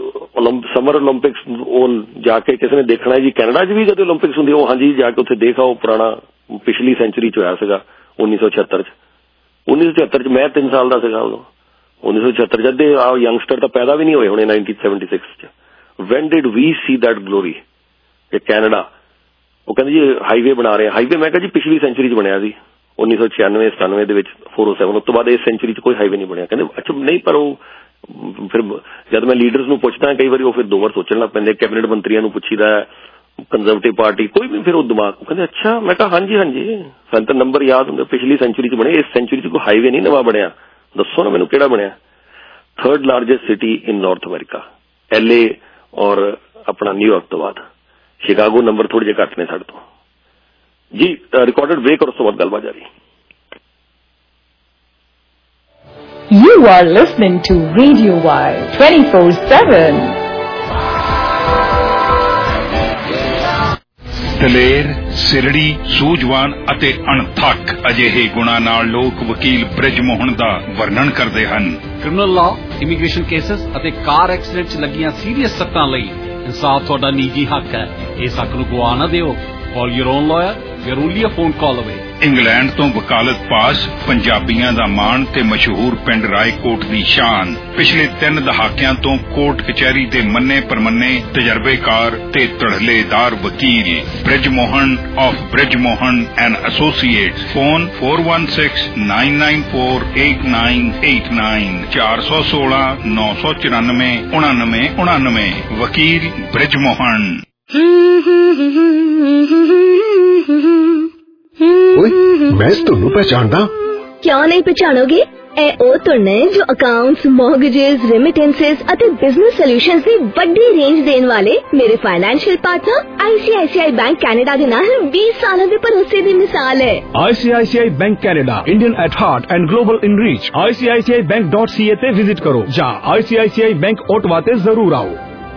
ਸਮਰ ਓਲੰਪਿਕਸ ਉਹ ਜਾ ਕੇ ਕਿਸੇ ਨੇ ਦੇਖਣਾ ਜੀ। ਕੈਨੇਡਾ ਚ ਵੀ ਕਦੇ ਓਲੰਪਿਕਸ ਹੁੰਦੀ, ਉਹ ਹਾਂਜੀ ਜਾ ਕੇ ਉੱਥੇ ਦੇਖ ਆਓ। ਪੁਰਾਣਾ ਪਿਛਲੀ ਸੈਂਚੁਰੀ ਚ ਹੋਇਆ ਸੀਗਾ ਉੱਨੀ ਸੌ ਛਿਹੱਤਰ ਚ। ਉੱਨੀ ਸੌ ਛਿਹੱਤਰ ਚ ਮੈਂ ਤਿੰਨ ਸਾਲ ਦਾ ਸੀਗਾ ਉਦੋਂ। ਉੱਨੀ ਸੌ ਛਿਹੱਤਰ ਜਦ ਦੇ ਆ ਯੰਗਸਟਰ ਤਾਂ ਪੈਦਾ ਵੀ ਨਹੀਂ ਹੋਏ ਹੋਣੇ ਨਾਈਨਟੀਨ ਸੈਵਨਟੀ ਸਿਕਸ ਚ। When did we see that glory. ਇਹ ਕੈਨੇਡਾ ਉਹ ਕਹਿੰਦੇ ਜੀ ਹਾਈਵੇ ਬਣਾ ਰਹੇ। ਹਾਈਵੇ ਮੈਂ ਕਿਹਾ ਜੀ ਪਿਛਲੀ ਸੈਂਚੁਰੀ ਚ ਬਣਿਆ ਸੀ ਉੱਨੀ ਸੌ ਛਿਆਨਵੇਂ ਸਤਾਨਵੇਂ ਦੇ ਵਿੱਚ ਫੋਰ ਓ ਸੈਵਨ। ਉਸ ਤੋਂ ਬਾਅਦ ਇਸ ਸੈਂਚੁਰੀ ਚ ਕੋਈ ਹਾਈਵੇ ਨਹੀਂ ਬਣਿਆ। ਕਹਿੰਦੇ ਅੱਛਾ ਨਹੀਂ, ਪਰ ਉਹ ਫਿਰ ਜਦ ਮੈਂ ਲੀਡਰਸ ਨੂੰ ਪੁੱਛਦਾ ਕਈ ਵਾਰੀ ਉਹ ਫਿਰ ਦੋ ਵਾਰ ਸੋਚਣ ਲੱਗ ਪੈਂਦੇ। ਕੈਬਨਿਟ ਮੰਤਰੀਆਂ ਨੂੰ ਪੁੱਛੀਦਾ, ਕੰਜ਼ਰਵੇਟਿਵ ਪਾਰਟੀ ਕੋਈ ਵੀ, ਫਿਰ ਉਹ ਦਿਮਾਗ ਕਹਿੰਦੇ ਅੱਛਾ। ਮੈਂ ਕਿਹਾ ਹਾਂਜੀ ਹਾਂਜੀ ਸਾਨੂੰ ਤਾਂ ਨੰਬਰ ਯਾਦ ਹੁੰਦੇ, ਪਿਛਲੀ ਸੈਂਚੁਰੀ ਚ ਬਣੇ, ਇਸ ਸੈਂਚੁਰੀ ਚ ਕੋਈ ਹਾਈਵੇ ਨਹੀਂ ਨਵਾਂ ਬਣਿਆ। ਦੱਸੋ ਨਾ ਮੈਨੂੰ ਕਿਹੜਾ ਬਣਿਆ। Third largest city in North America, L A ਔਰ ਆਪਣਾ ਨਿਊਯਾਰਕ ਤੋਂ ਬਾਅਦ। ਸ਼ਿਕਾਗੋ ਨੰਬਰ ਥੋੜੇ ਜਿਹੇ ਘੱਟ ਨੇ ਸਾਡੇ ਤੋਂ ਜੀ। ਰਿਕਾਰਡਡ ਬ੍ਰੇਕ ਔਰ ਉਸ ਤੋਂ ਬਾਅਦ ਗੱਲਬਾਤ ਜਾਰੀ। You are listening to Radio Y twenty-four seven. ਦਲੇਰ, ਸਿਰੜੀ, ਸੂਝਵਾਨ ਅਤੇ ਅਣਥੱਕ ਅਜਿਹੇ ਗੁਣਾਂ ਨਾਲ ਲੋਕ ਵਕੀਲ ਬ੍ਰਿਜ ਮੋਹਨ ਦਾ ਵਰਣਨ ਕਰਦੇ ਹਨ। ਕ੍ਰਿਮੀਨਲ ਲਾਅ, ਇਮੀਗ੍ਰੇਸ਼ਨ ਕੇਸਸ ਅਤੇ ਕਾਰ ਐਕਸੀਡੈਂਟ ਚ ਲੱਗੀਆਂ ਸੀਰੀਅਸ ਸੱਟਾਂ ਲਈ ਇਨਸਾਫ ਤੁਹਾਡਾ ਨਿੱਜੀ ਹੱਕ ਹੈ। ਇਸ ਹੱਕ ਨੂੰ ਗਵਾ ਨਾ ਦਿਓ। Call your own lawyer. We are only a phone call away. England ਤੋਂ ਵਕਾਲਤ ਪਾਸ, ਪੰਜਾਬੀਆਂ ਦਾ ਮਾਣ ਤੇ ਮਸ਼ਹੂਰ ਪਿੰਡ ਰਾਏਕੋਟ ਦੀ ਸ਼ਾਨ। ਪਿਛਲੇ ਤਿੰਨ ਦਹਾਕਿਆਂ ਤੋਂ ਕੋਰਟ ਕਚਹਿਰੀ ਦੇ ਮੰਨੇ ਪਰਮੰਨੇ ਤਜਰਬੇਕਾਰ ਤੇ ਧੜਲੇਦਾਰ ਵਕੀਲ Brij Mohan of Brij Mohan and associates. Phone four one six nine nine four eight nine eight nine ਚਾਰ ਸੌ ਸੋਲਾਂ ਨੌ ਸੌ ਚੁਰਾਨਵੇਂ ਉਣਾਨਵੇਂ ਉਣਾਨਵੇਂ। ਵਕੀਲ ਬ੍ਰਿਜ ਮੋਹਨ। ਓਏ ਮੈਂ ਤੁਹਾਨੂੰ ਪਹਿਚਾਣਦਾ। ਕਿਉਂ ਨਹੀਂ ਪਛਾਣੋਗੇ? ਇਹ ਉਹ ਧੁਨ ਹੈ ਜੋ ਅਕਾਊਂਟਸ, ਮੌਰਗੇजेस, ਰੈਮਿਟੈਂਸਸ ਅਤੇ ਬਿਜ਼ਨਸ ਸੋਲੂਸ਼ਨਸ ਦੀ ਵੱਡੀ ਰੇਂਜ ਦੇਣ ਵਾਲੇ ਮੇਰੇ financial partner I C I C I bank Canada ਦੇ ਨਾਲ बीस ਸਾਲਾਂ ਦੇ ਭਰੋਸੇ ਦੀ ਮਿਸਾਲ ਹੈ। I C I C I Bank Canada, Indian at heart and global in reach. I C I C I bank dot c a ਤੇ ਵਿਜ਼ਿਟ ਕਰੋ ਜਾਂ I C I C I Bank Ottawa ਤੇ ਜ਼ਰੂਰ ਆਓ।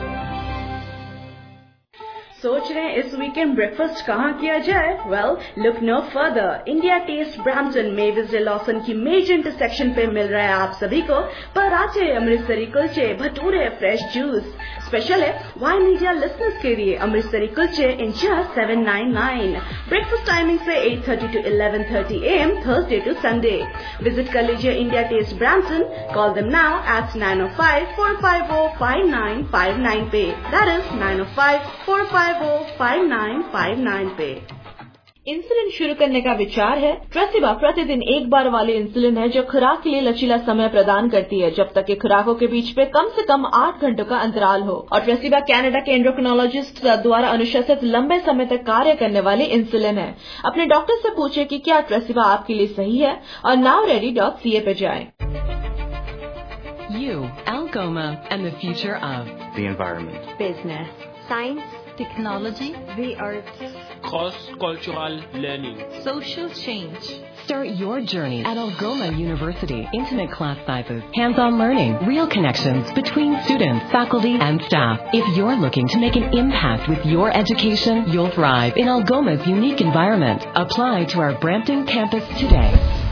सोच रहे हैं इस वीकेंड ब्रेकफास्ट कहाँ किया जाए? Well, look no further. India Taste Brampton में विजय लॉसन की मेजर इंटरसेक्शन पे मिल रहा है आप सभी को पराठे, अमृतसरी कुलचे, भटूरे, फ्रेश जूस। स्पेशल है वाई मीडिया लिसनर्स के लिए अमृतसरी कुलचे in just seven nine nine. Breakfast timing से eight thirty to eleven thirty A M Thursday to Sunday. Visit कर लीजिए India Taste Brampton. Call them now at nine O five four five O five nine five nine पे। That is nine O five four five five nine five nine पे। इंसुलिन शुरू करने का विचार है? ट्रेसिबा प्रतिदिन एक बार वाली इंसुलिन है जो खुराक के लिए लचीला समय प्रदान करती है जब तक कि खुराकों के बीच पे कम से कम आठ घंटों का अंतराल हो। और ट्रेसिबा कनाडा के एंडोक्रिनोलॉजिस्ट द्वारा अनुशंसित लंबे समय तक कार्य करने वाली इंसुलिन है। अपने डॉक्टर से पूछे कि क्या ट्रेसिबा आपके लिए सही है और now ready dot C A पे जाएं। You, Algoma, and the future of the environment, business, science, technology, the arts, cross-cultural learning, social change. Start your journey at Algoma University. Intimate class sizes, hands-on learning, real connections between students, faculty, and staff. If you're looking to make an impact with your education, you'll thrive in Algoma's unique environment. Apply to our Brampton campus today.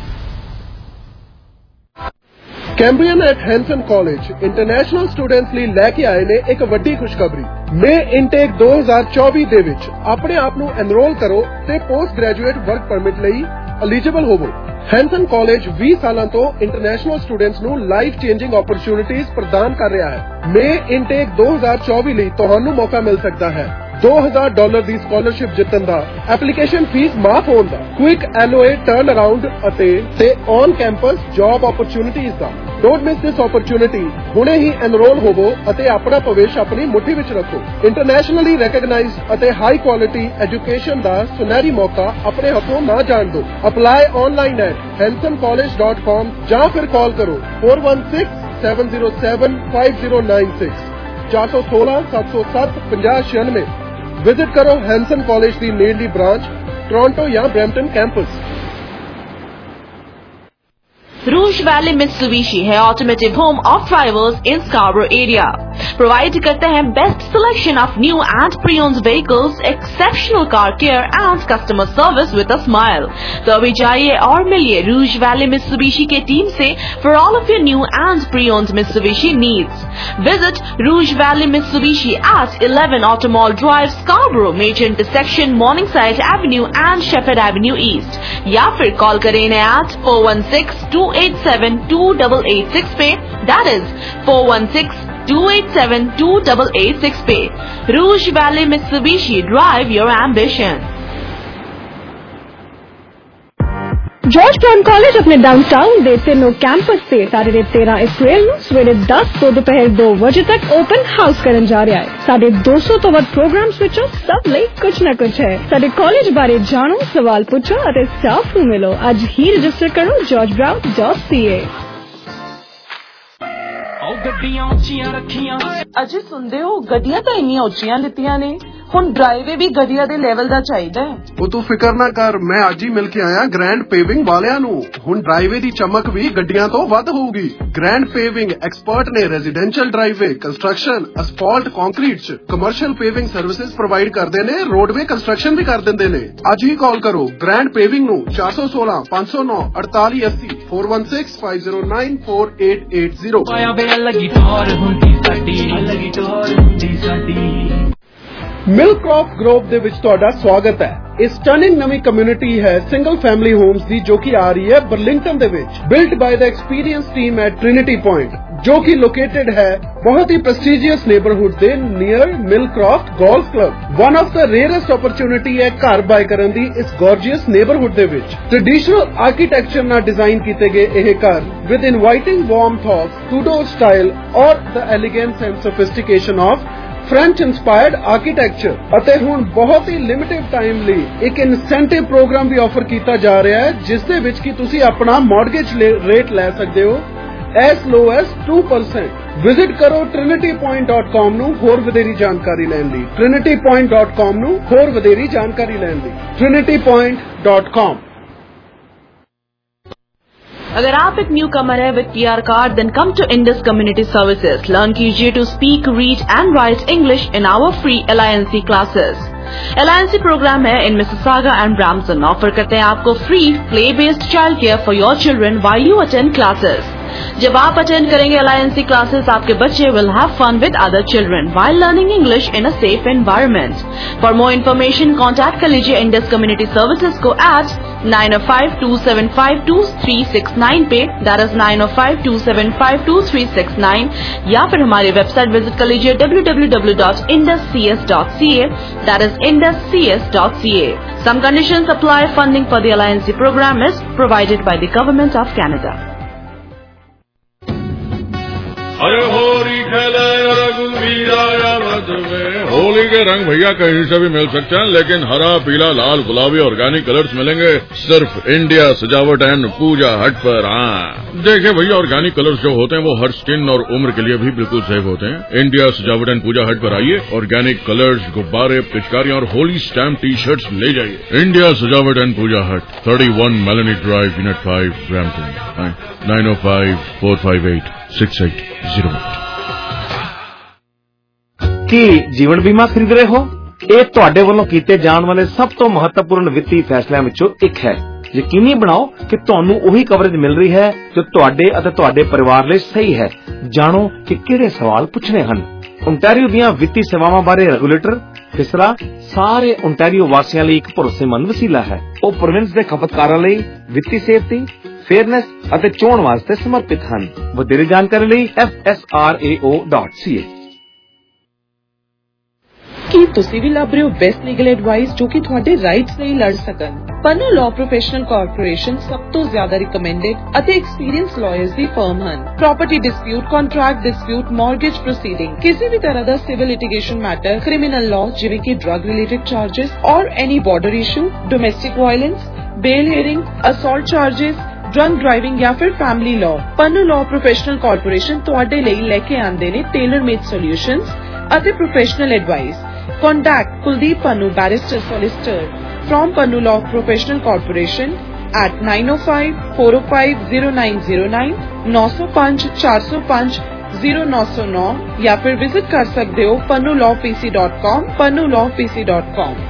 Cambrian at Hanson college international students ਲਈ ਲੈ ਕੇ ਆਏ ਨੇ ਇੱਕ ਵੱਡੀ ਖੁਸ਼ਖਬਰੀ। ਮੇ ਇਨਟੇਕ ਦੋ ਹਜ਼ਾਰ ਚੌਵੀ ਦੇ ਵਿੱਚ ਆਪਣੇ ਆਪ ਨੂੰ ਐਨਰੋਲ ਕਰੋ ਤੇ ਪੋਸਟ ਗ੍ਰੈਜੂਏਟ ਵਰਕ ਪਰਮਿਟ ਲਈ ਐਲੀਜੀਬਲ ਹੋਵੋ। ਹੈਂਸਨ ਕਾਲਜ ਵੀਹ ਸਾਲਾਂ ਤੋਂ ਇੰਟਰਨੈਸ਼ਨਲ ਸਟੂਡੈਂਟਸ ਨੂੰ ਲਾਈਫ ਚੇਂਜਿੰਗ ਓਪਰਚੁਨਿਟੀਜ਼ ਪ੍ਰਦਾਨ ਕਰ ਰਿਹਾ ਹੈ। ਮੇ ਇਨਟੇਕ ਦੋ ਹਜ਼ਾਰ ਚੌਵੀ ਲਈ ਤੁਹਾਨੂੰ ਮੌਕਾ ਮਿਲ ਸਕਦਾ ਹੈ दो हज़ार डॉलर ਦੀ ਸਕਾਲਰਸ਼ਿਪ ਜਿੱਤਣ ਦਾ, ਐਪਲੀਕੇਸ਼ਨ ਫੀਸ ਮਾਫ ਹੋਣ ਦਾ, quick L O A turn around ਅਤੇ ਤੇ ਔਨ ਕੈਂਪਸ ਜੌਬ ਓਪਰਚੁਨਿਟੀਜ਼ ਦਾ। Don't miss this opportunity. ਹੁਣੇ ਹੀ ਐਨਰੋਲ ਹੋਵੋ ਅਤੇ ਆਪਣਾ ਭਵਿੱਖ ਆਪਣੀ ਮੁੱਠੀ ਵਿੱਚ ਰੱਖੋ। ਇੰਟਰਨੈਸ਼ਨਲੀ ਰੈਕਗਨਾਈਜ਼ਡ ਅਤੇ ਹਾਈ ਕੁਆਲਿਟੀ ਐਜੂਕੇਸ਼ਨ ਦਾ ਸੁਨਹਿਰੀ ਮੌਕਾ ਆਪਣੇ ਹੱਥੋਂ ਨਾ ਜਾਣ ਦਿਓ। Apply online at Hanson college dot com ਜਾਂ ਫਿਰ ਕਾਲ ਕਰੋ four one six seven zero seven five zero nine six चार सौ सोलह सात सौ सात पंजाह छियानवे। विजिट करो हैंसन कॉलेज की नेड़ली ब्रांच टोरंटो या Brampton campus. Rouge Valley Mitsubishi है automotive home of drivers in Scarborough area. Provide करते हैं best selection of new and pre-owned vehicles, exceptional car care and customer service with a smile. तो अभी जाइए और मिलिए रूज वैली मित्सुबिशी के टीम से for all of your new and pre-owned Mitsubishi needs. Visit Rouge Valley Mitsubishi at eleven automall drive, Scarborough major intersection, Morningside avenue and Shepherd avenue east, या फिर कॉल करें at four one six two eight seven two eight eight six पे। That is four one six two eight seven two eight eight six पे। Rouge Valley Mitsubishi, drive your ambition. Georgetown college अपने डाउनटाउन ਦੇ ਤਿੰਨੋਂ ਕੈਂਪਸ ਤੇ ਸਾਡੇ तेरह ਅਪ੍ਰੈਲ ਨੂੰ ਸਵੇਰੇ दस ਤੋਂ ਦੁਪਹਿਰ दो ਵਜੇ ਤੱਕ ਓਪਨ ਹਾਊਸ ਕਰਨ ਜਾ ਰਿਹਾ ਹੈ। ਸਾਡੇ दो सौ ਤੋਂ ਵੱਧ ਪ੍ਰੋਗਰਾਮਸ ਵਿੱਚੋਂ ਸਭ ਲਈ ਕੁਝ ਨਾ ਕੁਝ ਹੈ। ਸਾਡੇ ਕਾਲਜ ਬਾਰੇ ਜਾਣੋ, ਸਵਾਲ ਪੁੱਛੋ ਅਤੇ ਸਟਾਫ ਨੂੰ ਮਿਲੋ। ਅੱਜ ਹੀ ਰਜਿਸਟਰ ਕਰੋ george brown dot c a। ਆਓ ਗੱਡੀਆਂ ਉੱਚੀਆਂ ਰੱਖੀਆਂ। ਅਜੇ ਸੁਣਦੇ ਹੋ, ਗੱਡੀਆਂ ਤਾਂ ਇੰਨੀਆਂ ਉੱਚੀਆਂ ਲਿੱਤੀਆਂ ਨੇ, ਹੁਣ ਡਰਾਈਵੇ ਵੀ ਗੱਡੀਆਂ ਦੇ ਲੈਵਲ ਦਾ ਚਾਹੀਦਾ ਹੈ। ਉਹ ਤੂੰ ਫਿਕਰ ਨਾ ਕਰ, ਮੈਂ ਅੱਜ ਹੀ ਮਿਲ ਕੇ ਆਇਆ ਗ੍ਰੈਂਡ ਪੇਵਿੰਗ ਵਾਲਿਆਂ ਨੂੰ। ਹੁਣ ਡਰਾਈਵੇ ਦੀ ਚਮਕ ਵੀ ਗੱਡੀਆਂ ਤੋਂ ਵੱਧ ਹੋਊਗੀ। ਗ੍ਰੈਂਡ ਪੇਵਿੰਗ ਐਕਸਪਰਟ ਨੇ residential driveway, construction, asphalt, concrete ਚ ਕਮਰਸ਼ੀਅਲ ਪੇਵਿੰਗ ਸਰਵਿਸਿਜ਼ ਪ੍ਰੋਵਾਈਡ ਕਰਦੇ ਨੇ, ਰੋਡਵੇ ਕੰਸਟਰਕਸ਼ਨ ਵੀ ਕਰ ਦਿੰਦੇ ਨੇ। ਅੱਜ ਹੀ ਕਾਲ ਕਰੋ ਗ੍ਰੈਂਡ ਪੇਵਿੰਗ ਨੂੰ ਚਾਰ ਸੌ ਸੋਲਾਂ ਪੰਜ ਸੌ ਨੌ ਅੜਤਾਲੀ ਅੱਸੀ four one six five zero nine four eight eight zero. Milk of grove ਦੇ ਵਿੱਚ ਤੁਹਾਡਾ ਸਵਾਗਤ ਹੈ। ਇਸ ਸਟਨਿੰਗ ਨਵੀਂ ਕਮਿਊਨਿਟੀ ਹੈ ਸਿੰਗਲ ਫੈਮਿਲੀ ਹੋਮਸ ਦੀ, ਜੋ ਕਿ ਆ ਰਹੀ ਹੈ ਬਰਲਿੰਗਟਨ ਦੇ ਵਿੱਚ। Built by the experience team at Trinity Point, ਜੋ ਕਿ ਲੋਕੇਟਡ ਹੈ ਬਹੁਤ ਹੀ ਪ੍ਰੈਸਟੀਜੀਅਸ ਨੇਬਰਹੁੱਡ ਦੇ near Millcroft golf club. One of the rarest opportunity ਹੈ ਘਰ ਬਾਏ ਕਰਨ ਦੀ ਇਸ ਗੋਰਜੀਅਸ ਨੇਬਰਹੁੱਡ ਦੇ ਵਿੱਚ। ਟ੍ਰੈਡੀਸ਼ਨਲ ਆਰਕੀਟੈਕਚਰ ਨਾਲ ਡਿਜ਼ਾਈਨ ਕੀਤੇ ਗਏ ਇਹ ਘਰ with inviting warm thoughts, Tudor style or the elegance and sophistication of French inspired architecture ਅਤੇ ਹੁਣ ਬਹੁਤ ਹੀ ਲਿਮਿਟਿਡ ਟਾਈਮ ਲਈ ਇੱਕ ਇਨਸੈਂਟਿਵ ਪ੍ਰੋਗਰਾਮ ਵੀ ਆਫਰ ਕੀਤਾ ਜਾ ਰਿਹਾ ਹੈ, ਜਿਸ ਦੇ ਵਿੱਚ ਕਿ ਤੁਸੀਂ ਆਪਣਾ ਮੌਰਗੇਜ ਰੇਟ ਲੈ ਸਕਦੇ ਹੋ as low as two percent. Visit ਕਰੋ trinity point dot com ਨੂੰ ਹੋਰ ਵਧੇਰੀ ਜਾਣਕਾਰੀ ਲੈਣ ਲਈ। trinity point dot com ਨੂੰ ਹੋਰ ਵਧੇਰੀ ਜਾਣਕਾਰੀ ਲੈਣ ਲਈ trinity point dot com। अगर आप एक न्यू कमर है with PR card, then come to Indus community services. Learn कीजिए to speak, read and write English in our free L I N C classes. L I N C program है in Mississauga and Brampton. Offer करते हैं आपको free play based child care for your children while you attend classes. जब आप अटेंड करेंगे L I N C classes, आपके बच्चे will have fun with other children while learning English in a safe environment. For more information contact कर लीजिए इंडस कम्युनिटी सर्विसेज को at nine O five two seven five two three six nine पे, that is nine O five two seven five two three six nine, या फिर हमारी वेबसाइट विजिट कर लीजिए W W W dot Indus C S dot C A, that is Indus C S dot C A. Some conditions apply. Funding for the L I N C program is provided by the Government of Canada. अरे होली खेले रघुवीरा मत में। होली के रंग भैया कहीं से भी मिल सकते हैं, लेकिन हरा, पीला, लाल, गुलाबी ऑर्गेनिक कलर्स मिलेंगे सिर्फ इंडिया सजावट एंड पूजा हट पर। हाँ देखिए भैया, ऑर्गेनिक कलर्स जो होते हैं वो हर स्किन और उम्र के लिए भी बिल्कुल सेफ होते हैं। इंडिया सजावट एंड पूजा हट पर आइए, ऑर्गेनिक कलर्स, गुब्बारे, पिचकारियां और होली स्टैम्प टी शर्ट्स ले जाइए। इंडिया सजावट and Puja hut, thirty one Melanie drive, unit five, Brampton, nine O five four five eight six eight zero. ਕੀ ਜੀਵਨ ਬੀਮਾ ਖਰੀਦ ਰਹੇ ਹੋ? ਇਹ ਤੁਹਾਡੇ ਵੱਲੋਂ ਕੀਤੇ ਜਾਣ ਵਾਲੇ ਸਭ ਤੋਂ ਮਹੱਤਵਪੂਰਨ ਵਿੱਤੀ ਫੈਸਲਿਆਂ ਵਿੱਚੋਂ ਇੱਕ ਹੈ। ਯਕੀਨੀ ਬਣਾਓ ਕਿ ਤੁਹਾਨੂੰ ਉਹੀ ਕਵਰੇਜ ਮਿਲ ਰਹੀ ਹੈ ਜੋ ਤੁਹਾਡੇ ਅਤੇ ਤੁਹਾਡੇ ਪਰਿਵਾਰ ਲਈ ਸਹੀ ਹੈ। ਜਾਣੋ ਕਿ ਕਿਹੜੇ ਸਵਾਲ ਪੁੱਛਣੇ ਹਨ। ਓਨਟਾਰੀਓ ਦੀਆਂ ਵਿੱਤੀ ਸੇਵਾਵਾਂ ਬਾਰੇ ਰੈਗੂਲੇਟਰ ਫਿਸਰਾ ਸਾਰੇ ਓਨਟਾਰੀਓ ਵਾਸੀਆਂ ਲਈ ਇੱਕ ਭਰੋਸੇਮੰਦ ਵਸੀਲਾ ਹੈ। ਉਹ ਪ੍ਰੋਵਿੰਸ ਦੇ ਖਪਤਕਾਰਾਂ ਲਈ ਵਿੱਤੀ ਸੇਫਟੀ, ਫੇਅਰਨੈਸ ਅਤੇ ਚੋਣ ਵਾਸਤੇ ਸਮਰਪਿਤ ਹਨ। ਵਧੇਰੇ ਜਾਣਕਾਰੀ ਲਈ F S R A dot C ਸੀ ਏ। ਕੀ ਤੁਸੀਂ ਵੀ ਲੱਭ ਰਹੇ ਹੋ ਬੈਸਟ ਲੀਗਲ ਐਡਵਾਈਸ ਜੋ ਕਿ ਤੁਹਾਡੇ ਰਾਈਟਸ ਲਈ ਲੜ ਸਕਣ? ਪਨੂ ਲਾਅ ਪ੍ਰੋਫੈਸ਼ਨਲ ਕਾਰਪੋਰੇਸ਼ਨ ਸਭ ਤੋਂ ਜ਼ਿਆਦਾ ਰਿਕਮੈਂਡਡ ਅਤੇ ਐਕਸਪੀਰੀਅੰਸ ਲਾਇਰਸ ਦੀ ਫਰਮ ਹਨ। Property dispute, contract dispute, mortgage proceeding, ਕਿਸੇ ਵੀ ਤਰ੍ਹਾਂ ਦਾ civil litigation matter, criminal law ਜਿਵੇਂ ਕਿ drug related charges or any border issue, domestic violence, bail hearing, assault charges, drunk driving ਜਾਂ ਫਿਰ family law. Pannu law professional corporation ਤੁਹਾਡੇ ਲਈ ਲੈ ਕੇ ਆਉਂਦੇ ਨੇ ਟੇਲਰ ਮੇਡ ਸੋਲਿਊਸ਼ਨਸ ਅਤੇ professional advice. Contact Kuldeep Pannu, Barrister Solicitor from Pannu Law Professional Corporation at nine oh five four oh five oh nine oh nine, nine oh five four oh five oh nine oh nine, या फिर विजिट कर सकते हो pannu law p c dot com, pannu law p c dot com।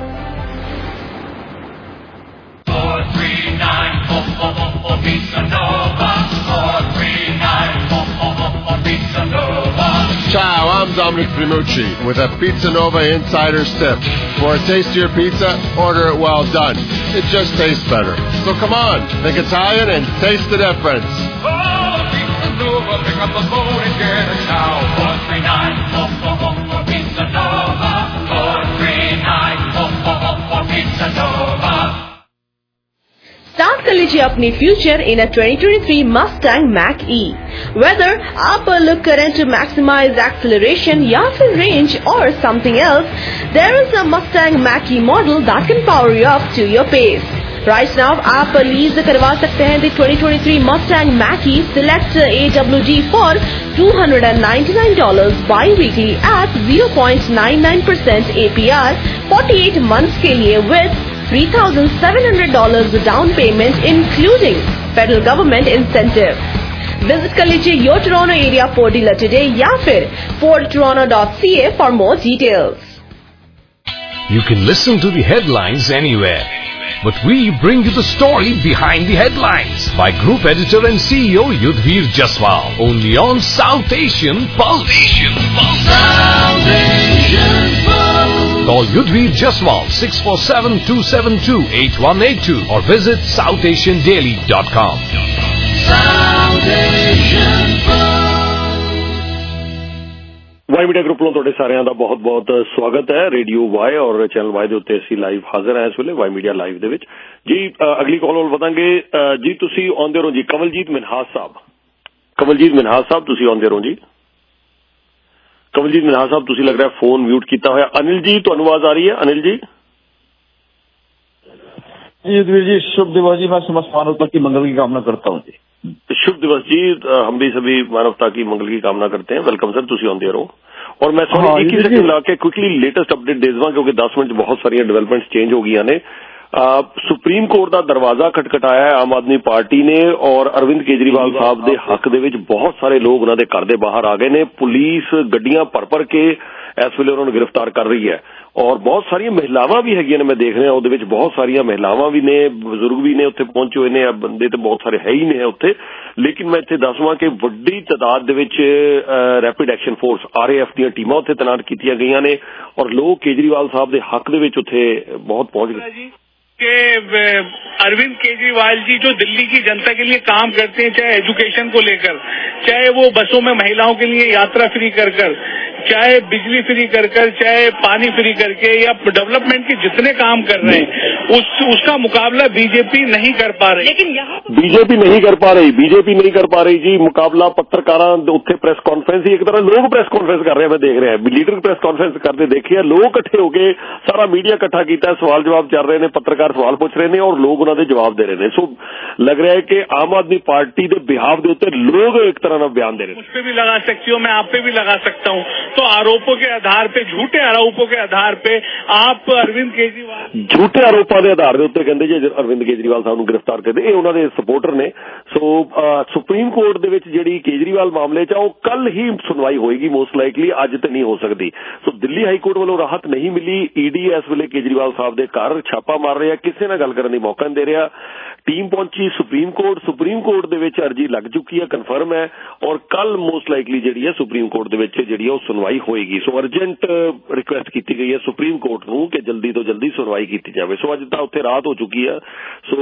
four three nine four four four Pizza Nova, four three nine four four four Pizza Nova। Ciao, I'm Dominic Primucci with a Pizza Nova Insider's Tip. For a tastier pizza, order it well done. It just tastes better. So come on, think Italian and taste the difference. Oh, Pizza Nova, pick up the phone and get a chow. four three nine four four four Pizza Nova, four three nine four four four Pizza Nova। Start कर लीजिए अपनी future in a twenty twenty-three Mustang Mach-E। Whether आप look करें to maximize acceleration या फिर range or something else, there is a Mustang Mach-E model that can power you up to your pace. Right now आप लीज करवा सकते हैं the twenty twenty-three Mustang Mach-E Select A W D for two hundred ninety-nine dollars bi-weekly at zero point nine nine percent A P R forty-eight months के लिए with three thousand seven hundred dollars down payment including federal government incentive। Visit कर लीजिए your Toronto area Ford dealer today या फिर ford toronto dot c a for more details। You can listen to the headlines anywhere, but we bring you the story behind the headlines by Group Editor and C E O Yudhvir Jaswal, only on South Asian Pulse। South Asian Pulse। Call Yudhvir Jaswal six four seven two seven two eight one eight two or visit south asian daily dot com। South Asian Y media group ਵੱਲੋਂ ਤੁਹਾਡੇ ਸਾਰਿਆਂ ਦਾ ਬਹੁਤ ਬਹੁਤ ਸਵਾਗਤ ਹੈ। ਰੇਡੀਓ ਵਾਈ ਔਰ ਚੈਨਲ ਵਾਈ ਦੇ ਉੱਤੇ ਅਸੀਂ ਲਾਈਵ ਹਾਜ਼ਰ ਹਾਂ ਇਸ ਵੇਲੇ ਵਾਈ ਮੀਡੀਆ ਲਾਈਵ ਦੇ ਵਿੱਚ ਜੀ। ਅਗਲੀ ਕਾਲ ਵੱਲ ਵਧਾਂਗੇ ਜੀ। ਤੁਸੀਂ ਆਉਂਦੇ ਰਹੋ ਜੀ ਕਵਲਜੀਤ ਮਿਨਹਾਸ ਸਾਹਿਬ। ਕਵਲਜੀਤ ਮਿਨਹਾਸ ਸਾਹਿਬ ਤੁਸੀਂ ਆਉਂਦੇ ਰਹੋ ਜੀ। ਕਮਲਜੀਤ ਮਿਨਾਜ ਸਾਹਿਬ ਤੁਸੀਂ ਲੱਗ ਰਿਹਾ ਫੋਨ ਮਿਊਟ ਕੀਤਾ ਹੋਇਆ। ਅਨਿਲ ਜੀ ਤੁਹਾਨੂੰ ਆਵਾਜ਼ ਆ ਰਹੀ ਹੈ? ਅਨਿਲ ਜੀ जी युद्धवीर जी शुभ दिवस जी। मैं समस्त मानवता की मंगल की कामना करता हूँ जी। शुभ दिवस जी। हम भी सभी मानवता की मंगल की कामना करते हैं। वेलकम सर, तुसी आंदे रहो। और मैं सॉरी एक ही सेकंड ला के क्विकली लेटेस्ट अपडेट दे देवां क्योंकि दस मिनट बहुत सारी डेवलपमेंट्स चेंज हो गई ने। सुप्रीम कोर्ट का दरवाजा खटखटाया है आम आदमी पार्टी ने और अरविंद केजरीवाल साहब के हक दे विच बहुत सारे लोग उन्होंने घर दे बाहर आ गए ने। पुलिस गड्डियां भर भर के इस वेले उन्होंने गिरफ्तार कर रही है और बहुत सारिया महिलावां भी हैगियां ने। मैं देख रहा उहदे विच बहुत सारिया महिलावां भी ने, बजुर्ग भी ने उत्थे पहुंचे हुए ने। बंदे तो बहुत सारे है ही ने उत्थे, लेकिन मैं इत्थे दसवां कि वड्डी तादाद दे विच rapid action force R A F दीयां टीमां उत्थे तैनात कीतियां गईयां ने और लोग केजरीवाल साहब दे हक दे विच उत्थे बहुत पहुंच गए कि अरविंद केजरीवाल जी जो दिल्ली की जनता के लिए काम करते हैं, चाहे एजुकेशन को लेकर, चाहे वो बसों में महिलाओं के लिए यात्रा फ्री कर कर, चाहे बिजली फ्री कर कर, चाहे पानी फ्री करके या डेवलपमेंट के जितने काम कर रहे हैं उस उसका मुकाबला बीजेपी नहीं कर पा रही। लेकिन यहाँ बीजेपी नहीं कर पा रही बीजेपी नहीं कर पा रही जी मुकाबला। पत्रकारां उत्थे प्रेस कॉन्फ्रेंस ही एक तरह लोग प्रेस कॉन्फ्रेंस कर रहे हैं। मैं देख रहा है लीडर प्रेस कॉन्फ्रेंस करते देखे लोग इकट्ठे होके सारा मीडिया इकट्ठा किया, सवाल जवाब चल रहे हैं, पत्रकार सवाल पूछ रहे हैं और लोग उन्होंने जवाब दे रहे हैं। सो लग रहा है कि आम आदमी पार्टी के बिहाव के उत्ते लोग एक तरह का बयान दे रहे हैं। मुझ पे भी लगा सकती हूँ, मैं आप पे भी लगा सकता हूँ। तो आरोपों के आधार पे, झूठे आरोपों के आधार पे आप अरविंद केजरीवाल झूठे आरोपों के आधार के उत्ते कहते जी अरविंद केजरीवाल साहब गिरफ्तार करते ये उन्होंने सपोर्टर ने। सो सुप्रीम कोर्ट दे विच जिहड़ी केजरीवाल मामले च कल ही सुनवाई होएगी मोस्ट लाइकली, अज तो नहीं हो सकती। सो दिल्ली हाई कोर्ट वालों राहत नहीं मिली। ईडी इस वेले केजरीवाल साहब के घर छापा मार रहे हैं, किसी ने गल करने मौका नहीं दे रहा। टीम पहुंची सुप्रीम कोर्ट, सुप्रीम कोर्ट दे विच अर्जी लग चुकी है, कन्फर्म है और कल मोस्ट लाइकली जिहड़ी है सुप्रीम कोर्ट दे विच जिहड़ी है सुनवाई होएगी। सो अर्जेंट रिक्वेस्ट की गई है सुप्रीम कोर्ट नूं कि जल्दी तो जल्दी सुनवाई की जाए। सो अज तां उत्थे रात हो चुकी है। सो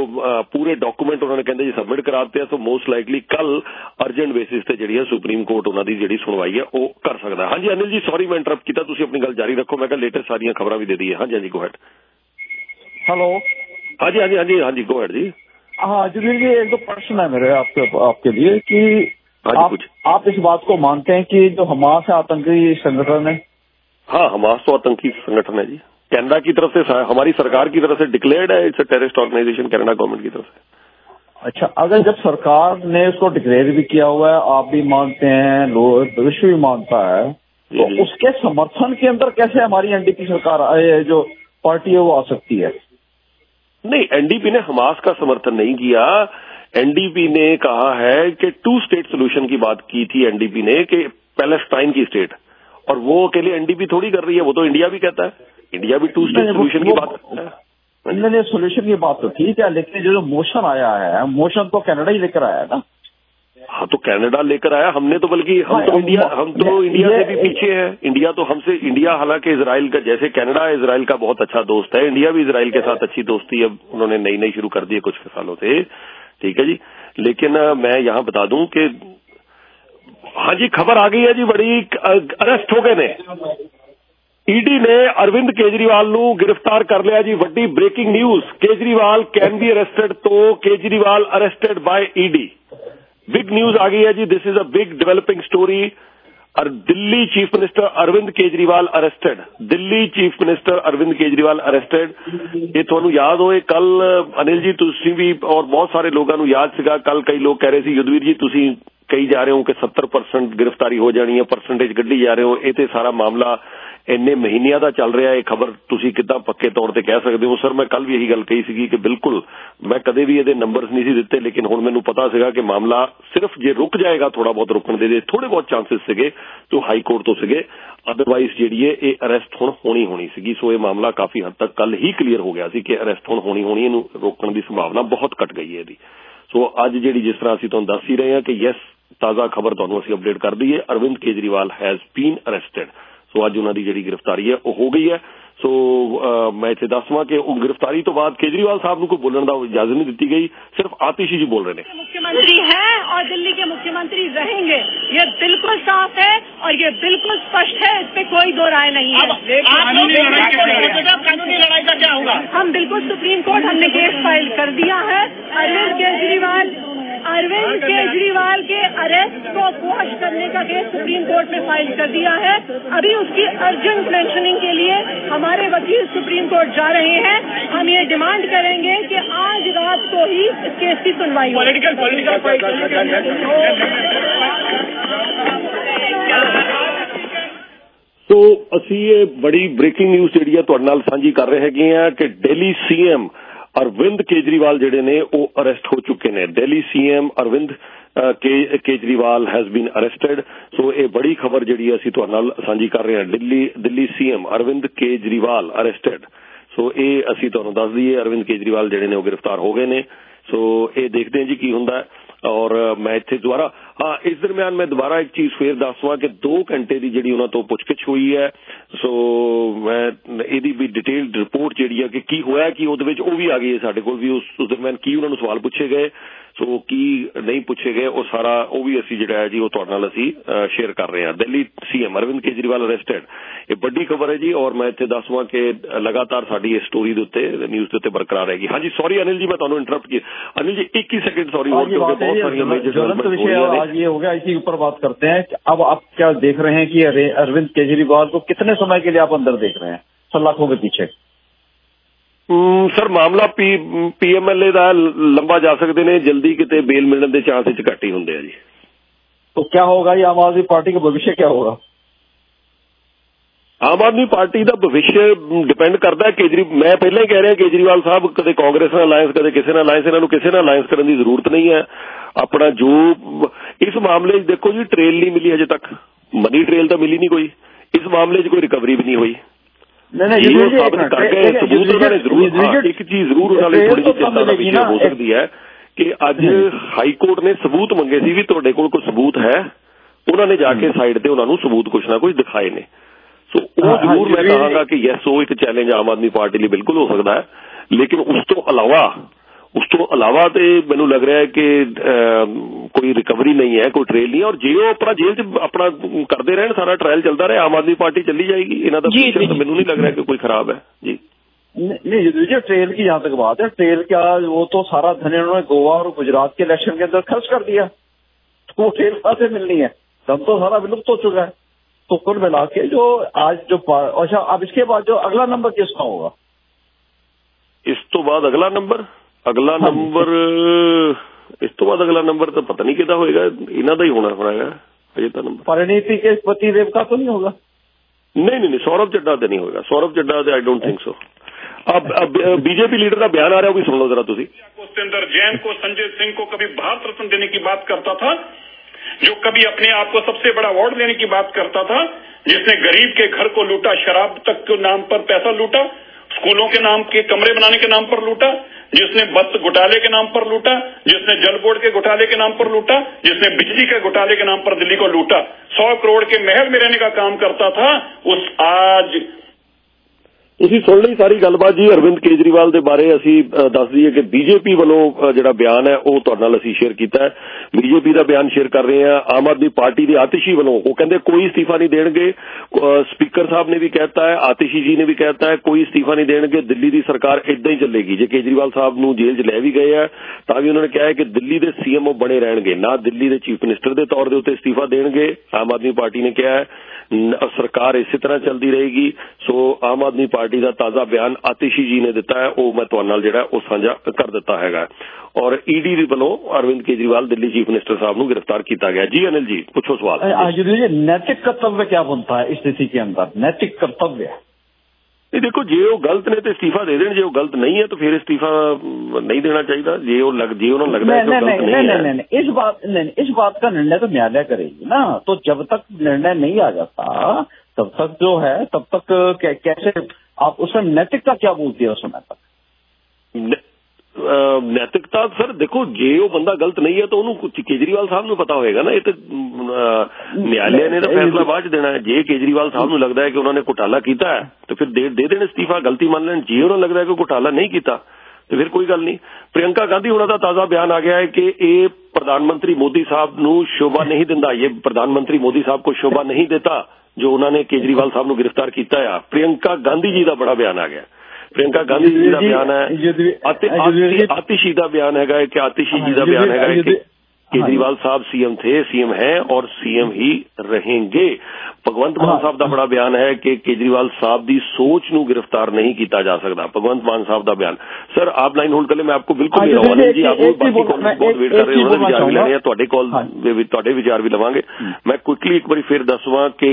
पूरे डॉक्यूमेंट उन्होंने कहते जी सबमिट करा दिते। सो मोस्ट लाइकली कल अर्जेंट बेसिस ते जिहड़ी है सुप्रीम कोर्ट उन्हां दी जिहड़ी सुनवाई है वो कर सकदा है। हाँ जी अनिल जी सॉरी मैं इंटरप्ट किया, तुसीं अपनी गल जारी रखो। मैं कहा लेटेस्ट सारियां खबरां भी दे दी है। हाँ जी हाँ जी गो हैड। हेलो हाँ जी हाँ जी हाँ जी हाँ जी गो हैड जी। हाँ जुबीर जी एक दो प्रश्न है मेरे आपके आपके लिए कि आप, आप इस बात को मानते हैं कि जो हमास है आतंकी संगठन है? हाँ हमास तो आतंकी संगठन है जी, कनाडा की तरफ से, हमारी सरकार की तरफ से डिक्लेयर्ड है। It's a terrorist organisation Canada government की तरफ से। अच्छा, अगर जब सरकार ने उसको डिक्लेयर भी किया हुआ है, आप भी मानते हैं, लोग विश्व भी मानता है, तो उसके समर्थन के अंदर कैसे हमारी एनडीपी सरकार जो पार्टी है वो आ सकती है? नहीं, एनडीपी ने हमास का समर्थन नहीं किया। एनडीपी ने कहा है कि टू स्टेट सोल्यूशन की बात की थी एनडीपी ने कि पैलेस्टाइन की स्टेट, और वो अकेले एनडीपी थोड़ी कर रही है, वो तो इंडिया भी कहता है, इंडिया भी टू स्टेट सोल्यूशन की बात करता है। नहीं, सोल्यूशन की बात तो ठीक है, लेकिन जो मोशन आया है, मोशन तो कनाडा ही लेकर आया है ना। हाँ तो कनाडा लेकर आया, हमने तो बल्कि हम तो इंडिया हम तो इंडिया से भी पीछे है। इंडिया तो हमसे, इंडिया हालांकि इजराइल का, जैसे कनाडा इजराइल का बहुत अच्छा दोस्त है, इंडिया भी इजराइल के साथ अच्छी दोस्ती अब उन्होंने नई नई शुरू कर दी है कुछ सालों से, ठीक है जी। लेकिन मैं यहाँ बता दूं कि हाँ जी खबर आ गई है जी, बड़ी अरेस्ट हो गए ने, ईडी ने अरविंद केजरीवाल नू गिरफ्तार कर लिया जी। वड्डी breaking news, Kejriwal can be arrested, तो Kejriwal arrested by E. Big news आ गई है जी, this is a big developing story. और Delhi chief minister Arvind Kejriwal arrested, Delhi chief minister Arvind Kejriwal arrested. ये तुहानू याद होए कल अनिल जी तुसी भी और बहुत सारे लोगों नू याद सीगा, कल कई लोग कह रहे थे युद्धवीर जी तुसी कही जा रहे हो कि सत्तर परसेंट गिरफ्तारी हो जानी है, परसेंटेज कढ़ी जा रहे हो, ये सारा मामला इन्ने महीनों का चल रहा है, खबर तुसी कितना पक्के तौर पर कह सकते हो? सर मैं कल भी यही गल कही सी कि बिल्कुल मैं कदे भी ये नंबर्स नहीं सी दिते, लेकिन हुण मैनू पता सीगा कि मामला सिर्फ जे रुक जाएगा, थोड़ा बहुत रुकण दे थोड़े बहुत चांसेस सीगे तो हाई कोर्ट तो सीगे, अदरवाइज जिहड़ी है ये अरेस्ट हुण होनी होनी सीगी। सो ये मामला काफी हद तक कल ही क्लीयर हो गया सी कि अरेस्ट हुण होनी होनी, इहनूं रोकण दी संभावना बहुत घट गई है। सो अज जिहड़ी जिस तरह असीं तुहानूं दस ही रहे हैं कि यस ताज़ा खबर तुहानूं असीं अपडेट कर दी है, Arvind Kejriwal has been arrested. So अज उन्होंने जी गिरफ्तारी है वो हो गई है। सो आ, मैं इतने दसवां कि गिरफ्तारी तो बाद केजरीवाल साहब को बोलने का इजाजत नहीं दी गई, सिर्फ आतिशी जी बोल रहे हैं। मुख्यमंत्री हैं और दिल्ली के मुख्यमंत्री रहेंगे, ये बिल्कुल साफ है और ये बिल्कुल स्पष्ट है, इस पे कोई दो राय नहीं है। कानूनी लड़ाई का क्या होगा? हम बिल्कुल सुप्रीम कोर्ट हमने केस फाइल कर दिया है। अरविंद केजरीवाल अरविंद केजरीवाल के अरेस्ट को क्वॉश करने का केस सुप्रीम कोर्ट में फाइल कर दिया है। अभी उसकी अर्जेंट मेंशनिंग के लिए हमारे वकील सुप्रीम कोर्ट जा रहे हैं। हम ये डिमांड करेंगे कि आज रात को ही इस केस की सुनवाई हो। पॉलिटिकल पॉलिटिकल तो ਅਸੀਂ ਇਹ ਬੜੀ ਬ੍ਰੇਕਿੰਗ ਨਿਊਜ਼ ਜਿਹੜੀ ਆ ਤੁਹਾਡੇ ਨਾਲ ਸਾਂਝੀ ਕਰ ਰਹੇ ਹੈਗੇ ਆ ਕਿ ਦਿੱਲੀ ਸੀਐਮ ਅਰਵਿੰਦ ਕੇਜਰੀਵਾਲ ਜਿਹੜੇ ਨੇ ਉਹ ਅਰੈਸਟ ਹੋ ਚੁੱਕੇ ਨੇ। Delhi CM Arvind Kejriwal has been arrested. So ਇਹ ਬੜੀ ਖਬਰ ਜਿਹੜੀ ਅਸੀਂ ਤੁਹਾਡੇ ਨਾਲ ਸਾਂਝੀ ਕਰ ਰਹੇ ਹਾਂ। Delhi Delhi CM Arvind Kejriwal arrested. So ਇਹ ਅਸੀਂ ਤੁਹਾਨੂੰ ਦੱਸ ਦਈਏ ਅਰਵਿੰਦ ਕੇਜਰੀਵਾਲ ਜਿਹੜੇ ਨੇ ਉਹ ਗ੍ਰਿਫਤਾਰ ਹੋ ਗਏ ਨੇ। ਸੋ ਇਹ ਦੇਖਦੇ ਹਾਂ ਜੀ ਕੀ ਹੁੰਦਾ। ਔਰ ਮੈਂ ਇੱਥੇ ਦੁਬਾਰਾ ਹਾਂ ਇਸ ਦਰਮਿਆਨ ਮੈਂ ਦੁਬਾਰਾ ਇੱਕ ਚੀਜ਼ ਫੇਰ ਦੱਸਵਾਂ ਕਿ ਦੋ ਘੰਟੇ ਦੀ ਜਿਹੜੀ ਉਹਨਾਂ ਤੋਂ ਪੁੱਛਗਿੱਛ ਹੋਈ ਹੈ। ਸੋ ਮੈਂ ਇਹਦੀ ਵੀ ਡਿਟੇਲਡ ਰਿਪੋਰਟ ਜਿਹੜੀ ਹੈ ਕਿ ਕੀ ਹੋਇਆ ਕਿ ਉਹਦੇ ਵਿੱਚ ਉਹ ਵੀ ਆ ਗਈ ਹੈ ਸਾਡੇ ਕੋਲ ਵੀ। ਉਸ ਉਸ ਦਰਮਿਆਨ ਕੀ ਉਹਨਾਂ ਨੂੰ ਸਵਾਲ ਪੁੱਛੇ ਗਏ, ਸੋ ਕੀ ਨਹੀਂ ਪੁੱਛੇ ਗਏ, ਉਹ ਸਾਰਾ ਉਹ ਵੀ ਅਸੀਂ ਜਿਹੜਾ ਹੈ ਜੀ ਉਹ ਤੁਹਾਡੇ ਨਾਲ ਅਸੀਂ ਸ਼ੇਅਰ ਕਰ ਰਹੇ ਹਾਂ। ਦਿੱਲੀ ਸੀਐਮ ਅਰਵਿੰਦ ਕੇਜਰੀਵਾਲ ਅਰੈਸਟਡ, ਇਹ ਵੱਡੀ ਖਬਰ ਹੈ ਜੀ। ਔਰ ਮੈਂ ਇੱਥੇ ਦੱਸਵਾਂ ਕਿ ਲਗਾਤਾਰ ਸਾਡੀ ਇਸ ਸਟੋਰੀ ਦੇ ਉੱਤੇ ਨਿਊਜ਼ ਦੇ ਉੱਤੇ ਬਰਕਰਾਰ ਰਹੇਗੀ। ਹਾਂਜੀ ਸੌਰੀ अनिल जी मैं ਤੁਹਾਨੂੰ इंटरप्ट किया। अनिल जी एक ही सेकंड सॉरी और क्योंकि बहुत सारी ज्वलंत विषय आज ये हो गया, इसी ऊपर बात करते हैं। अब आप क्या देख रहे हैं कि अरविंद केजरीवाल को कितने समय के लिए आप अंदर देख रहे हैं सलाखों के पीछे? ਸਰ ਮਾਮਲਾ ਪੀ ਪੀਐਮਐਲਏ ਦਾ ਲੰਬਾ ਜਾ ਸਕਦੇ ਨੇ, ਜਲਦੀ ਕਿਤੇ ਬੇਲ ਮਿਲਣ ਦੇ ਚਾਂਸ ਵਿੱਚ ਘੱਟ ਹੀ ਹੁੰਦੇ ਆ ਜੀ। तो क्या होगा ये आम आदमी पार्टी का भविष्य क्या होगा? ਆਮ ਆਦਮੀ ਪਾਰਟੀ ਦਾ ਭਵਿੱਖ ਡਿਪੈਂਡ ਕਰਦਾ ਕੇਜਰੀ ਮੈਂ ਪਹਿਲਾਂ ਹੀ ਕਹਿ ਰਿਹਾ ਕੇਜਰੀਵਾਲ ਸਾਹਿਬ ਕਦੇ ਕਾਂਗਰਸ ਨਾਲ ਅਲਾਇੰਸ ਕਦੇ ਕਿਸੇ ਨਾਲ ਅਲਾਇੰਸ, ਇਹਨਾਂ ਨੂੰ ਕਿਸੇ ਨਾਲ ਅਲਾਇੰਸ ਕਰਨ ਦੀ ਜ਼ਰੂਰਤ ਨਹੀਂ ਹੈ। ਆਪਣਾ ਜੋ ਇਸ ਮਾਮਲੇ 'ਚ ਦੇਖੋ ਜੀ ਟ੍ਰੇਲ ਨਹੀਂ ਮਿਲੀ ਹਜੇ ਤੱਕ, ਮਨੀ ਟ੍ਰੇਲ ਤਾਂ ਮਿਲੀ ਨਹੀਂ ਕੋਈ। ਇਸ ਮਾਮਲੇ 'ਚ ਕੋਈ ਰਿਕਵਰੀ ਵੀ ਨਹੀਂ ਹੋਈ। ਸਾਬਤ ਕਰ ਗਏ ਸਬੂਤ ਉਹਨਾਂ ਨੇ ਜ਼ਰੂਰ। ਇੱਕ ਚੀਜ਼ ਜ਼ਰੂਰ ਉਹਨਾਂ ਲਈ ਥੋੜੀ ਜਿਹੀ ਚਿੰਤਾ ਦਾ ਵਿਸ਼ਾ ਹੋ ਸਕਦੀ ਹੈ ਕਿ ਅੱਜ ਹਾਈ ਕੋਰਟ ਨੇ ਸਬੂਤ ਮੰਗੇ ਸੀ ਵੀ ਤੁਹਾਡੇ ਕੋਲ ਕੋਈ ਸਬੂਤ ਹੈ, ਉਹਨਾਂ ਨੇ ਜਾ ਕੇ ਸਾਈਡ ਤੇ ਉਹਨਾਂ ਨੂੰ ਸਬੂਤ ਕੁਛ ਨਾ ਕੁਛ ਦਿਖਾਏ ਨੇ। ਸੋ ਉਹ ਜ਼ਰੂਰ ਮੈਂ ਕਹਾਂਗਾ ਕਿ ਯੈਸ ਉਹ ਇੱਕ ਚੈਲੰਜ ਆਮ ਆਦਮੀ ਪਾਰਟੀ ਲਈ ਬਿਲਕੁਲ ਹੋ ਸਕਦਾ ਹੈ। ਲੇਕਿਨ ਉਸ ਤੋਂ ਇਲਾਵਾ ਉਸ ਤੋਂ ਇਲਾਵਾ ਤੇ ਮੈਨੂੰ ਲੱਗ ਰਿਹਾ ਹੈ ਕਿ ਕੋਈ ਰਿਕਵਰੀ ਨਹੀਂ ਹੈ, ਕੋਈ ਟ੍ਰੇਲ ਨਹੀਂ ਹੈ। ਔਰ ਜੇ ਉਹ ਆਪਣਾ ਜੇਲ੍ਹ 'ਚ ਆਪਣਾ ਕਰਦੇ ਰਹਿਣ, ਸਾਰਾ ਟ੍ਰਾਇਲ ਚੱਲਦਾ ਰਹੇ, ਆਮ ਆਦमी पार्टी चली जाएगी। ਇਹਨਾਂ ਦਾ ਫਿਊਚਰ ਤਾਂ ਮੈਨੂੰ ਨਹੀਂ ਲੱਗ ਰਿਹਾ कि कोई खराब है जी। नहीं जी ट्रेल की जहाँ तक बात है, ट्रेल क्या वो तो सारा धन इन्होंने गोवा और गुजरात के इलेक्शन के अंदर खर्च कर दिया, तो वो ट्रेल कहाँ से मिलनी है? धन तो सारा विलुप्त हो चुका है। तो कुल मिला के जो आज जो अच्छा अब इसके बाद जो अगला नंबर किसका होगा? इस तो बाद अगला नंबर अगला हाँ नंबर इस तो बाद अगला नंबर तो पता नहीं कितना होएगा, इन्हों का ही होना होना है अजे तो नंबर। परिणीति के पति देव का तो नहीं होगा? नहीं नहीं नहीं सौरभ चड्ढा तो नहीं होगा। सौरभ चड्ढा तो आई डोंट थिंक सो। अब बीजेपी लीडर का बयान आ रहा है, वो भी सुन लो जरा तुसी। पुष्पेंद्र जैन को, संजय सिंह को कभी भारत रत्न देने की बात करता था, जो कभी अपने आप को सबसे बड़ा अवार्ड देने की बात करता था, जिसने गरीब के घर को लूटा, शराब तक के नाम पर पैसा लूटा, स्कूलों के नाम के कमरे बनाने के नाम पर लूटा, जिसने बस घोटाले के नाम पर लूटा, जिसने जल बोर्ड के घोटाले के नाम पर लूटा, जिसने बिजली के घोटाले के नाम पर दिल्ली को लूटा, सौ करोड़ के महल में रहने का काम करता था, उस आज ਤੁਸੀਂ ਸੁਣ ਲਈ ਸਾਰੀ ਗੱਲਬਾਤ ਜੀ ਅਰਵਿੰਦ ਕੇਜਰੀਵਾਲ ਦੇ ਬਾਰੇ। ਅਸੀਂ ਦੱਸ ਦਈਏ ਕਿ ਬੀਜੇਪੀ ਵੱਲੋਂ ਜਿਹੜਾ ਬਿਆਨ ਹੈ ਉਹ ਤੁਹਾਡੇ ਨਾਲ ਅਸੀਂ ਸ਼ੇਅਰ ਕੀਤਾ ਹੈ। ਬੀਜੇਪੀ ਦਾ ਬਿਆਨ ਸ਼ੇਅਰ ਕਰ ਰਹੇ ਹਾਂ। ਆਮ ਆਦਮੀ ਪਾਰਟੀ ਦੇ ਆਤਿਸ਼ੀ ਵੱਲੋਂ ਉਹ ਕਹਿੰਦੇ ਕੋਈ ਅਸਤੀਫਾ ਨਹੀਂ ਦੇਣਗੇ। ਸਪੀਕਰ ਸਾਹਿਬ ਨੇ ਵੀ ਕਹਿਤਾ ਹੈ, ਆਤਿਸ਼ੀ ਜੀ ਨੇ ਵੀ ਕਹਿਤਾ ਹੈ ਕੋਈ ਅਸਤੀਫਾ ਨਹੀਂ ਦੇਣਗੇ, ਦਿੱਲੀ ਦੀ ਸਰਕਾਰ ਇਦਾਂ ਹੀ ਚੱਲੇਗੀ। ਜੇ ਕੇਜਰੀਵਾਲ ਸਾਹਿਬ ਨੂੰ ਜੇਲ੍ਹ 'ਚ ਲੈ ਵੀ ਗਏ ਆ ਤਾਂ ਵੀ ਉਹਨਾਂ ਨੇ ਕਿਹਾ ਹੈ ਕਿ ਦਿੱਲੀ ਦੇ ਸੀਐਮ ਉਹ ਬਣੇ ਰਹਿਣਗੇ, ਨਾ ਦਿੱਲੀ ਦੇ ਚੀਫ ਮਿਨਿਸਟਰ ਦੇ ਤੌਰ ਦੇ ਉੱਤੇ ਅਸਤੀਫਾ ਦੇਣਗੇ। ਆਮ ਆਦਮੀ ਪਾਰਟੀ ਨੇ ਕਿਹਾ ਹੈ ਸਰਕਾਰ ਇਸੇ ਤਰ੍ਹਾਂ ਚੱਲਦੀ ਰਹੇਗੀ। ਸੋ ਆਮ ਆਦਮੀ ਪਾਰਟੀ ਦਾ ਤਾਜ਼ਾ ਬਿਆਨ ਆਤਿਸ਼ੀ ਜੀ ਨੇ ਦਿੱਤਾ ਹੈ, ਉਹ ਮੈਂ ਤੁਹਾਡੇ ਨਾਲ ਜਿਹੜਾ ਉਹ ਸਾਂਝਾ ਕਰ ਦਿੱਤਾ ਹੈਗਾ। ਔਰ ਈਡੀ ਦੇ ਵੱਲੋਂ ਅਰਵਿੰਦ ਕੇਜਰੀਵਾਲ ਦਿੱਲੀ ਚੀਫ ਮਿनिस्टर साहब ਨੂੰ गिरफ्तार किया गया। जी अनिल जी पूछो सवाल। नैतिक कर्तव्य क्या बनता है इस स्थिति के अंदर? नैतिक कर्तव्य नहीं देखो, जे वो गलत ने तो इस्तीफा दे दें, जे वो गलत नहीं है तो फिर इस्तीफा नहीं देना चाहिए। जे वो लग जे उन्हें लगता है कि गलत नहीं, नहीं, नहीं, नहीं, इस बात नहीं, इस बात का निर्णय तो न्यायालय करेगी ना। तो जब तक निर्णय नहीं आ जाता तब तक जो है तब तक कैसे आप उसमें नैतिकता क्या बोलती है उस समय तक? नैतिकता सर देखो, जे वो बंदा गलत नहीं है तो उन्होंने केजरीवाल साहब ਨੂੰ पता होएगा ना। ये तो न्यायालय ने तो फैसला बाद च देना है। जे केजरीवाल साहब ਨੂੰ लगता है कि उन्होंने घोटाला किया है तो फिर दे दे देने इस्तीफा, गलती मान लें। जे उन्होंने लगता है कि घोटाला नहीं किया तो फिर कोई गल नहीं। प्रियंका गांधी होना का ताजा बयान आ गया है कि ये प्रधानमंत्री मोदी साहब ਨੂੰ शोभा नहीं दिंदा, ये प्रधानमंत्री मोदी साहब को शोभा नहीं देता जो उन्होंने केजरीवाल साहब ਨੂੰ गिरफ्तार किया है। प्रियंका गांधी जी का बड़ा बयान आ गया। प्रियंका गांधी जी का बयान है, आतिशी का बयान है कि आतिशी जी का बयान है कि केजरीवाल साहब सीएम थे, सीएम हैं और सीएम ही रहेंगे। भगवंत मान साहब का बड़ा बयान है कि केजरीवाल साहब की सोच नूं गिरफ्तार नहीं किया जा सकता। भगवंत मान साहब का बयान। सर आप लाइन होल्ड कर ले, मैं आपको बिल्कुल ले रहा हूँ जी, आप बाकी कॉल बहुत वेट कर रहे हो, विचार भी लेने तुहाडे कॉल तुहाडे विचार भी लवांगे। मैं क्विकली एक बार फिर दसवां कि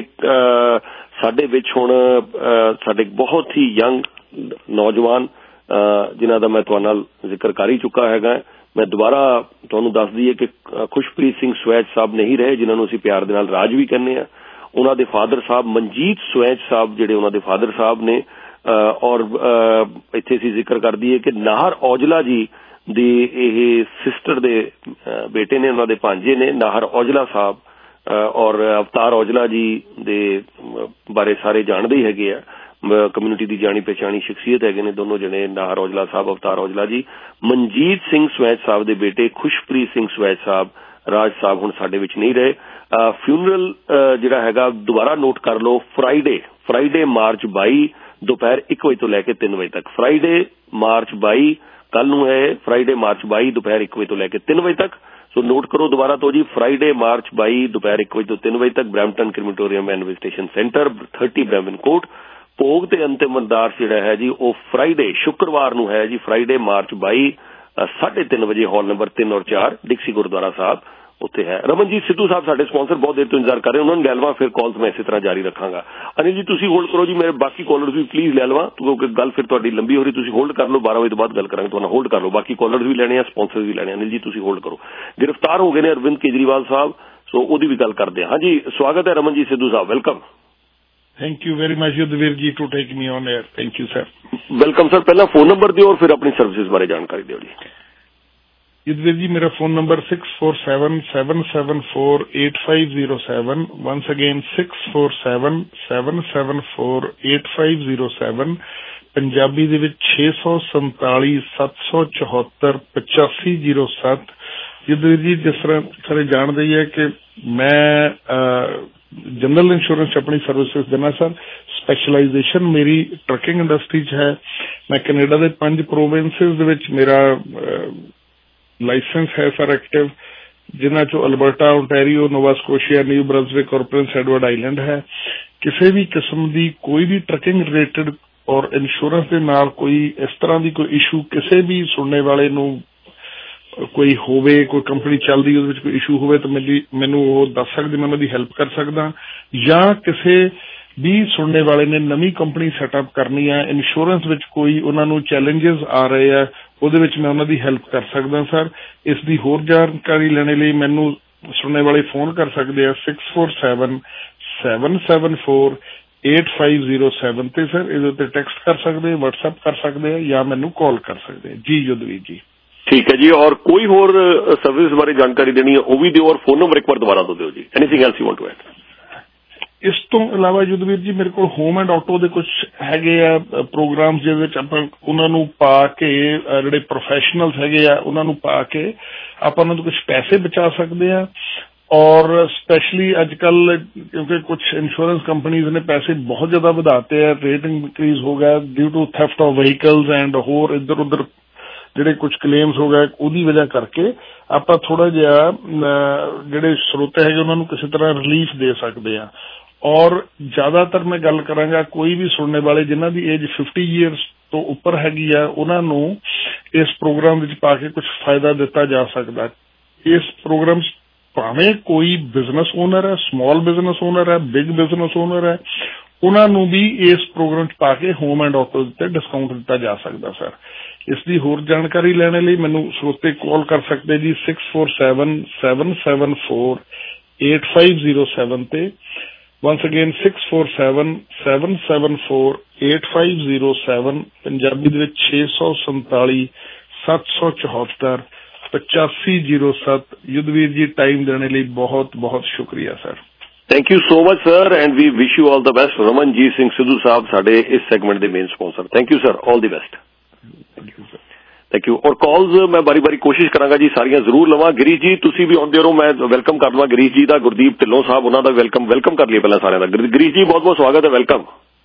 साडे विच हुण साडे बहुत ही यंग नौजवान जिन्हां दा मैं तुहाडे नाल जिक्र कर ही चुका हैगा। मैं दोबारा तुहानूं दस दईए कि खुशप्रीत सिंह स्वैच साहब नहीं रहे, जिन्हां नूं असीं प्यार दे नाल राज भी कहने आ। उन्हां दे फादर साहब मनजीत स्वैच साहब जिहड़े उन्हां दे फादर साहब ने और इत्थे असीं जिक्र कर दईए कि नाहर औजला जी दे इह सिस्टर दे बेटे ने, उन्हां दे भांजे ने नाहर औजला साहब और अवतार औजला जी दे बारे सारे जाणदे ही हैगे आ। कम्यूनिटी की जानी पहचानी शख्सियत है ने दोनों जने, नाहर औजला साहब, अवतार औजला जी। मनजीत सिंह स्वैच साहब के बेटे खुशप्रीत सिंह स्वैच साहब राज साहब हुण साडे विच नहीं रहे। फ्यूनरल जिहड़ा हैगा दोबारा नोट कर लो, फ्राइडे फ्राइडे मार्च बाई दोपहर एक बजे तो लैके तीन बजे तक। फ्राइडे मार्च बाई कल नूं है, फ्राइडे मार्च बाई दोपहर एक बजे तो लैके तीन बजे तक। सो नोट करो दोबारा तो जी, फ्राइडे मार्च बाई दोपहर एक बजे तो तीन बजे तक, Brampton crematorium and visitation centre thirty Brampton court. भोग ते अंतिम अरदास जिहड़ा है जी वो फ्राइडे शुक्रवार नूं है जी, फ्राइडे मार्च बाई साढ़े तीन बजे हॉल नंबर तीन और चार डिक्सी गुरुद्वारा साहब उत्थे है। रमनजीत सिद्धू साहब साडे स्पॉन्सर बहुत देर तो इंतजार कर रहे हैं, उन्होंने लै लवां, फिर कॉल्स मैं इसी तरह जारी रखांगा। अनिल जी तुसीं होल्ड करो जी, मेरे बाकी कॉलर्स भी प्लीज लै लवां क्योंकि गल फिर तुहाडी लंबी हो रही। तुसीं होल्ड कर लो, बारह बजे तो बाद गल करांगे, तुहानूं होल्ड कर लो। बाकी कॉलर्स भी लैणे आ, स्पॉन्सर भी लैणे। अनिल जी तुसीं होल्ड करो। गिरफ्तार हो गए ने अरविंद केजरीवाल साहब, सो ओहदी भी गल करदे हां जी। स्वागत है रमनजीत सिद्धू साहब, welcome. Thank you very much Yudhvir ji to take me on air. Thank you sir. Welcome sir. पहला फोन नंबर दियो और फिर अपनी सर्विसेज बारे जानकारी दियो जी। युद्धवीर जी मेरा phone number six four seven seven seven four eight five zero seven. Once again six four seven seven seven four eight five zero seven. Punjabi दे विच छे सौ संताली सत्त सौ चौहत्तर पचासी जीरो सत्त। युद्धवीर जी जिस तरह सारे जानते ही है कि मैं जनरल इंश्योरेंस अपनी सर्विसेज देना सर। स्पैशलाइजेशन मेरी ट्रकिंग इंडस्ट्री च है। मैं कनेडा के पंज प्रोविंसेस दे विच मेरा लाइसेंस है सर एक्टिव, जिन्हां चो Alberta, Ontario, Nova Scotia, New Brunswick और प्रिंस एडवर्ड आइलैंड है। किसी भी किस्म की कोई भी ट्रकिंग रिलेटेड और इंश्योरेंस के नाल कोई इस तरह की कोई इशू किसी भी सुनने वाले नूं कोई होवे, कोई कंपनी चलदी उहदे विच कोई इशू होवे तो मेरी मैनूं वो दस सकदे, मैं उहदी हेल्प कर सकदा। जां किसी भी सुनने वाले ने नवी कंपनी सैटअप करनी है, इंश्योरेंस विच कोई उन्हां नूं चैलेंजेस आ रहे हैं, उहदे विच मैं उन्हां दी हेल्प कर सकदा सर। इस दी होर जानकारी लेने लई मैनूं सुनने वाले फोन कर सकते हैं six four seven seven seven four eight five zero seven ते सर इहदे उत्ते टैक्सट कर सकते हैं, व्हाट्सएप कर सकते हैं या मैनूं कॉल कर सकते हैं जी। युद्धवीर जी ठीक है जी। और कोई होर सर्विस बारे जानकारी देनी है वो भी दियो और फोन नंबर एक बार दोबारा दो दियो जी। Anything else you want to add? इस तो इलावा युद्धवीर जी मेरे को होम एंड ऑटो दे कुछ हैगे आ प्रोग्राम्स जिहदे विच आपां उन्हां नूं पा के जिहड़े प्रोफैशनल्स हैगे आ उन्हां नूं पा के आपां उन्हां तों कुछ पैसे बचा सकते हैं। और स्पेशली अजकल क्योंकि कुछ इंश्योरेंस कंपनीज ने पैसे बहुत ज्यादा बढ़ाते हैं, रेट इंक्रीज हो गया due to theft of vehicles and होर इधर उधर जिहड़े कुछ क्लेम्स हो गए, उहदी वजह करके आपां थोड़ा जिहा जिहड़े स्रोते हैगे उन्हां नूं किसी तरह रिलीफ दे सकते हैं। और ज्यादातर मैं गल करांगा कोई भी सुनने वाले जिन्हां दी एज फिफ्टी ईयर्स तो उपर हैगी आ उन्हां नूं इस प्रोग्राम विच पा के कुछ फायदा दिता जा सकदा है। इस प्रोग्राम भावें कोई बिजनेस ओनर है, स्मॉल बिजनेस ओनर है, बिग बिजनेस ओनर है, उन्हां नूं भी इस प्रोग्राम च पा के होम एंड ऑटो ते डिस्काउंट दिता जा सकदा सर। इसकी होर जानकारी लेने लिए मैनूं श्रोते कॉल कर सकते जी six four seven seven seven four eight five zero seven ते। Once again six four seven seven seven four eight five zero seven. Punjabi दे विच छे सौ संताली सत्त सौ चौहत्तर पचासी जीरो सत्त। युद्धवीर जी टाइम देने लिए बहुत बहुत शुक्रिया sir. Thank you so much sir and we wish you all the best. Ramanjit Singh Sidhu Sahab साडे इस सेगमेंट के main sponsor. Thank you sir, all the best. Thank you. और कॉल्स मैं बारी बारी कोशिश करांगा जी सारियां जरूर लवां। गिरीश जी तुसीं भी आउंदे रहो, मैं वेलकम कर लवां गिरीश जी का। गुरदीप ढिल्लों साहब उन्हां दा वेलकम वेलकम कर लिया पहला सारियां दा। गिरीश जी बहुत बहुत स्वागत है, वेलकम।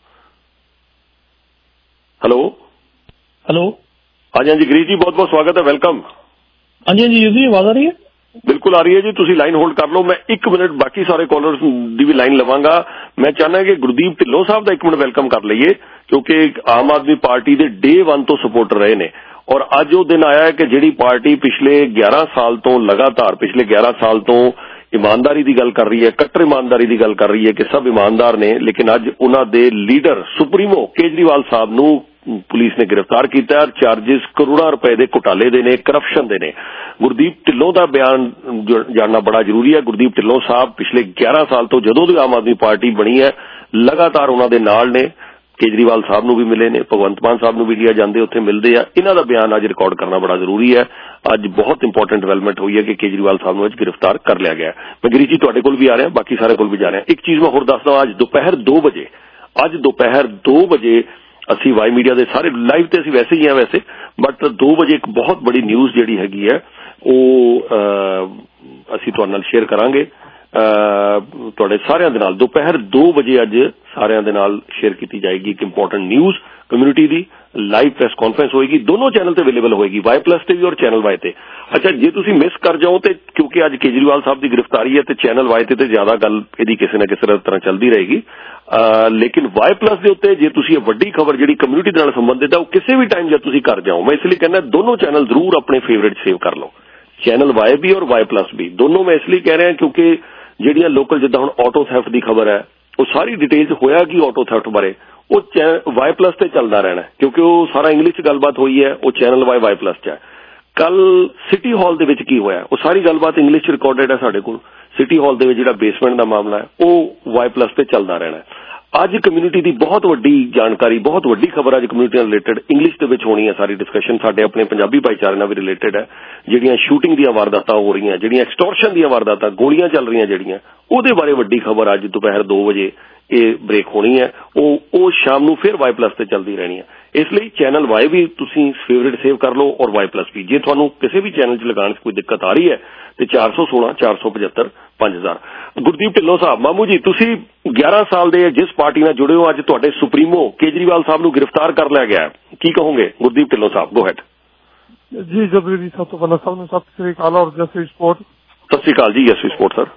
हेलो हेलो हाँ जी हाँ जी गिरीश जी बहुत बहुत स्वागत है, वेलकम। हाँ जी हाँ जी जी आवाज आ रही है? ਬਿਲਕੁਲ ਆ ਰਹੀ ਹੈ ਜੀ, ਤੁਸੀਂ ਲਾਈਨ ਹੋਲਡ ਕਰ ਲਓ, ਮੈਂ ਇੱਕ ਮਿੰਟ ਬਾਕੀ ਸਾਰੇ ਕਾਲਰਸ ਦੀ ਵੀ ਲਾਈਨ ਲਵਾਂਗਾ। ਮੈਂ ਚਾਹੁੰਦਾ ਕਿ ਗੁਰਦੀਪ ਢਿੱਲੋਂ ਸਾਹਿਬ ਦਾ ਇੱਕ ਮਿੰਟ ਵੈਲਕਮ ਕਰ ਲਈਏ, ਕਿਉਂਕਿ ਆਮ ਆਦਮੀ ਪਾਰਟੀ ਦੇ ਡੇ ਵਨ ਤੋਂ ਸਪੋਰਟਰ ਰਹੇ ਨੇ ਔਰ ਅੱਜ ਉਹ ਦਿਨ ਆਇਆ ਹੈ ਕਿ ਜਿਹੜੀ ਪਾਰਟੀ ਪਿਛਲੇ ਗਿਆਰਾਂ ਸਾਲ ਤੋਂ ਲਗਾਤਾਰ ਪਿਛਲੇ ਗਿਆਰਾਂ ਸਾਲ ਤੋਂ ਇਮਾਨਦਾਰੀ ਦੀ ਗੱਲ ਕਰ ਰਹੀ ਹੈ, ਕੱਟੜ ਇਮਾਨਦਾਰੀ ਦੀ ਗੱਲ ਕਰ ਰਹੀ ਹੈ ਕਿ ਸਭ ਇਮਾਨਦਾਰ ਨੇ, ਲੇਕਿਨ ਅੱਜ ਉਹਨਾਂ ਦੇ ਲੀਡਰ ਸੁਪਰੀਮੋ ਕੇਜਰੀਵਾਲ ਸਾਹਿਬ ਨੂੰ ਪੁਲਿਸ ਨੇ ਗ੍ਰਿਫਤਾਰ ਕੀਤਾ ਹੈ। ਚਾਰजेस ਕਰੋੜਾਂ ਰੁਪਏ ਦੇ ਘੁਟਾਲੇ ਦੇ ਨੇ, ਕਰਪਸ਼ਨ ਦੇ ਨੇ। ਗੁਰਦੀਪ ਢਿੱਲੋਂ ਦਾ ਬਿਆਨ ਜਾਣਨਾ ਬੜਾ ਜ਼ਰੂਰੀ ਹੈ। ਗੁਰਦੀਪ ਢਿੱਲੋਂ ਸਾਹਿਬ ਪਿਛਲੇ ਗਿਆਰਾਂ ਸਾਲ ਤੋਂ ਜਦੋਂ ਦੀ ਆਮ ਆਦਮੀ ਪਾਰਟੀ ਬਣੀ ਹੈ ਲਗਾਤਾਰ ਉਹਨਾਂ ਦੇ ਨਾਲ ਨੇ, ਕੇਜਰੀਵਾਲ ਸਾਹਿਬ ਨੂੰ ਵੀ ਮਿਲੇ ਨੇ, ਭਗਵੰਤ ਮਾਨ ਸਾਹਿਬ ਨੂੰ ਵੀ ਲਿਆ ਜਾਂਦੇ ਉੱਥੇ ਮਿਲਦੇ ਆ। ਇਹਨਾਂ ਦਾ ਬਿਆਨ ਅੱਜ ਰਿਕਾਰਡ ਕਰਨਾ ਬੜਾ ਜ਼ਰੂਰੀ ਹੈ। ਅੱਜ ਬਹੁਤ ਇੰਪੋਰਟੈਂਟ ਡਿਵੈਲਪਮੈਂਟ ਹੋਈ ਹੈ ਕਿ ਕੇਜਰੀਵਾਲ ਸਾਹਿਬ ਨੂੰ ਅੱਜ ਗ੍ਰਿਫਤਾਰ ਕਰ ਲਿਆ ਗਿਆ। ਮੈਂ ਗਿਰੀ ਜੀ ਤੁਹਾਡੇ ਕੋਲ ਵੀ ਆ ਰਿਹਾ, ਬਾਕੀ ਸਾਰੇ ਕੋਲ ਵੀ ਜਾ ਰਿਹਾ। ਇੱਕ ਚੀਜ਼ ਮੈਂ ਹੋਰ ਦੱਸਦਾ, ਅੱਜ ਦੁਪਹਿਰ ਦੋ ਵਜੇ ਅੱਜ ਦੁਪਹਿਰ ਦੋ ਵਜੇ ਅਸੀਂ ਵਾਈ ਮੀਡੀਆ ਦੇ ਸਾਰੇ ਲਾਈਵ ਤੇ ਅਸੀਂ ਵੈਸੇ ਹੀ ਆ ਵੈਸੇ ਬਟ ਦੋ ਵਜੇ ਇੱਕ ਬਹੁਤ ਬੜੀ ਨਿਊਜ਼ ਜਿਹੜੀ ਹੈਗੀ ਹੈ ਉਹ ਅਸੀਂ ਤੁਹਾਡੇ ਨਾਲ ਸ਼ੇਅਰ ਕਰਾਂਗੇ, ਤੁਹਾਡੇ ਸਾਰਿਆਂ ਦੇ ਨਾਲ ਦੁਪਹਿਰ ਦੋ ਵਜੇ ਅੱਜ ਸਾਰਿਆਂ ਦੇ ਨਾਲ ਸ਼ੇਅਰ ਕੀਤੀ ਜਾਏਗੀ। ਇੱਕ ਇੰਪੋਰਟੈਂਟ ਨਿਊਜ਼ ਕਮਿਊਨਿਟੀ ਦੀ ਲਾਈਵ ਪ੍ਰੈਸ ਕਾਨਫਰੰਸ ਹੋਏਗੀ, ਦੋਨੋਂ ਚੈਨਲ ਤੇ ਅਵੇਲੇਬਲ ਹੋਏਗੀ, ਵਾਈ ਪਲੱਸ ਤੇ ਵੀ ਔਰ ਚੈਨਲ ਵਾਈ ਤੇ। ਅੱਛਾ, ਜੇ ਤੁਸੀਂ ਮਿਸ ਕਰ ਜਾਓ ਤੇ ਕਿਉਂਕਿ ਅੱਜ ਕੇਜਰੀਵਾਲ ਸਾਹਿਬ ਦੀ ਗ੍ਰਿਫਤਾਰੀ ਹੈ ਤੇ ਚੈਨਲ ਵਾਈ ਤੇ ਤੇ ਜ਼ਿਆਦਾ ਗੱਲ ਇਹਦੀ ਕਿਸੇ ਨਾ ਕਿਸੇ ਤਰ੍ਹਾਂ ਚੱਲਦੀ ਰਹੇਗੀ, ਲੇਕਿਨ ਵਾਈ ਪਲੱਸ ਦੇ ਉੱਤੇ ਜੇ ਤੁਸੀਂ ਇਹ ਵੱਡੀ ਖਬਰ ਜਿਹੜੀ ਕਮਿਊਨਿਟੀ ਨਾਲ ਸੰਬੰਧਿਤ ਹੈ ਉਹ ਕਿਸੇ ਵੀ ਟਾਈਮ ਜਦ ਤੁਸੀਂ ਕਰ ਜਾਓ, ਮੈਂ ਇਸ ਲਈ ਕਹਿੰਦਾ ਦੋਨੋਂ ਚੈਨਲ ਜ਼ਰੂਰ ਆਪਣੇ ਫੇਵਰੇਟ ਸੇਵ ਕਰ ਲਓ, ਚੈਨਲ ਵਾਈ ਵੀ ਔਰ ਵਾਈ ਪਲੱਸ ਵੀ ਦੋਨੋਂ। ਮੈਂ ਇਸ ਲਈ ਕਹਿ ਰਿਹਾ ਕਿਉਂਕਿ ਜਿਹੜੀਆਂ ਲੋਕਲ ਜਿੱਦਾਂ ਹੁਣ ਆਟੋ ਥੈਫਟ ਦੀ ਖਬਰ ਹੈ ਉਹ ਸਾਰੀ ਡਿਟੇਲ 'ਚ ਹੋਇਆ ਕਿ ਆਟੋ ਥੈਫਟ ਬਾਰੇ ਉਹ ਵਾਈ ਪਲੱਸ ਤੇ ਚੱਲਦਾ ਰਹਿਣਾ ਕਿਉਂਕਿ ਉਹ ਸਾਰਾ ਇੰਗਲਿਸ਼ 'ਚ ਗੱਲਬਾਤ ਹੋਈ ਹੈ, ਉਹ ਚੈਨਲ ਵਾਈ ਵਾਈ ਪਲੱਸ 'ਚ ਹੈ। ਕੱਲ ਸਿਟੀ ਹਾਲ ਦੇ ਵਿੱਚ ਕੀ ਹੋਇਆ ਉਹ ਸਾਰੀ ਗੱਲਬਾਤ ਇੰਗਲਿਸ਼ 'ਚ ਰਿਕਾਰਡਡ ਹੈ ਸਾਡੇ ਕੋਲ। ਸਿਟੀ ਹਾਲ ਦੇ ਵਿੱਚ ਜਿਹੜਾ ਬੇਸਮੈਂਟ ਦਾ ਮਾਮਲਾ ਹੈ ਉਹ ਵਾਈ ਪਲੱਸ ਤੇ ਚੱਲਦਾ ਰਹਿਣਾ। ਅੱਜ ਕਮਿਊਨਿਟੀ ਦੀ ਬਹੁਤ ਵੱਡੀ ਜਾਣਕਾਰੀ, ਬਹੁਤ ਵੱਡੀ ਖਬਰ ਅੱਜ ਕਮਿਊਨਿਟੀ ਨਾਲ ਰਿਲੇਟਡ ਇੰਗਲਿਸ਼ ਦੇ ਵਿੱਚ ਹੋਣੀ ਹੈ ਸਾਰੀ ਡਿਸਕਸ਼ਨ, ਸਾਡੇ ਆਪਣੇ ਪੰਜਾਬੀ ਭਾਈਚਾਰੇ ਨਾਲ ਵੀ ਰਿਲੇਟਡ ਹੈ। ਜਿਹੜੀਆਂ ਸ਼ੂਟਿੰਗ ਦੀਆਂ ਵਾਰਦਾਤਾਂ ਹੋ ਰਹੀਆਂ, ਜਿਹੜੀਆਂ ਐਕਸਟੋਰਸ਼ਨ ਦੀਆਂ ਵਾਰਦਾਤਾਂ, ਗੋਲੀਆਂ ਚੱਲ ਰਹੀਆਂ ਜਿਹੜੀਆਂ, ਉਹਦੇ ਬਾਰੇ ਵੱਡੀ ਖਬਰ ਅੱਜ ਦੁਪਹਿਰ ਦੋ ਵਜੇ ਇਹ ਬ੍ਰੇਕ ਹੋਣੀ ਹੈ। ਉਹ ਉਹ ਸ਼ਾਮ ਨੂੰ ਫਿਰ ਵਾਈ ਪਲੱਸ ਤੇ ਚੱਲਦੀ ਰਹਿਣੀ ਹੈ। ਇਸ ਲਈ ਚੈਨਲ ਵਾਈ ਵੀ ਤੁਸੀਂ ਫੇਵਰੇਟ ਸੇਵ ਕਰ ਲਓ ਔਰ ਵਾਈ ਪਲੱਸ ਵੀ। ਜੇ ਤੁਹਾਨੂੰ ਕਿਸੇ ਵੀ ਚੈਨਲ 'ਚ ਲਗਾਉਣ 'ਚ ਕੋਈ ਦਿੱਕਤ ਆ ਰਹੀ ਹੈ ਤੇ ਚਾਰ ਸੌ ਸੋਲਾਂ ਚਾਰ ਸੌ ਪਝੱਤਰ ਪੰਜ ਹਜ਼ਾਰ। ਗੁਰਦੀਪ ਢਿੱਲੋਂ ਸਾਹਿਬ, ਮਾਮੂ ਜੀ ਤੁਸੀਂ ਗਿਆਰਾਂ ਸਾਲ ਦੇ ਜਿਸ ਪਾਰਟੀ ਨਾਲ ਜੁੜੇ ਹੋ, ਅੱਜ ਤੁਹਾਡੇ ਸੁਪਰੀਮੋ ਕੇਜਰੀਵਾਲ ਸਾਹਿਬ ਨੂੰ ਗ੍ਰਿਫਤਾਰ ਕਰ ਲਿਆ ਗਿਆ, ਕੀ ਕਹੋਗੇ ਗੁਰਦੀਪ ਢਿੱਲੋਂ ਸਾਹਿਬ? ਗੋ ਹੈਡ ਜੀ। ਜਬਰੀ ਜੀ, ਸਭ ਤੋਂ ਪਹਿਲਾਂ ਸਭ ਨੂੰ ਸਤਿ ਸ੍ਰੀ ਅਕਾਲ ਔਰ ਜਸਵੀ ਸਪੋਰਟ। ਸਤਿ ਸ੍ਰੀ ਅਕਾਲ ਜੀ ਜਸਵੀ ਸਪੋਰਟ ਸਰ।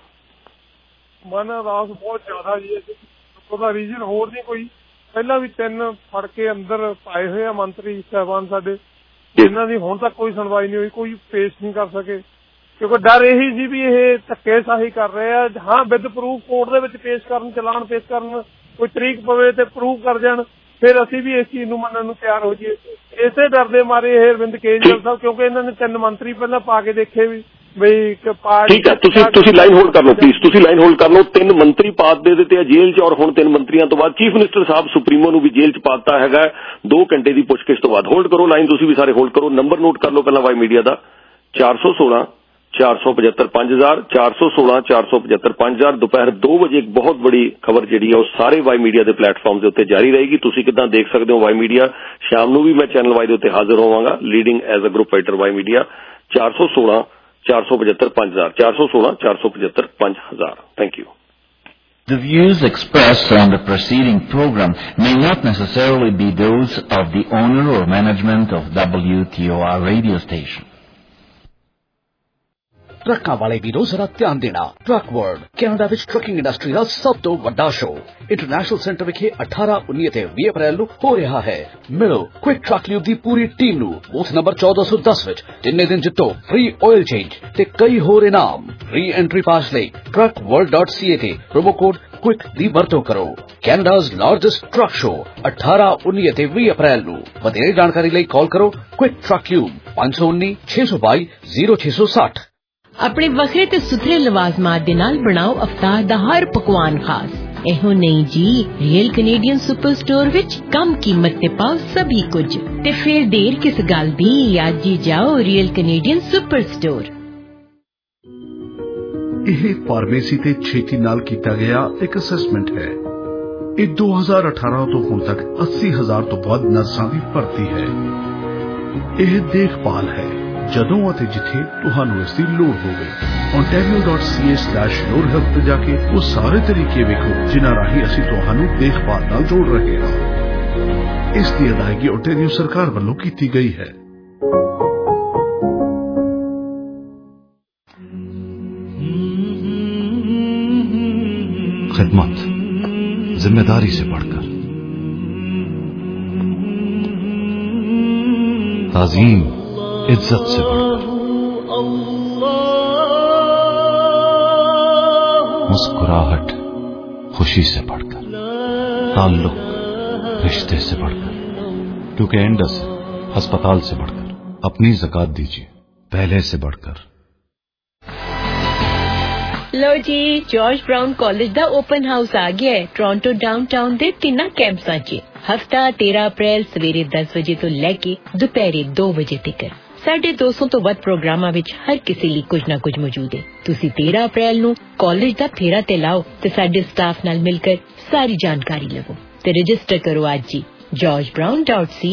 ਮਨ ਰਾਸ ਬਹੁਤ ਜ਼ਿਆਦਾ ਜੀ, ਉਹਦਾ ਰੀਜ਼ਨ ਹੋਰ ਨਹੀਂ ਕੋਈ। ਪਹਿਲਾਂ ਵੀ ਤਿੰਨ ਫੜ ਕੇ ਅੰਦਰ ਪਾਏ ਹੋਏ ਆ ਮੰਤਰੀ ਸਾਹਿਬਾਨ ਸਾਡੇ, ਜਿਨ੍ਹਾਂ ਦੀ ਹੁਣ ਤੱਕ ਕੋਈ ਸੁਣਵਾਈ ਨਹੀਂ ਹੋਈ, ਕੋਈ ਪੇਸ਼ ਨਹੀਂ ਕਰ ਸਕੇ ਕਿਉਂਕਿ ਡਰ ਇਹੀ ਸੀ ਵੀ ਇਹ ਧੱਕੇਸ਼ਾਹੀ ਕਰ ਰਹੇ ਆ। ਹਾਂ, ਵਿਦ ਪ੍ਰੂਫ ਕੋਰਟ ਦੇ ਵਿੱਚ ਪੇਸ਼ ਕਰਨ, ਚਲਾਨ ਪੇਸ਼ ਕਰਨ, ਕੋਈ ਤਰੀਕ ਪਵੇ ਤੇ ਪ੍ਰੂਫ ਕਰ ਜਾਣ, ਫਿਰ ਅਸੀਂ ਵੀ ਇਸ ਚੀਜ਼ ਨੂੰ ਮੰਨਣ ਨੂੰ ਤਿਆਰ ਹੋ ਜਾਈਏ। ਇਸੇ ਡਰ ਦੇ ਮਾਰੇ ਇਹ ਅਰਵਿੰਦ ਕੇਜਰੀਵਾਲ ਸਾਹਿਬ, ਕਿਉਂਕਿ ਇਹਨਾਂ ਨੇ ਤਿੰਨ ਮੰਤਰੀ ਪਹਿਲਾਂ ਪਾ ਕੇ ਦੇਖੇ ਵੀ ਬਈ ਪਾਰਟੀ। ਠੀਕ ਹੈ, ਤੁਸੀਂ ਤੁਸੀਂ ਲਾਈਨ ਹੋਲਡ ਕਰ ਲਓ ਪਲੀਜ਼, ਤੁਸੀਂ ਲਾਈਨ ਹੋਲਡ ਕਰ ਲਓ। ਤਿੰਨ ਮੰਤਰੀ ਪਾਤ ਦੇ ਦਿੱਤੇ ਆ ਜੇਲ੍ਹ 'ਚ ਔਰ ਹੁਣ ਤਿੰਨ ਮੰਤਰੀਆਂ ਤੋਂ ਬਾਅਦ ਚੀਫ ਮਿਨਿਸਟਰ ਸਾਹਿਬ ਸੁਪਰੀਮੋ ਨੂੰ ਵੀ ਜੇਲ੍ਹ 'ਚ ਪਾਤਾ ਹੈਗਾ ਦੋ ਘੰਟੇ ਦੀ ਪੁੱਛਗਿੱਛ ਤੋਂ ਬਾਅਦ। ਹੋਲਡ ਕਰੋ ਲਾਈਨ, ਤੁਸੀਂ ਵੀ ਸਾਰੇ ਹੋਲਡ ਕਰੋ। ਨੰਬਰ ਨੋਟ ਕਰ ਲਓ ਪਹਿਲਾਂ ਵਾਈ ਮੀਡੀਆ ਦਾ, ਚਾਰ ਸੌ ਸੋਲਾਂ ਚਾਰ ਸੌ ਪਝੱਤਰ ਪੰਜ ਹਜ਼ਾਰ, ਚਾਰ ਸੌ ਸੋਲਾਂ ਚਾਰ ਸੌ ਪਝੱਤਰ ਪੰਜ ਹਜ਼ਾਰ। ਦੁਪਹਿਰ ਦੋ ਵਜੇ ਇੱਕ ਬਹੁਤ ਬੜੀ ਖਬਰ ਜਿਹੜੀ ਹੈ ਉਹ ਸਾਰੇ ਵਾਈ ਮੀਡੀਆ ਦੇ ਪਲੇਟਫਾਰਮ ਦੇ ਉੱਤੇ ਜਾਰੀ ਰਹੇਗੀ। ਤੁਸੀਂ ਕਿੱਦਾਂ ਦੇਖ ਸਕਦੇ ਹੋ ਵਾਈ ਮੀਡੀਆ? ਸ਼ਾਮ ਨੂੰ ਵੀ ਮੈਂ ਚੈਨਲ ਵਾਈ ਦੇ ਉੱਤੇ ਹਾਜ਼ਰ ਹੋਵਾਂਗਾ, leading as a group writer Y media. ਚਾਰ ਸੌ ਸੋਲਾਂ ਚਾਰ ਸੌ ਪਝੱਤਰ ਪੰਜ ਹਜ਼ਾਰ, ਚਾਰ ਸੌ ਸੋਲਾਂ ਚਾਰ ਸੌ ਪਝੱਤਰ ਪੰਜ ਹਜ਼ਾਰ। Thank you. The views expressed on the preceding program may not necessarily be those of the owner or management of W T O R radio station. ਟਰੱਕਾਂ ਵਾਲੇ ਵੀਰੋ ਜ਼ਰਾ ਧਿਆਨ ਦੇਣਾ। ਟਰੱਕ ਵਰਲਡ ਕੈਨੇਡਾ ਵਿੱਚ ਟਰੱਕਿੰਗ ਇੰਡਸਟਰੀ ਦਾ ਸਭ ਤੋਂ ਵੱਡਾ ਸ਼ੋਅ ਇੰਟਰਨੈਸ਼ਨਲ ਸੈਂਟਰ ਵਿਖੇ ਅਠਾਰਾਂ ਉੱਨੀ ਅਤੇ ਵੀਹ ਅਪ੍ਰੈਲ ਨੂੰ ਹੋ ਰਿਹਾ ਹੈ। ਮਿਲੋ ਕੁਇਕ ਟਰੱਕ ਲਿਊ ਦੀ ਪੂਰੀ ਟੀਮ ਨੂੰ ਬੂਥ ਨੰਬਰ ਚੌਦਾਂ ਸੌ ਦਸ ਵਿੱਚ। ਤਿੰਨੇ ਦਿਨ ਜਿੱਤੋ ਫ੍ਰੀ ਆਇਲ ਚੇਂਜ ਤੇ ਕਈ ਹੋਰ ਇਨਾਮ। ਰੀ ਐਂਟਰੀ ਪਾਸ ਲਈ truck world dot C A ਤੇ ਪ੍ਰੋਮੋ ਕੋਡ ਕੁਇਕ ਦੀ ਵਰਤੋਂ ਕਰੋ। ਕੈਨੇਡਾਜ਼ ਲਾਰਜੈਸਟ ਟਰੱਕ ਸ਼ੋਅ ਅਠਾਰਾਂ ਉੱਨੀ ਅਤੇ ਵੀਹ ਅਪ੍ਰੈਲ ਨੂੰ। ਵਧੇਰੇ ਜਾਣਕਾਰੀ ਲਈ ਕਾਲ ਕਰੋ ਕੁਇਕ ਟਰੱਕ ਲਿਊ ਪੰਜ ਸੌ ਉੱਨੀ ਛੇ ਸੌ ਬਾਈ ਜ਼ੀਰੋ ਛੇ ਸੌ ਸੱਠ। ਆਪਣੇ ਵੱਖਰੇ ਤੇ ਸੁਥਰੇ ਲਵਾਜ਼ਮਾਤ ਦੇ ਨਾਲ ਬਣਾਓ ਅਫਤਾਰ ਦਾ ਹਰ ਪਕਵਾਨ ਖਾਸ। ਇਹੋ ਨਹੀਂ ਜੀ, ਰੀਅਲ ਕੈਨੇਡੀਅਨ ਸੁਪਰ ਸਟੋਰ ਵਿੱਚ ਕਮ ਕੀਮਤ ਤੇ ਪਾਓ ਸਭੀ ਕੁਝ। ਤੇ ਫਿਰ ਦੇਰ ਕਿਸ ਗੱਲ ਦੀ, ਅੱਜ ਹੀ ਜਾਓ ਰੀਅਲ ਕੈਨੇਡੀਅਨ ਸੁਪਰ ਸਟੋਰ। ਇਹ ਫਾਰਮੇਸੀ ਤੇ ਛੇਤੀ ਨਾਲ ਕੀਤਾ ਗਿਆ ਇੱਕ ਅਸੈਸਮੈਂਟ ਹੈ। ਇਹ ਦੋ ਹਜ਼ਾਰ ਅਠਾਰਾਂ ਤੋਂ ਹੁਣ ਤੱਕ ਅੱਸੀ ਹਜ਼ਾਰ ਤੋਂ ਵੱਧ ਨਰਸਾਂ ਦੀ ਭਰਤੀ ਹੈ। ਇਹ ਦੇਖਭਾਲ ਹੈ ਜਦੋਂ ਅਤੇ ਜਿੱਥੇ ਤੁਹਾਨੂੰ ਇਸ ਦੀ ਲੋੜ ਹੋਵੇ। ontario dot c a slash your health ਤੇ ਜਾ ਕੇ ਉਹ ਸਾਰੇ ਤਰੀਕੇ ਵੇਖੋ ਜਿਨ੍ਹਾਂ ਰਾਹੀਂ ਅਸੀਂ ਤੁਹਾਨੂੰ ਦੇਖਭਾਲ ਨਾਲ ਜੋੜ ਰਹੇ ਹਾਂ। ਇਸ ਦੀ ਅਦਾਇਗੀ ontario ਸਰਕਾਰ ਵੱਲੋਂ ਕੀਤੀ ਗਈ ਹੈ। खिदमत, जिम्मेदारी से बढ़कर, ताजीम, इज्जत से बढ़कर, मुस्कुराहट, खुशी से बढ़कर, ताल्लुक, रिश्ते से बढ़कर, क्योंकि एंडस अस्पताल से बढ़कर, अपनी ज़कात दीजिए पहले से बढ़कर। लो जी, जॉर्ज ब्राउन कॉलेज दा ओपन हाउस आ गया है टोरंटो डाउनटाउन दे तिना कैंपसां च। हफ्ता तेरह अप्रैल सवेरे दस वजे तो लैके दोपहरे दो वजे तक साढ़े दो सौ तो वध प्रोग्रामां विच हर किसी ਲਈ कुछ ना कुछ मौजूद है। तुसी तेरह अप्रैल ਨੂੰ ਕਾਲਜ ਦਾ ਫੇਰਾ ਤੇ ਲਾਓ ਤੇ ਸਾਡੇ ਸਟਾਫ ਨਾਲ ਮਿਲ ਕੇ ਸਾਰੀ ਜਾਣਕਾਰੀ ਲਵੋ ਤੇ ਰਜਿਸਟਰ ਕਰੋ ਅੱਜ ਹੀ george brown dot c